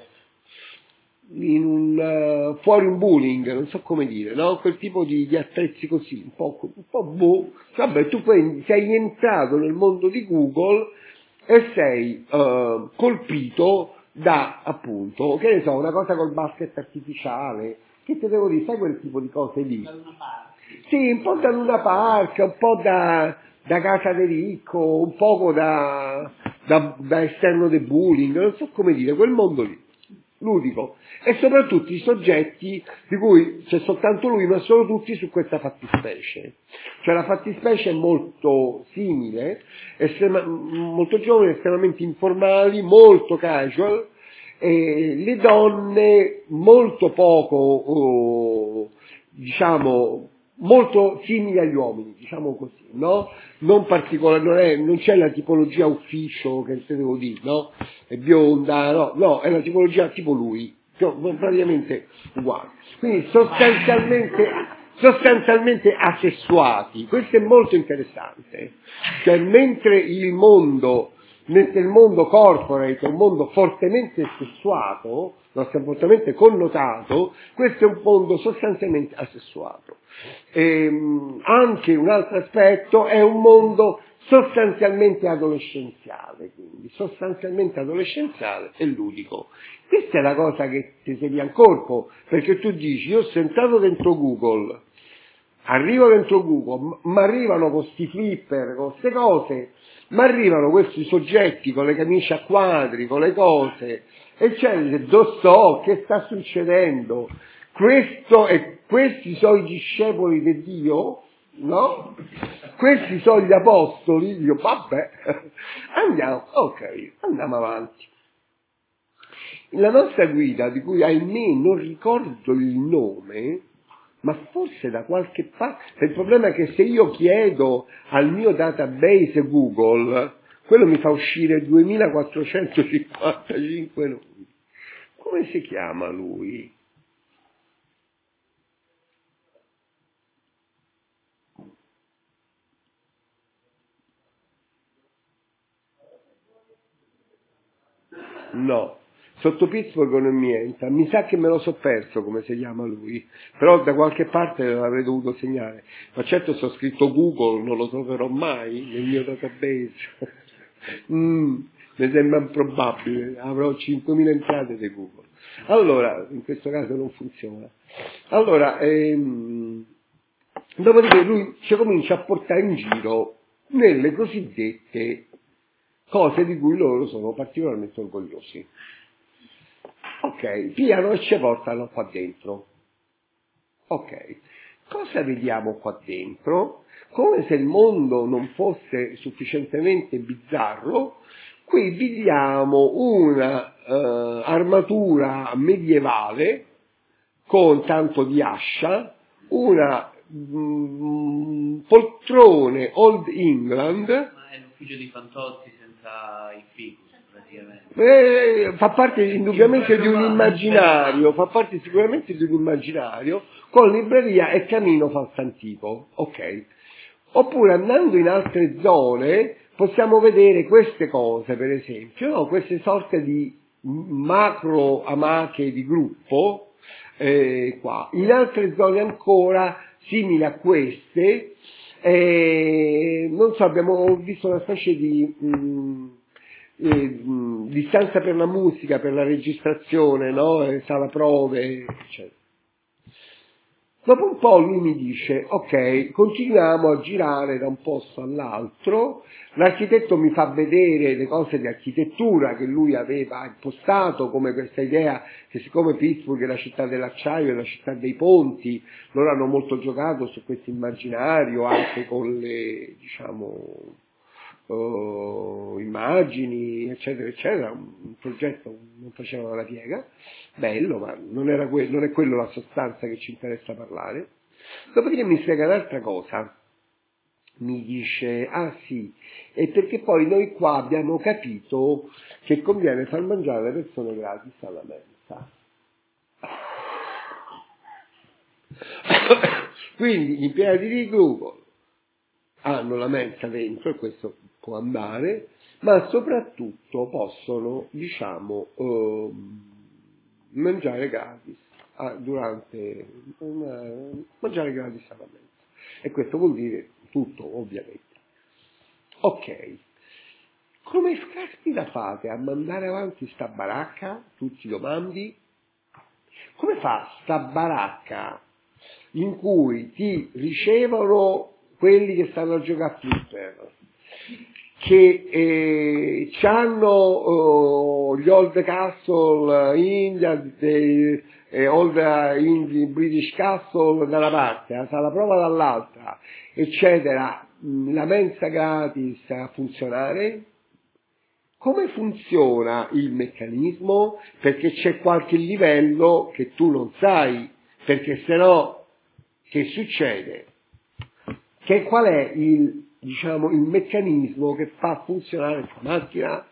fuori un bowling, non so come dire, no? Quel tipo di attrezzi così, un po' boh. Vabbè, tu poi sei entrato nel mondo di Google e sei colpito da, appunto, che ne so, una cosa col basket artificiale, che te devo dire, sai quel tipo di cose lì? Sì, un po' da Luna Park, un po' da Casa de Ricco, un poco da esterno del bowling, non so come dire, quel mondo lì, ludico. E soprattutto i soggetti di cui c'è soltanto lui, ma sono tutti su questa fattispecie. Cioè la fattispecie è molto simile, molto giovani, estremamente informali, molto casual, e le donne molto poco, diciamo, molto simili agli uomini, diciamo così, no? Non particolare, non c'è la tipologia ufficio che te devo dire, no? È bionda, no, è la tipologia tipo lui, praticamente uguale. Quindi sostanzialmente asessuati. Questo è molto interessante. Cioè, mentre il mondo corporate è un mondo fortemente sessuato, fortemente connotato, questo è un mondo sostanzialmente asessuato. Anche un altro aspetto, è un mondo sostanzialmente adolescenziale, quindi sostanzialmente adolescenziale e ludico. Questa è la cosa che ti viene al corpo, perché tu dici, io sono entrato dentro Google, arrivo dentro Google, ma arrivano con sti flipper, con queste cose, ma arrivano questi soggetti con le camicie a quadri, con le cose, e dice, dove sto, che sta succedendo? Questi sono i discepoli di Dio, no? Questi sono gli apostoli, vabbè, andiamo avanti. La nostra guida, di cui ahimè non ricordo il nome, ma forse da qualche parte, il problema è che se io chiedo al mio database Google, quello mi fa uscire 2455 nomi. Come si chiama lui? No, sotto Pittsburgh non mi entra, mi sa che me lo so perso come si chiama lui, però da qualche parte l'avrei dovuto segnare, ma certo se ho scritto Google non lo troverò mai nel mio database, mi sembra improbabile, avrò 5.000 entrate di Google. Allora, in questo caso non funziona. Allora, dopodiché lui ci comincia a portare in giro nelle cosiddette cose di cui loro sono particolarmente orgogliosi. Ok, piano e ci portano qua dentro. Ok, cosa vediamo qua dentro? Come se il mondo non fosse sufficientemente bizzarro, qui vediamo una armatura medievale con tanto di ascia, una poltrone Old England. Ma è l'ufficio di Fantozzi senza il ficus, praticamente. Fa parte indubbiamente di un immaginario, fa parte sicuramente di un immaginario, con libreria e camino falsantico, ok. Oppure andando in altre zone possiamo vedere queste cose, per esempio, no? Queste sorte di macro amache di gruppo, qua. In altre zone ancora simili a queste, non so, abbiamo visto una specie di stanza per la musica, per la registrazione, no? Sala prove, eccetera. Dopo un po' lui mi dice, ok, continuiamo a girare da un posto all'altro, l'architetto mi fa vedere le cose di architettura che lui aveva impostato, come questa idea che siccome Pittsburgh è la città dell'acciaio, è la città dei ponti, loro hanno molto giocato su questo immaginario anche con le, diciamo, immagini, eccetera, eccetera, un progetto non faceva la piega, bello, ma non è quello la sostanza che ci interessa parlare. Dopodiché mi spiega un'altra cosa, mi dice, ah sì, è perché poi noi qua abbiamo capito che conviene far mangiare le persone gratis alla mensa. Quindi gli impiegati di Google hanno la mensa dentro, e questo può andare, ma soprattutto possono, diciamo, mangiare gratis mangiare gratis alla mensa. E questo vuol dire tutto, ovviamente. Ok. Come caspita fate a mandare avanti sta baracca? Tu ti domandi? Come fa sta baracca in cui ti ricevono quelli che stanno a giocare a flipper, che hanno gli Old Castle India, Old British Castle da una parte, la sala prova dall'altra, eccetera, la mensa gratis a funzionare? Come funziona il meccanismo? Perché c'è qualche livello che tu non sai, perché sennò che succede? Qual è il meccanismo che fa funzionare questa macchina?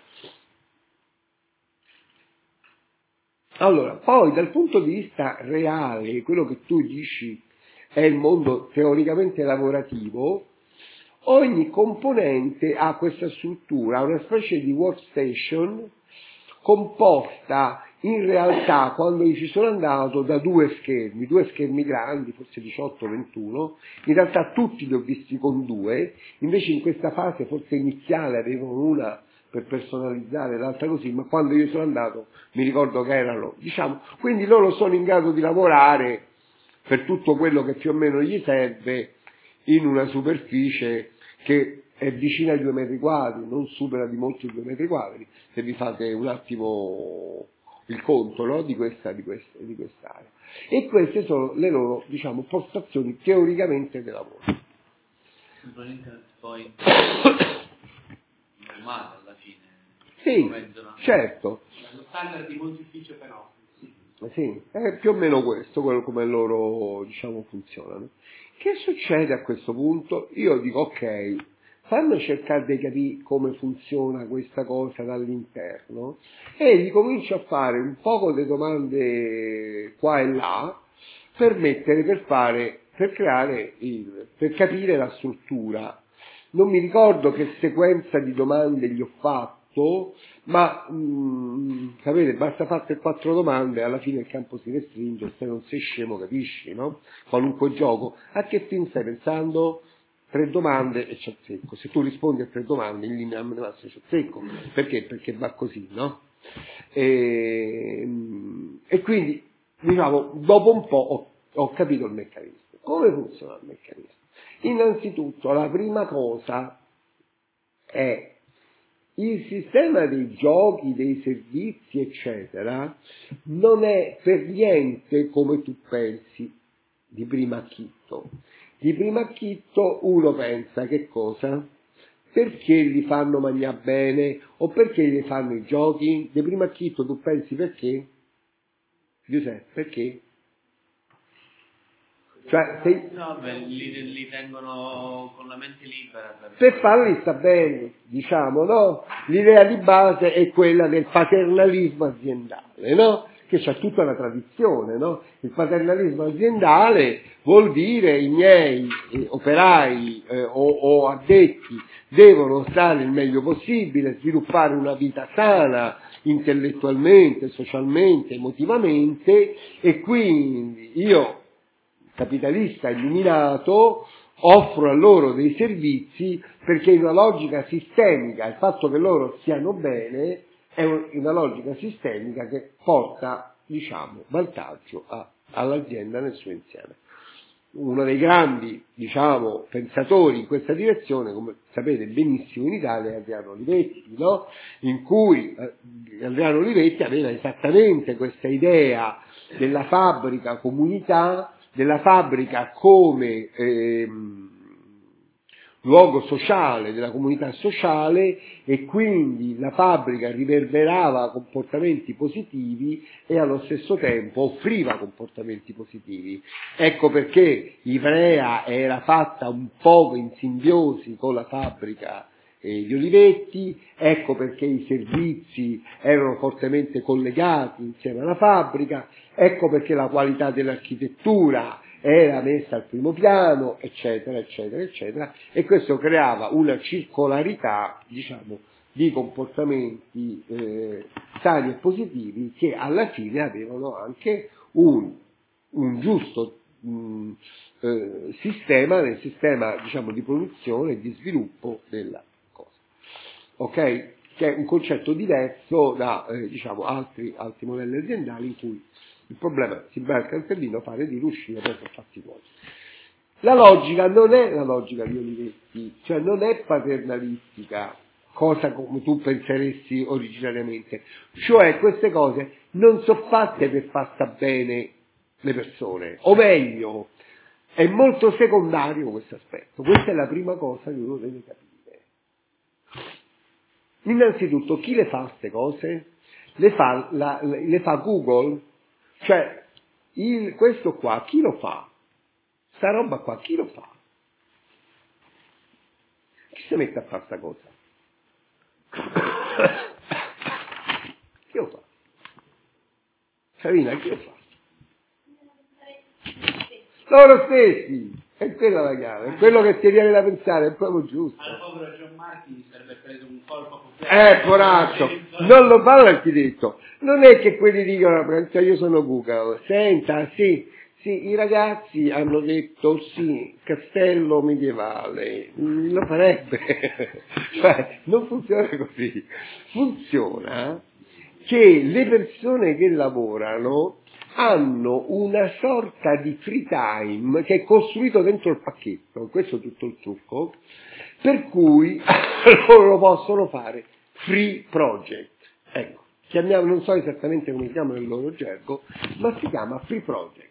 Allora, poi dal punto di vista reale, quello che tu dici è il mondo teoricamente lavorativo, ogni componente ha questa struttura, una specie di workstation composta in realtà, quando io ci sono andato, da due schermi grandi, forse 18-21, in realtà tutti li ho visti con due, invece in questa fase forse iniziale avevano una per personalizzare, l'altra così, ma quando io sono andato mi ricordo che erano, quindi loro sono in grado di lavorare per tutto quello che più o meno gli serve in una superficie che è vicina ai 2 metri quadri, non supera di molto i 2 metri quadri, se vi fate un attimo il conto, no? di quest'area. E queste sono le loro, postazioni teoricamente di lavoro. Un internet poi normale alla fine. Sì, certo. Lo standard di multi-ufficio però. Sì, è più o meno questo, come loro, diciamo, funzionano. Che succede a questo punto? Io dico, ok, fammi cercare di capire come funziona questa cosa dall'interno e gli comincio a fare un poco di domande qua e là per capire la struttura. Non mi ricordo che sequenza di domande gli ho fatto, ma sapete, basta fare 4 domande e alla fine il campo si restringe, se non sei scemo capisci, no? Qualunque gioco. A che film stai pensando? 3 domande e c'è secco. Se tu rispondi a 3 domande in linea di massima c'è secco. Perché? Perché va così, no? E quindi, diciamo, dopo un po' ho capito il meccanismo. Come funziona il meccanismo? Innanzitutto, la prima cosa è il sistema dei giochi, dei servizi, eccetera, non è per niente come tu pensi di primo acchitto. Di primo acchitto uno pensa che cosa? Perché li fanno mangiare bene o perché li fanno i giochi? Di primo acchitto tu pensi perché? Giuseppe, perché? Cioè, li tengono con la mente libera. Per farli sta bene, diciamo, no? L'idea di base è quella del paternalismo aziendale, no? Che c'è tutta una tradizione, no? Il paternalismo aziendale vuol dire i miei operai o addetti devono stare il meglio possibile, sviluppare una vita sana, intellettualmente, socialmente, emotivamente, e quindi io, capitalista illuminato, offro a loro dei servizi perché in una logica sistemica il fatto che loro stiano bene è una logica sistemica che porta, diciamo, vantaggio all'azienda nel suo insieme. Uno dei grandi, diciamo, pensatori in questa direzione, come sapete benissimo in Italia, è Adriano Olivetti, no? In cui Adriano Olivetti aveva esattamente questa idea della fabbrica comunità, della fabbrica come luogo sociale, della comunità sociale, e quindi la fabbrica riverberava comportamenti positivi e allo stesso tempo offriva comportamenti positivi. Ecco perché Ivrea era fatta un poco in simbiosi con la fabbrica di Olivetti, ecco perché i servizi erano fortemente collegati insieme alla fabbrica, ecco perché la qualità dell'architettura era messa al primo piano, eccetera, eccetera, eccetera, e questo creava una circolarità, diciamo, di comportamenti sani e positivi che alla fine avevano anche un giusto sistema, nel sistema, diciamo, di produzione e di sviluppo della cosa. Ok? Che è un concetto diverso da, diciamo, altri modelli aziendali in cui il problema si va al cartellino fare di riuscire poi per fatti tuoi. La logica non è la logica di Olivetti, cioè non è paternalistica, cosa come tu penseresti originariamente, cioè queste cose non sono fatte per far sta bene le persone, o meglio, è molto secondario questo aspetto. Questa è la prima cosa che uno deve capire. Innanzitutto, chi le fa queste cose? Le fa Google. Cioè, questo qua, chi lo fa? Sta roba qua, chi lo fa? Chi si mette a fare sta cosa? Chi lo fa? Sarina, chi lo fa? Loro stessi! È quella la chiave, è quello che ti viene da pensare, è proprio giusto. Al povero John Martin sarebbe preso un colpo completo. Poraccio, non lo fa l'architetto. Non è che quelli dicono, io sono Google, senta, sì, i ragazzi hanno detto sì, castello medievale, lo farebbe. Cioè, non funziona così. Funziona che le persone che lavorano hanno una sorta di free time che è costruito dentro il pacchetto, questo è tutto il trucco, per cui loro lo possono fare free project. Ecco, non so esattamente come si chiama nel loro gergo, ma si chiama free project.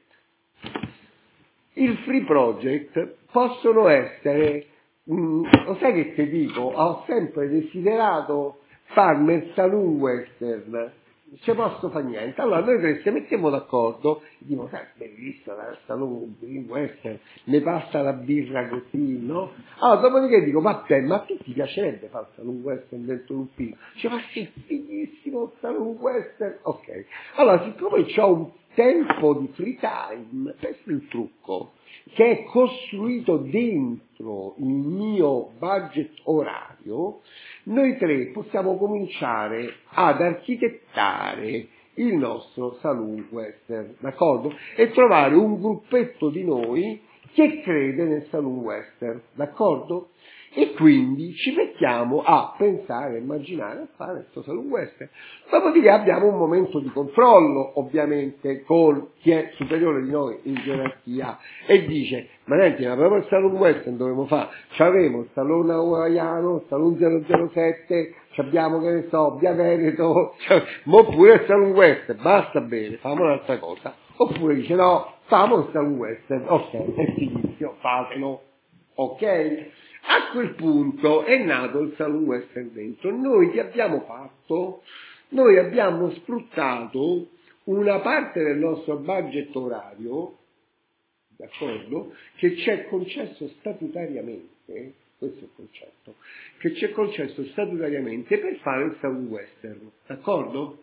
Il free project possono essere, lo sai che ti dico, ho sempre desiderato Farmer Saloon Western, non ci posso fare niente. Allora noi tre ci mettiamo d'accordo, dico, bellissima la Saloon Western, ne passa la birra così, no? Allora dopodiché dico, vabbè, ma a te ti piacerebbe fare il Saloon Western dentro l'ufficio? Dice, ma sì, fighissimo il Saloon Western, ok. Allora, siccome ho un tempo di free time, questo è il trucco, che è costruito dentro il mio budget orario, noi tre possiamo cominciare ad architettare il nostro Saloon Western, d'accordo? E trovare un gruppetto di noi che crede nel Saloon Western, d'accordo? E quindi ci mettiamo a pensare, a immaginare, a fare questo Saloon Western. Dopodiché abbiamo un momento di controllo, ovviamente, con chi è superiore di noi in gerarchia e dice, ma niente, ma proprio il Saloon Western dovremmo fare, c'avremo il Salone Hawaiano, il Saloon 007, abbiamo, che ne so, Via Veneto, oppure il Saloon Western, basta bene, famo un'altra cosa. Oppure dice, no, famo il Saloon Western, ok, è fighissimo, fatelo, ok? A quel punto è nato il Saloon Western dentro. Noi che abbiamo fatto? Noi abbiamo sfruttato una parte del nostro budget orario, d'accordo? Che ci è concesso statutariamente, questo è il concetto, che ci è concesso statutariamente per fare il Saloon Western, d'accordo?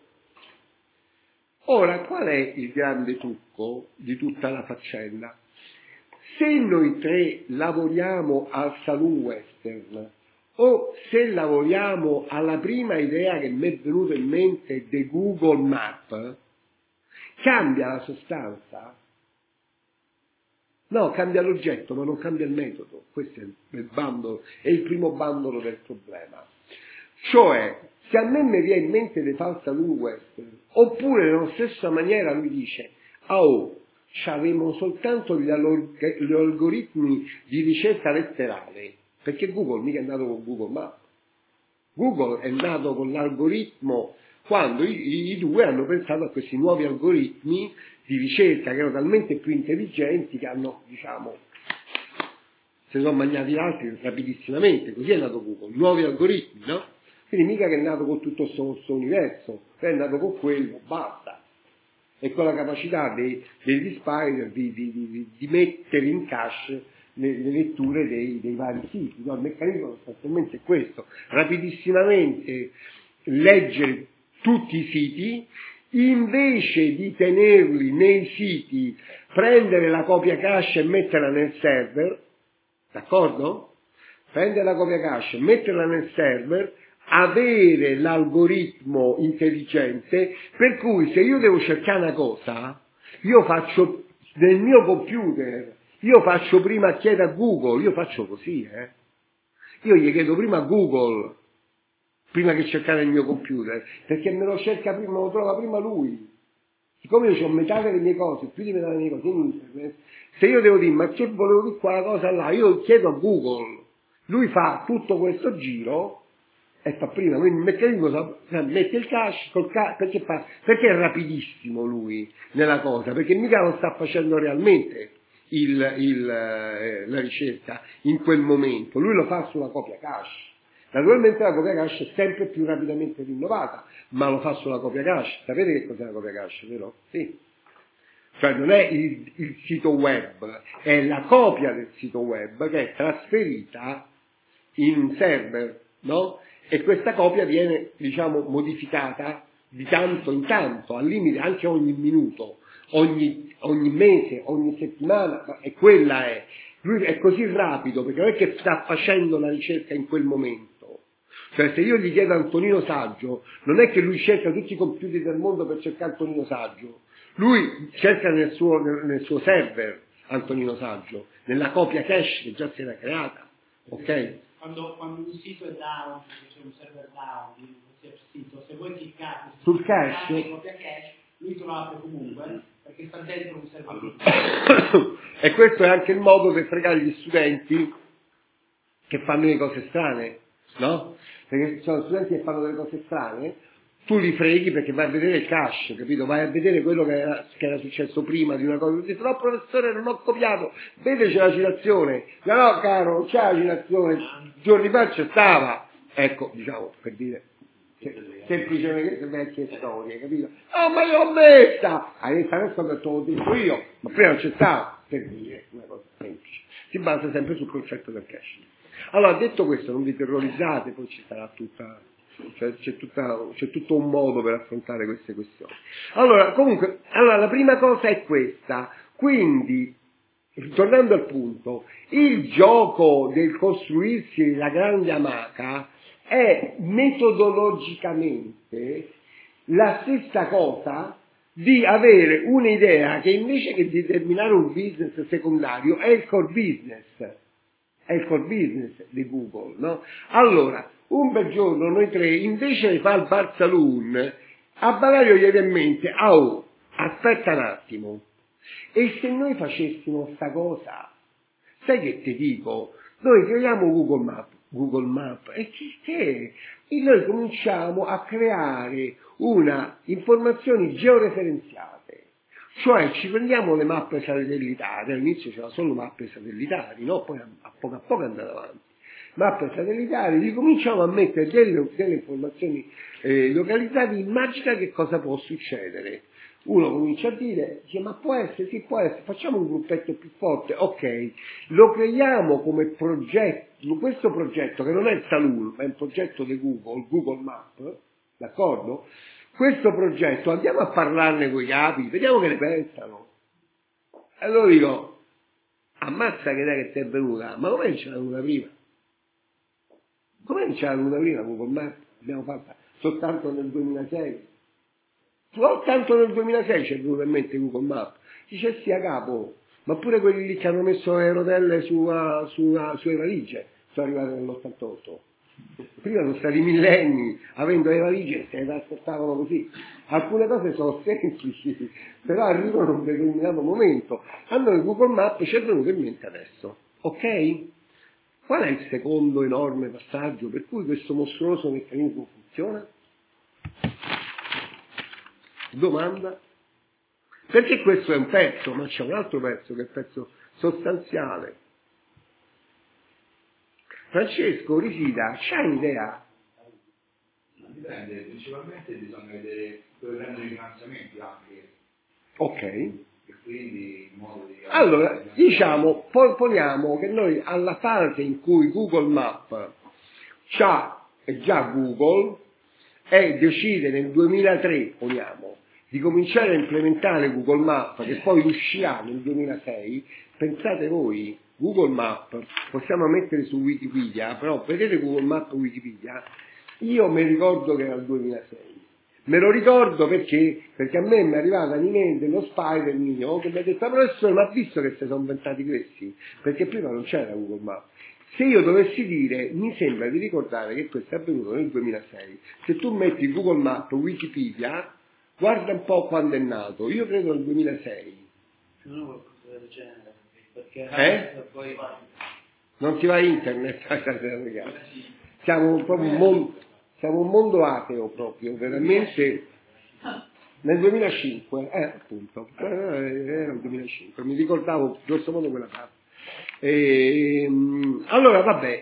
Ora, qual è il grande trucco di tutta la faccenda? Se noi tre lavoriamo al Saloon Western o se lavoriamo alla prima idea che mi è venuta in mente di Google Map, cambia la sostanza? No, cambia l'oggetto, ma non cambia il metodo. Questo è il bandolo, è il primo bandolo del problema. Cioè, se a me mi viene in mente di fare il Saloon Western, oppure nella stessa maniera lui dice, c'avevamo soltanto gli algoritmi di ricerca letterale, perché Google mica è nato con Google Maps. Google è nato con l'algoritmo quando i due hanno pensato a questi nuovi algoritmi di ricerca che erano talmente più intelligenti che hanno, diciamo, se sono mangiati altri rapidissimamente, così è nato Google, nuovi algoritmi, no? Quindi mica che è nato con tutto questo universo, è nato con quello, basta. E con la capacità degli spider di mettere in cache le letture dei vari siti. No? Il meccanismo sostanzialmente è questo, rapidissimamente leggere tutti i siti, invece di tenerli nei siti, prendere la copia cache e metterla nel server, d'accordo? Prendere la copia cache e metterla nel server, avere l'algoritmo intelligente per cui se io devo cercare una cosa, io faccio nel mio computer, io faccio prima chiedere a Google, io faccio così, io gli chiedo prima a Google, prima che cercare nel mio computer, perché me lo cerca prima, me lo trova prima lui. Siccome io ho metà delle mie cose, più di metà delle mie cose in internet, se io devo dire, ma che volevo dire quella cosa là, io chiedo a Google, lui fa tutto questo giro, e fa prima, quindi il meccanismo mette il cache, perché è rapidissimo lui nella cosa, perché mica lo sta facendo realmente la ricerca in quel momento, lui lo fa sulla copia cache. Naturalmente la copia cache è sempre più rapidamente rinnovata, ma lo fa sulla copia cache. Sapete che cos'è la copia cache, vero? Sì. Cioè non è il sito web, è la copia del sito web che è trasferita in un server, no? E questa copia viene, diciamo, modificata di tanto in tanto, al limite anche ogni minuto, ogni mese, ogni settimana, e quella è. Lui è così rapido perché non è che sta facendo la ricerca in quel momento. Cioè se io gli chiedo a Antonino Saggio, non è che lui cerca tutti i computer del mondo per cercare Antonino Saggio, lui cerca nel suo server Antonino Saggio, nella copia cache che già si era creata, ok? Quando un sito è down, c'è un server down di un qualsiasi sito, se voi cliccate sul cache, copia cache, lui te lo apre comunque, perché sta dentro un server. E questo è anche il modo per fregare gli studenti che fanno le cose strane, no? Perché ci sono studenti che fanno delle cose strane, tu li freghi perché vai a vedere il cache, capito? Vai a vedere quello che era successo prima di una cosa, dici, no professore non ho copiato, vede c'è la citazione, no caro non c'è la citazione, giorni fa c'è stava, ecco, diciamo, per dire, semplicemente vecchie storie, capito? Oh, ma io l'ho messa! Adesso te l'ho detto io, ma prima non c'è stato, per dire, una cosa semplice. Si basa sempre sul concetto del cashing. Allora, detto questo, non vi terrorizzate, poi ci sarà tutta... Cioè, c'è tutto un modo per affrontare queste questioni. Allora, comunque, la prima cosa è questa. Quindi, tornando al punto, il gioco del costruirsi la grande amaca è metodologicamente la stessa cosa di avere un'idea che invece che determinare un business secondario è il core business. È il core business di Google, no? Allora, un bel giorno noi tre, invece di fare il bar saloon, a Bavario gli viene in mente, aspetta un attimo, e se noi facessimo sta cosa, sai che ti dico? Noi creiamo Google Map, e che? E noi cominciamo a creare informazioni georeferenziate. Cioè ci prendiamo le mappe satellitari, all'inizio c'erano solo mappe satellitari, no? Poi a poco andare avanti. Mappe satellitari, ricominciamo a mettere delle informazioni localizzate, immagina che cosa può succedere. Uno comincia a dire, ma può essere, sì può essere, facciamo un gruppetto più forte, ok, lo creiamo come progetto, questo progetto che non è il Saloon, ma è un progetto di Google Map, d'accordo? Questo progetto, andiamo a parlarne con i capi, vediamo che ne pensano. E allora dico, ammazza che idea che ti è venuta, ma come ce l'è venuta prima? Come ce l'è venuta prima Google Map? L'abbiamo fatta soltanto nel 2006. Soltanto nel 2006 ci è venuto in mente Google Map. Dice sì a capo, ma pure quelli lì che hanno messo le rotelle sulle valigie sono arrivati nell'88. Prima sono stati millenni, avendo le valigie se le trasportavano così. Alcune cose sono semplici, però arrivano in un determinato momento. A noi Google Maps ci è venuto in mente adesso, ok? Qual è il secondo enorme passaggio per cui questo mostruoso meccanismo funziona? Domanda? Perché questo è un pezzo, ma c'è un altro pezzo che è il pezzo sostanziale. Francesco, Risida, c'hai un'idea? Dipende, principalmente bisogna vedere dove prendono i finanziamenti anche. Ok. E quindi in modo di... Allora, diciamo, poniamo che noi alla fase in cui Google Map è già Google e decide nel 2003, poniamo, di cominciare a implementare Google Map, che poi uscirà nel 2006, pensate voi, Google Map, possiamo mettere su Wikipedia, però vedete Google Map Wikipedia, io mi ricordo che era il 2006. Me lo ricordo perché a me mi è arrivata un'email dello Spider mio che mi ha detto, professore, ma ha visto che si sono inventati questi? Perché prima non c'era Google Map. Se io dovessi dire, mi sembra di ricordare che questo è avvenuto nel 2006, se tu metti Google Map Wikipedia, guarda un po' quando è nato, io credo nel 2006. Non qualcosa del genere, perché poi... Non si va a internet, siamo proprio un mondo ateo proprio, veramente. Nel 2005, appunto, era il 2005, mi ricordavo grosso modo quella parte. Allora, vabbè,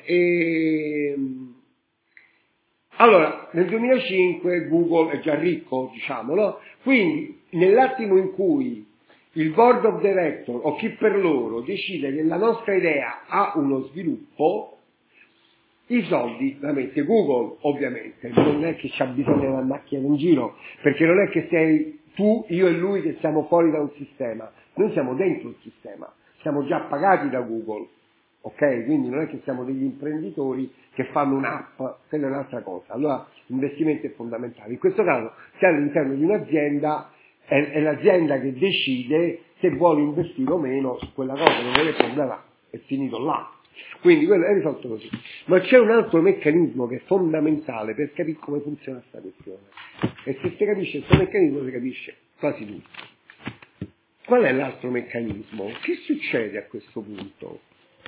allora, nel 2005 Google è già ricco, diciamo, no? Quindi, nell'attimo in cui il board of director o chi per loro decide che la nostra idea ha uno sviluppo, i soldi la mette Google, ovviamente, non è che c'ha bisogno della macchina in giro, perché non è che sei tu, io e lui che siamo fuori da un sistema, noi siamo dentro il sistema, siamo già pagati da Google, ok? Quindi non è che siamo degli imprenditori che fanno un'app, quella è un'altra cosa. Allora l'investimento è fondamentale. In questo caso, se all'interno di un'azienda, è l'azienda che decide se vuole investire o meno su quella cosa, non è il problema, è finito là. Quindi quello è risolto così. Ma c'è un altro meccanismo che è fondamentale per capire come funziona questa questione. E se si capisce questo meccanismo si capisce quasi tutto. Qual è l'altro meccanismo? Che succede a questo punto?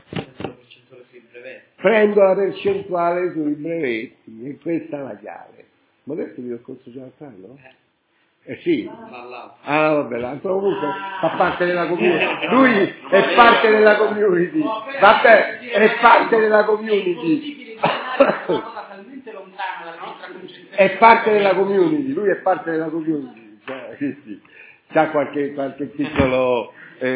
Prendo la percentuale sui brevetti e questa è la chiave. Ma adesso vi ho corso già al no? Sì. Ah, vabbè, l'altro comunque fa parte della community. Lui è parte della community. Vabbè, è parte della community. una cosa talmente lontana dalla nostra concezione. È parte della community, lui è parte della community, sì. C'ha qualche piccolo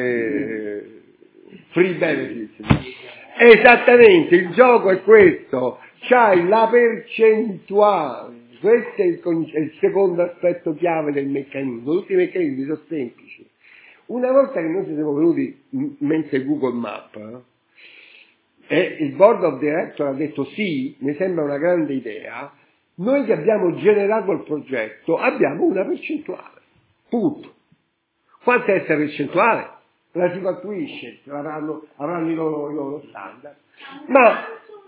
free benefit. Esattamente, il gioco è questo, c'hai la percentuale, questo è il secondo aspetto chiave del meccanismo. Tutti i meccanismi sono semplici. Una volta che noi siamo venuti in mente Google Maps, e il board of director ha detto sì, mi sembra una grande idea, noi che abbiamo generato il progetto abbiamo una percentuale, punto. Quanto è questa percentuale? La si costruisce, avranno i loro standard. Ma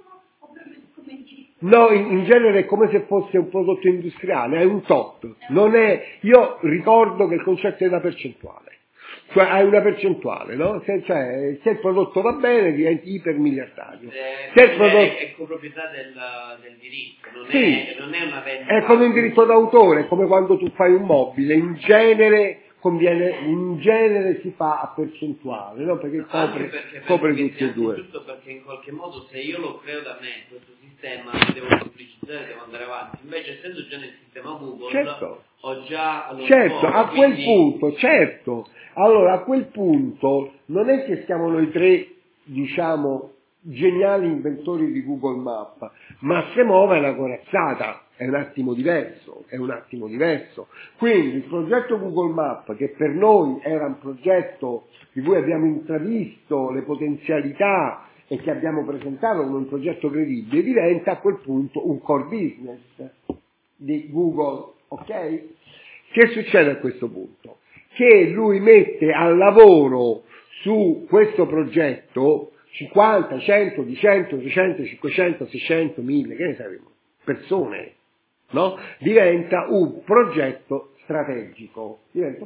no, in genere è come se fosse un prodotto industriale, è un top. Non è, io ricordo che il concetto è una percentuale. Cioè hai una percentuale, no? Se il prodotto va bene diventi ipermiliardario. Se il prodotto è coproprietà del diritto, non è una vendita. È come un diritto d'autore, è come quando tu fai un mobile, in genere si fa a percentuale, no? Perché copre tutti e due. Giusto perché in qualche modo se io lo creo da me, questo sistema, devo semplicizzare, devo andare avanti. Invece essendo già nel sistema Google, ho già a quel punto, allora a quel punto non è che siamo noi tre, diciamo, geniali inventori di Google Maps, ma se muove una corazzata, è un attimo diverso. Quindi il progetto Google Maps, che per noi era un progetto di cui abbiamo intravisto le potenzialità e che abbiamo presentato come un progetto credibile, diventa a quel punto un core business di Google, ok? Che succede a questo punto? Che lui mette al lavoro su questo progetto 50, 100, 200, 300, 500, 600, 1000, che ne saremo? Persone, no? Diventa un progetto strategico.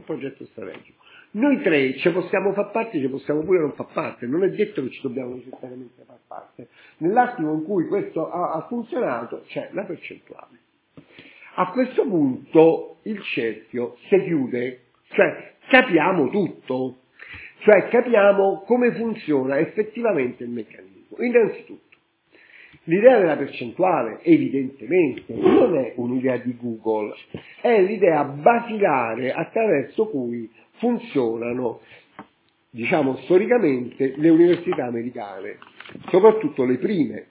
Noi tre ci possiamo far parte, ci possiamo pure non far parte, non è detto che ci dobbiamo necessariamente far parte. Nell'attimo in cui questo ha funzionato c'è la percentuale. A questo punto il cerchio si chiude, cioè capiamo tutto. Cioè capiamo come funziona effettivamente il meccanismo. Innanzitutto, l'idea della percentuale evidentemente non è un'idea di Google, è l'idea basilare attraverso cui funzionano, diciamo storicamente, le università americane, soprattutto le prime.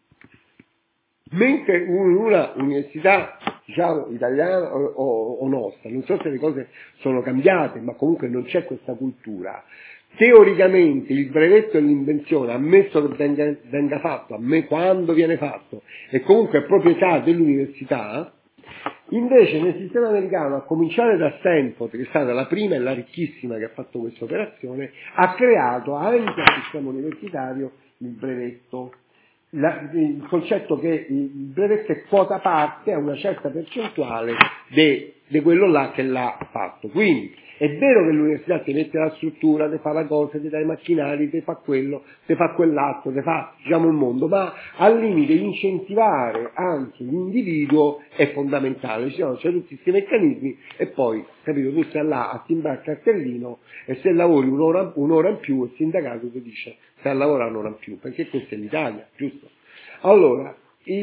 Mentre una università, diciamo, italiana o nostra, non so se le cose sono cambiate, ma comunque non c'è questa cultura. Teoricamente il brevetto e l'invenzione, ammesso che venga fatto, quando viene fatto, e comunque è proprietà dell'università, invece nel sistema americano, a cominciare da Stanford, che è stata la prima e la ricchissima che ha fatto questa operazione, ha creato anche al sistema universitario il brevetto. Il concetto che il brevetto è quota parte a una certa percentuale di quello là che l'ha fatto. Quindi è vero che l'università ti mette la struttura, ti fa la cosa, ti dà i macchinari, ti fa quello, ti fa quell'altro, ti fa, diciamo, il mondo, ma al limite incentivare anche l'individuo è fondamentale. C'è tutti questi meccanismi e poi, capito, tu stai là a timbrare il cartellino e se lavori un'ora in più il sindacato ti dice stai a lavorare un'ora in più, perché questa è l'Italia, giusto? Allora,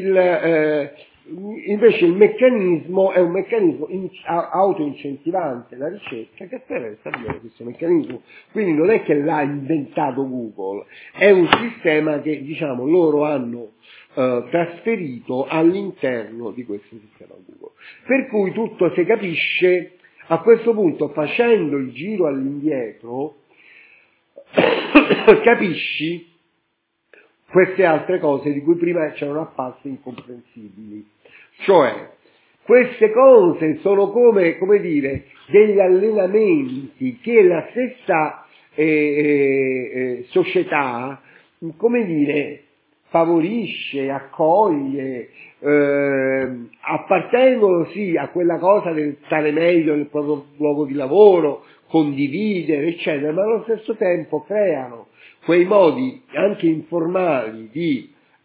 invece il meccanismo è un meccanismo autoincentivante la ricerca che per stabilire questo meccanismo. Quindi non è che l'ha inventato Google, è un sistema che, diciamo, loro hanno trasferito all'interno di questo sistema Google. Per cui tutto si capisce a questo punto, facendo il giro all'indietro, capisci queste altre cose di cui prima c'erano apparse incomprensibili. Cioè, queste cose sono come dire, degli allenamenti che la stessa società, come dire, favorisce, accoglie, appartengono sì a quella cosa del stare meglio nel proprio luogo di lavoro, condividere, eccetera, ma allo stesso tempo creano quei modi anche informali di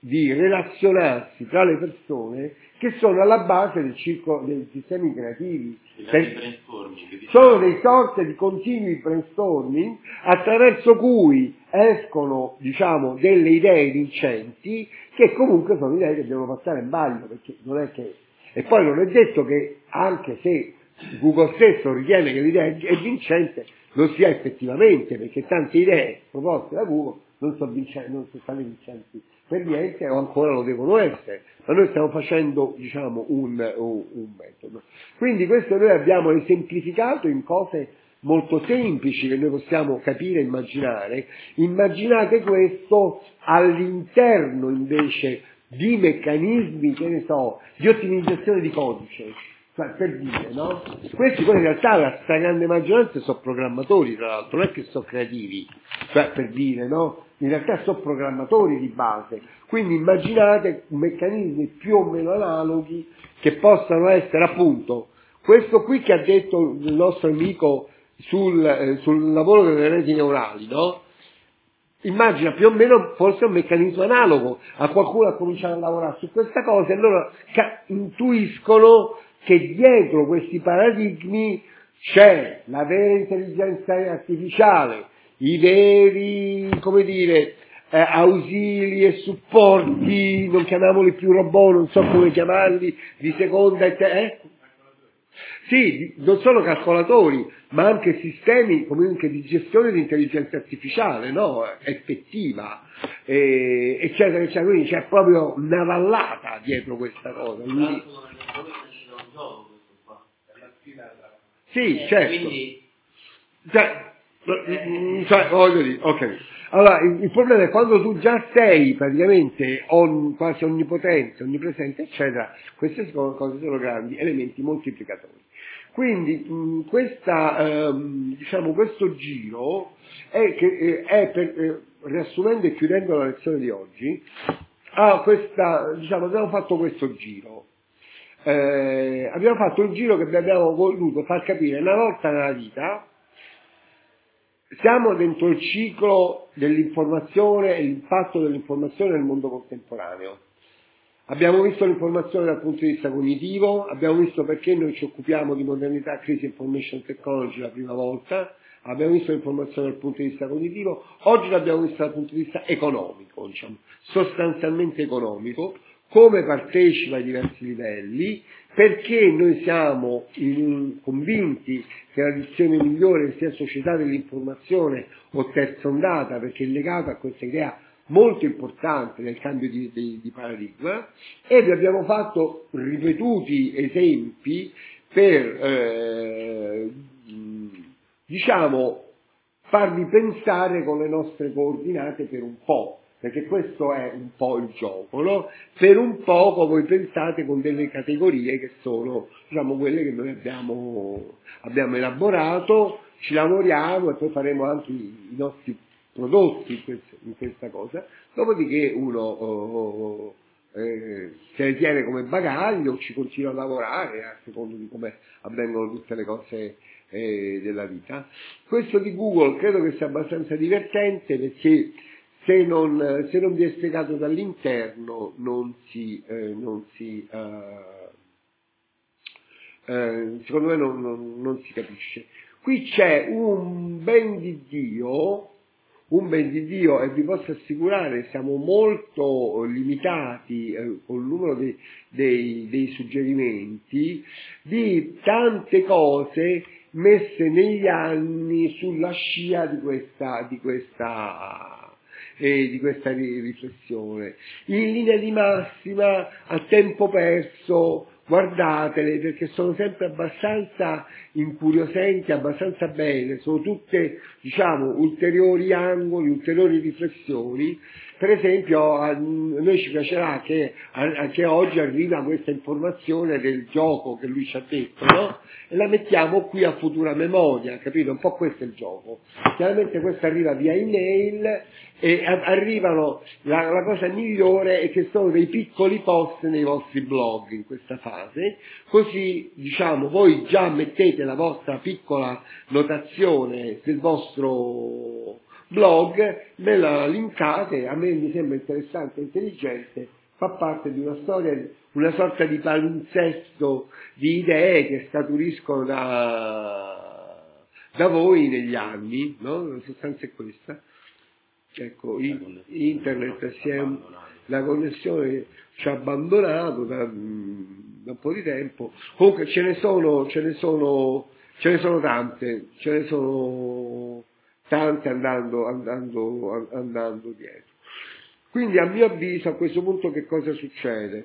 di relazionarsi tra le persone che sono alla base del dei sistemi creativi. Sono dei sorte di continui brainstorming attraverso cui escono, diciamo, delle idee vincenti che comunque sono idee che devono passare in vaglio, perché non è che... E poi non è detto che, anche se Google stesso ritiene che l'idea è vincente, lo sia effettivamente, perché tante idee proposte da Google non sono state vincenti per niente o ancora lo devono essere, ma noi stiamo facendo, diciamo, un metodo. Quindi questo noi abbiamo esemplificato in cose molto semplici che noi possiamo capire e immaginare. Immaginate questo all'interno invece di meccanismi, che ne so, di ottimizzazione di codice, cioè, per dire, no? Questi poi in realtà la stragrande maggioranza sono programmatori, tra l'altro, non è che sono creativi, cioè, per dire, no? In realtà sono programmatori di base, quindi immaginate meccanismi più o meno analoghi che possano essere appunto questo qui che ha detto il nostro amico sul lavoro delle reti neurali, no? Immagina più o meno forse un meccanismo analogo, a qualcuno ha cominciato a lavorare su questa cosa e loro intuiscono che dietro questi paradigmi c'è la vera intelligenza artificiale, i veri, come dire, ausili e supporti, non chiamiamoli più robot, non so come chiamarli, di seconda e Sì, non solo calcolatori, ma anche sistemi comunque di gestione di intelligenza artificiale, no? Effettiva, eccetera, eccetera. Quindi c'è proprio una vallata dietro questa cosa. Quindi... Sì, certo. Quindi... voglio dire, ok. Allora, il problema è quando tu già sei praticamente quasi onnipotente, onnipresente, eccetera, queste cose sono grandi elementi moltiplicatori. Quindi diciamo, questo giro riassumendo e chiudendo la lezione di oggi, abbiamo fatto questo giro. Abbiamo fatto il giro che abbiamo voluto far capire una volta nella vita. Siamo dentro il ciclo dell'informazione e l'impatto dell'informazione nel mondo contemporaneo. Abbiamo visto l'informazione dal punto di vista cognitivo, abbiamo visto perché noi ci occupiamo di modernità, crisi information technology la prima volta, abbiamo visto l'informazione dal punto di vista cognitivo, oggi l'abbiamo vista dal punto di vista economico, diciamo, sostanzialmente economico, come partecipa ai diversi livelli, perché noi siamo convinti che la dizione migliore sia società dell'informazione o terza ondata, perché è legata a questa idea molto importante nel cambio di paradigma, e vi abbiamo fatto ripetuti esempi per diciamo farvi pensare con le nostre coordinate per un po', perché questo è un po' il gioco, no? Per un poco voi pensate con delle categorie che sono, diciamo, quelle che noi abbiamo elaborato, ci lavoriamo e poi faremo anche i nostri prodotti in questa cosa, dopodiché uno se le tiene come bagaglio, ci continua a lavorare a secondo di come avvengono tutte le cose della vita. Questo di Google credo che sia abbastanza divertente, perché se non vi è spiegato dall'interno secondo me non si capisce. Qui c'è un ben di Dio, e vi posso assicurare siamo molto limitati col numero dei suggerimenti, di tante cose messe negli anni sulla scia di questa riflessione. In linea di massima, a tempo perso, guardatele, perché sono sempre abbastanza incuriosenti, abbastanza belle, sono tutte, diciamo, ulteriori angoli, ulteriori riflessioni. Per esempio, a noi ci piacerà che oggi arriva questa informazione del gioco che lui ci ha detto, no? E la mettiamo qui a futura memoria, capito? Un po' questo è il gioco. Chiaramente questo arriva via email e arrivano, la cosa migliore è che sono dei piccoli post nei vostri blog in questa fase, così, diciamo, voi già mettete la vostra piccola notazione del vostro blog, me la linkate, a me mi sembra interessante e intelligente, fa parte di una storia, una sorta di palinsesto di idee che scaturiscono da voi negli anni, no? La sostanza è questa. Ecco, internet la connessione ci ha abbandonato da un po' di tempo. Comunque ce ne sono tante andando dietro. Quindi a mio avviso a questo punto che cosa succede?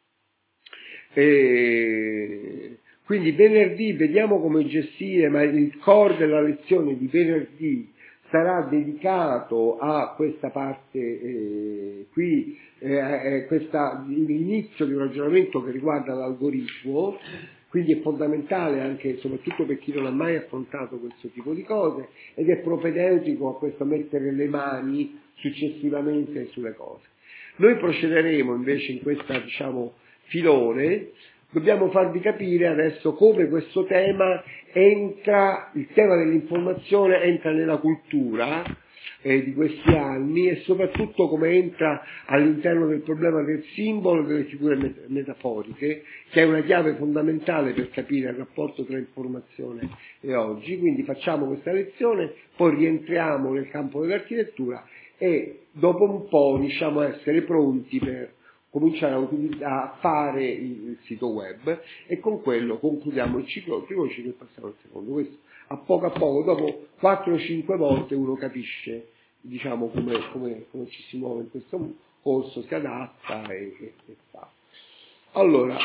Quindi venerdì vediamo come gestire, ma il core della lezione di venerdì sarà dedicato a questa parte qui, l'inizio di un ragionamento che riguarda l'algoritmo, quindi è fondamentale anche soprattutto per chi non ha mai affrontato questo tipo di cose ed è propedeutico a questo mettere le mani successivamente sulle cose. Noi procederemo invece in questa filone. Dobbiamo farvi capire adesso come questo tema entra, il tema dell'informazione entra nella cultura di questi anni e soprattutto come entra all'interno del problema del simbolo e delle figure metaforiche, che è una chiave fondamentale per capire il rapporto tra informazione e oggi. Quindi facciamo questa lezione, poi rientriamo nel campo dell'architettura e dopo un po' essere pronti per cominciare a fare il sito web e con quello concludiamo il primo ciclo e passiamo al secondo. Questo a poco, dopo 4 o 5 volte uno capisce come ci si muove in questo corso, si adatta e fa. Allora,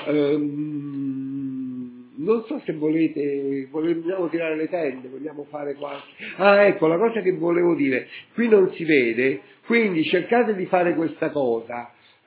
non so se vogliamo tirare le tende, vogliamo fare qualche... ecco, la cosa che volevo dire, qui non si vede, quindi cercate di fare questa cosa.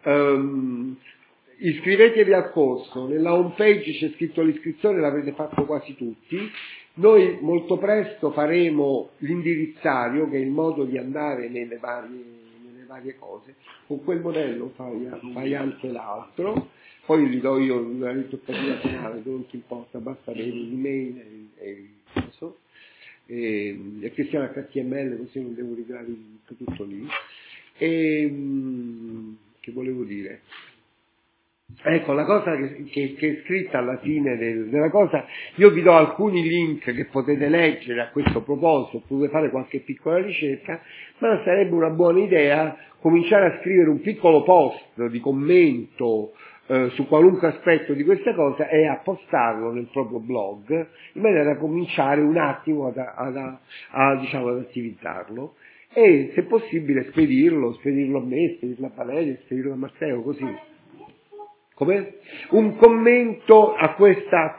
Iscrivetevi al corso, nella home page c'è scritto l'iscrizione, l'avete fatto quasi tutti. Noi molto presto faremo l'indirizzario, che è il modo di andare nelle varie cose. Con quel modello fai anche l'altro, poi gli do io una ritoccatura finale, non ti importa, basta avere l'email e il coso, e che sia HTML, così non devo rigrare tutto lì. Che volevo dire? Ecco, la cosa che è scritta alla fine della cosa, io vi do alcuni link che potete leggere a questo proposito, potete fare qualche piccola ricerca, ma sarebbe una buona idea cominciare a scrivere un piccolo post di commento su qualunque aspetto di questa cosa e a postarlo nel proprio blog, in maniera da cominciare un attimo ad attivizzarlo. E se possibile spedirlo a me, spedirlo a Valerio, spedirlo a Matteo, così. Come? Un commento a questa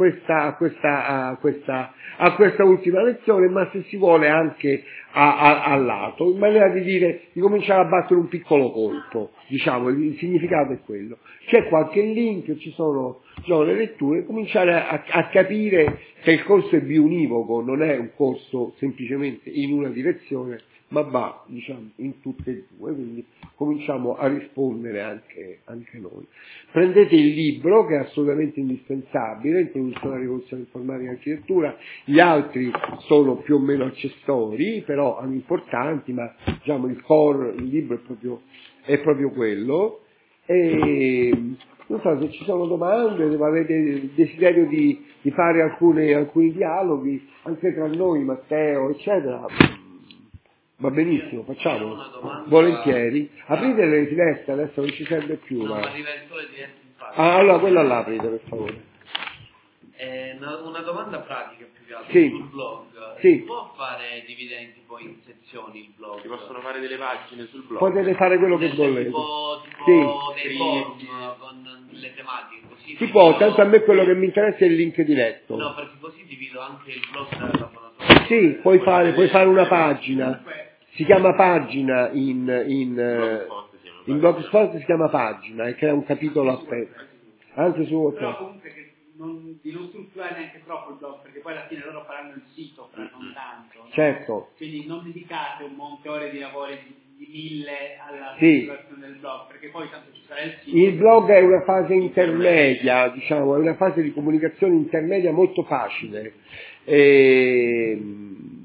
ultima lezione, ma se si vuole anche al lato, in maniera di cominciare a battere un piccolo colpo, il significato è quello. C'è qualche link, ci sono le letture, cominciare a capire che il corso è biunivoco, non è un corso semplicemente in una direzione, ma va in tutte e due, quindi cominciamo a rispondere anche noi. Prendete il libro, che è assolutamente indispensabile, Introduzione alla rivoluzione informatica e architettura, gli altri sono più o meno accessori, però hanno importanti, ma il core, il libro è proprio quello. E non so se ci sono domande, se avete desiderio di fare alcuni dialoghi, anche tra noi, Matteo, eccetera. Va benissimo, facciamo, volentieri. Aprite le finestre, adesso non ci serve più. No, ma arriva il sole diretto in faccia. Allora quella là aprite, per favore. Una domanda pratica più che altro sul blog. Sì. Si può fare dividere tipo in sezioni il blog? Si possono fare delle pagine sul blog. Potete fare quello che volete. Tipo dei forum con le tematiche così. Si può, tanto a me quello che mi interessa è il link diretto. No, perché così divido anche il blog dal laboratorio. Sì, puoi fare una pagina. Si chiama pagina in Blogspot, si chiama pagina e crea un capitolo a sé. Anche su WhatsApp. Però comunque di non strutturare neanche troppo il blog, perché poi alla fine loro faranno il sito, fra non tanto. No? Certo. Quindi non dedicate un monte ore di lavori di 1000 alla strutturazione del blog, perché poi tanto ci sarà il sito. Il blog è una fase intermedia, è una fase di comunicazione intermedia molto facile.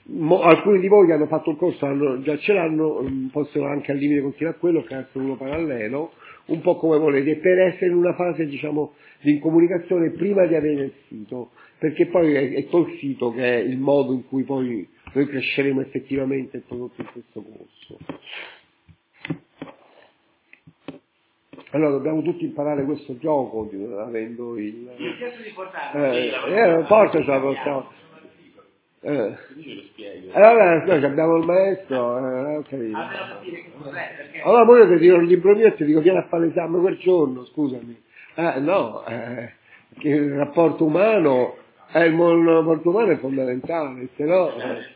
alcuni di voi che hanno fatto il corso già ce l'hanno, possono anche al limite continuare a quello, crearsi uno parallelo, un po' come volete, per essere in una fase, diciamo, di comunicazione prima di avere il sito, perché poi è col sito che è il modo in cui poi noi cresceremo effettivamente il prodotto in questo corso. Allora dobbiamo tutti imparare questo gioco, avendo il... Mi ha chiesto di portarlo. Portacelo. Allora noi abbiamo il maestro, allora poi io ti tiro il libro mio e ti dico vieni a fare l'esame quel giorno, scusami. Che il rapporto umano il rapporto umano è fondamentale, se no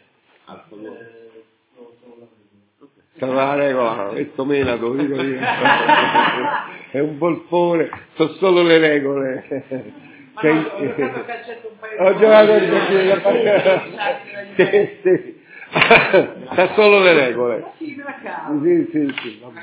la regola, questo Menato, dico io, è un bolfone, sono solo le regole. Ho giocato il sì. Sa solo le regole. Sì, vabbè.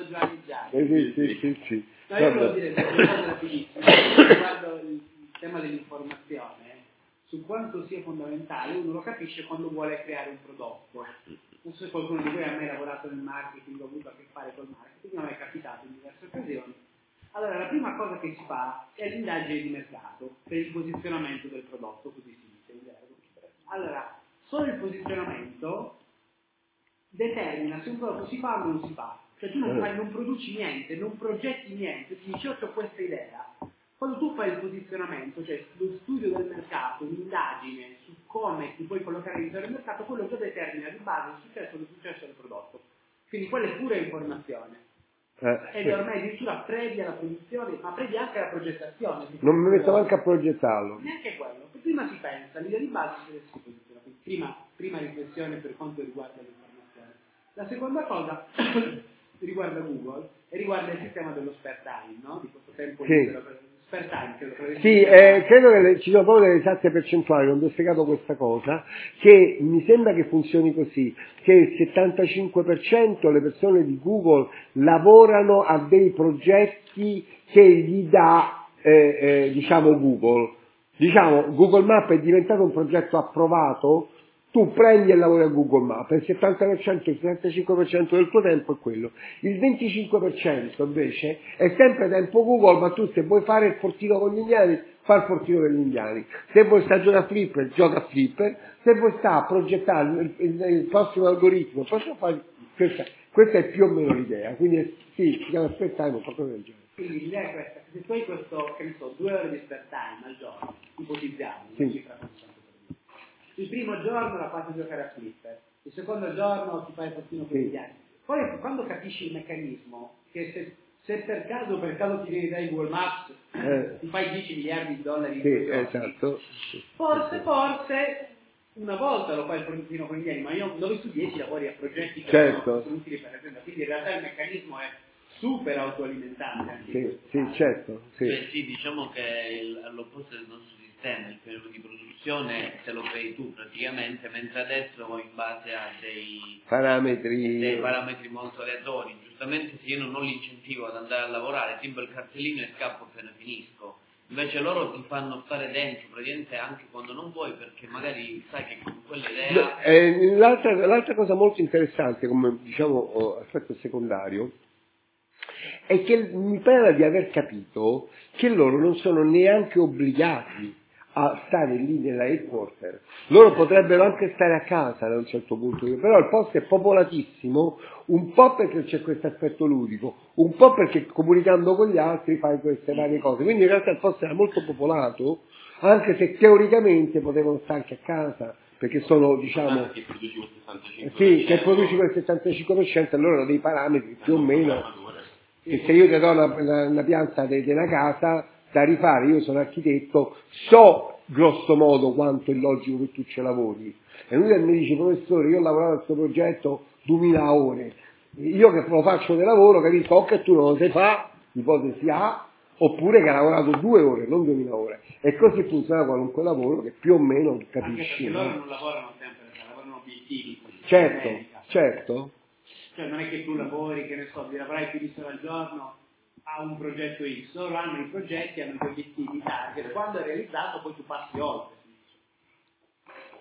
Sì. No, io volevo dire una cosa rapidissima riguardo il tema dell'informazione, su quanto sia fondamentale, uno lo capisce quando vuole creare un prodotto. Non so se qualcuno di voi ha mai lavorato nel marketing o avuto a che fare col marketing, non è capitato in diverse occasioni. Allora, la prima cosa che si fa è l'indagine di mercato per il posizionamento del prodotto, così si dice in gergo. Allora, solo il posizionamento determina se un prodotto si fa o non si fa. Cioè tu non produci niente, non progetti niente, ti dici ho questa idea. Quando tu fai il posizionamento, cioè lo studio del mercato, l'indagine su come ti puoi collocare all'interno del mercato, quello già determina di base il successo o l'insuccesso del prodotto. Quindi quella è pura informazione. Ed è ormai addirittura previa la produzione, ma previa anche la progettazione. Non mi metto neanche a progettarlo. Neanche quello. Prima si pensa, l'idea di base si posiziona. Quindi prima riflessione per quanto riguarda l'informazione. La seconda cosa riguarda Google e riguarda il sistema dello spare time, no? Di questo tempo libero. Spare time, credo che ci sono proprio delle esatte percentuali, non vi ho spiegato questa cosa, che mi sembra che funzioni così, che il 75% le persone di Google lavorano a dei progetti che gli dà, diciamo, Google. Diciamo, Google Maps è diventato un progetto approvato, tu prendi e lavori a Google Maps, il 70%, il 75% del tuo tempo è quello. Il 25% invece è sempre tempo Google, ma tu se vuoi fare il fortino con gli indiani, fa il fortino con gli indiani. Se vuoi stare a giocare a Flipper, gioca a Flipper. Se vuoi stare a progettare il prossimo algoritmo, questa è più o meno l'idea. Quindi sì, si chiama spare time o qualcosa del genere. Quindi l'idea è questa, se tu hai questo, che ne so, 2 ore di spare time al giorno, ipotizziamo, il primo giorno la fai giocare a Flipper, il secondo giorno ti fai il fortino con gli indiani. Poi quando capisci il meccanismo, che se per caso ti viene dai Google Maps, ti fai 10 miliardi di dollari in 2 giorni, esatto. Forse una volta lo fai il fortino con gli indiani, ma io 9 su 10 lavori a progetti che sono utili per l'azienda, quindi in realtà il meccanismo è super autoalimentante. Certo. Cioè, diciamo che all'opposto del nostro sistema, il periodo di produzione te lo crei tu praticamente, mentre adesso in base a dei parametri molto aleatori. Giustamente se io non ho l'incentivo ad andare a lavorare, timbro il cartellino e scappo appena finisco. Invece loro ti fanno stare dentro praticamente anche quando non vuoi, perché magari sai che con quella idea... L'altra cosa molto interessante, come diciamo aspetto secondario, è che mi pare di aver capito che loro non sono neanche obbligati a stare lì nella headquarter. Loro potrebbero anche stare a casa da un certo punto di vista, però il posto è popolatissimo, un po' perché c'è questo aspetto ludico, un po' perché comunicando con gli altri fai queste varie cose. Quindi in realtà il posto era molto popolato, anche se teoricamente potevano stare anche a casa, perché sono, diciamo... Che produci quel 75%. Sì, che produci quel 75%, allora hanno dei parametri più o meno... Che se io ti do una pianta di una casa da rifare, io sono architetto, so grosso modo quanto è logico che tu ci lavori. E lui mi dice, professore, io ho lavorato a questo progetto 2000 ore, io che lo faccio del lavoro, capisco o che tu non lo sai fare, ipotesi A, oppure che ha lavorato 2 ore, non 2000 ore. E così funziona qualunque lavoro che più o meno capisci. Anche perché loro non lavorano sempre, lavorano obiettivi. Certo. Cioè non è che tu lavori, che ne so, di lavorare 15 ore al giorno a un progetto X, loro hanno i progetti, hanno gli obiettivi, target, quando è realizzato poi tu passi oltre.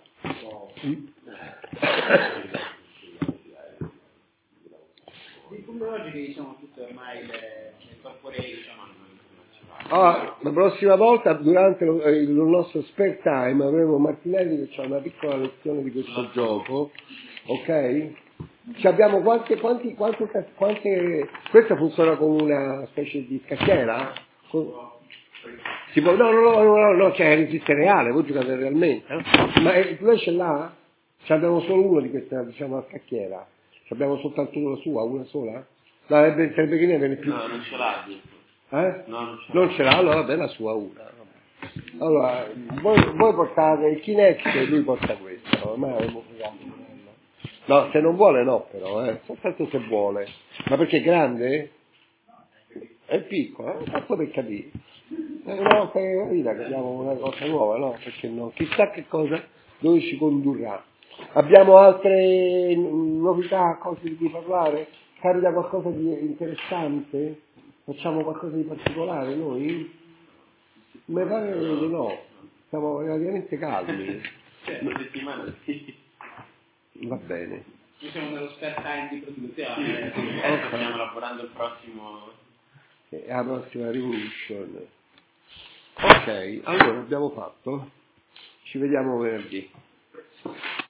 Il punto oggi che diciamo tutte ormai le corporation. La prossima volta durante il nostro spare time avremo Martinelli che c'ha una piccola lezione di questo gioco, ok? Abbiamo quante questa funziona come una specie di scacchiera? Si può, no, cioè esiste reale, voi giocate realmente, no? Ma lei ce l'ha? Abbiamo solo uno di questa, diciamo, la scacchiera. Abbiamo soltanto una sua, una sola? Sarebbe che ne viene più. No, non ce l'ha. No, non ce l'ha, allora vabbè, la sua una. Allora, voi portate il Kinect e lui porta questo, ormai avevo fregato. No, se non vuole no però, soltanto se vuole. Ma perché è grande? È piccolo, tanto per capire. Una volta che capita che abbiamo una cosa nuova, no? Perché no? Chissà che cosa, dove ci condurrà. Abbiamo altre novità, cose di cui parlare? Capita qualcosa di interessante? Facciamo qualcosa di particolare noi? Mi pare di no, siamo relativamente calmi. Una settimana sì. Va bene. Noi siamo nello spare time di produzione. Stiamo elaborando il prossimo. La prossima Revolution. Ok, allora abbiamo fatto. Ci vediamo venerdì.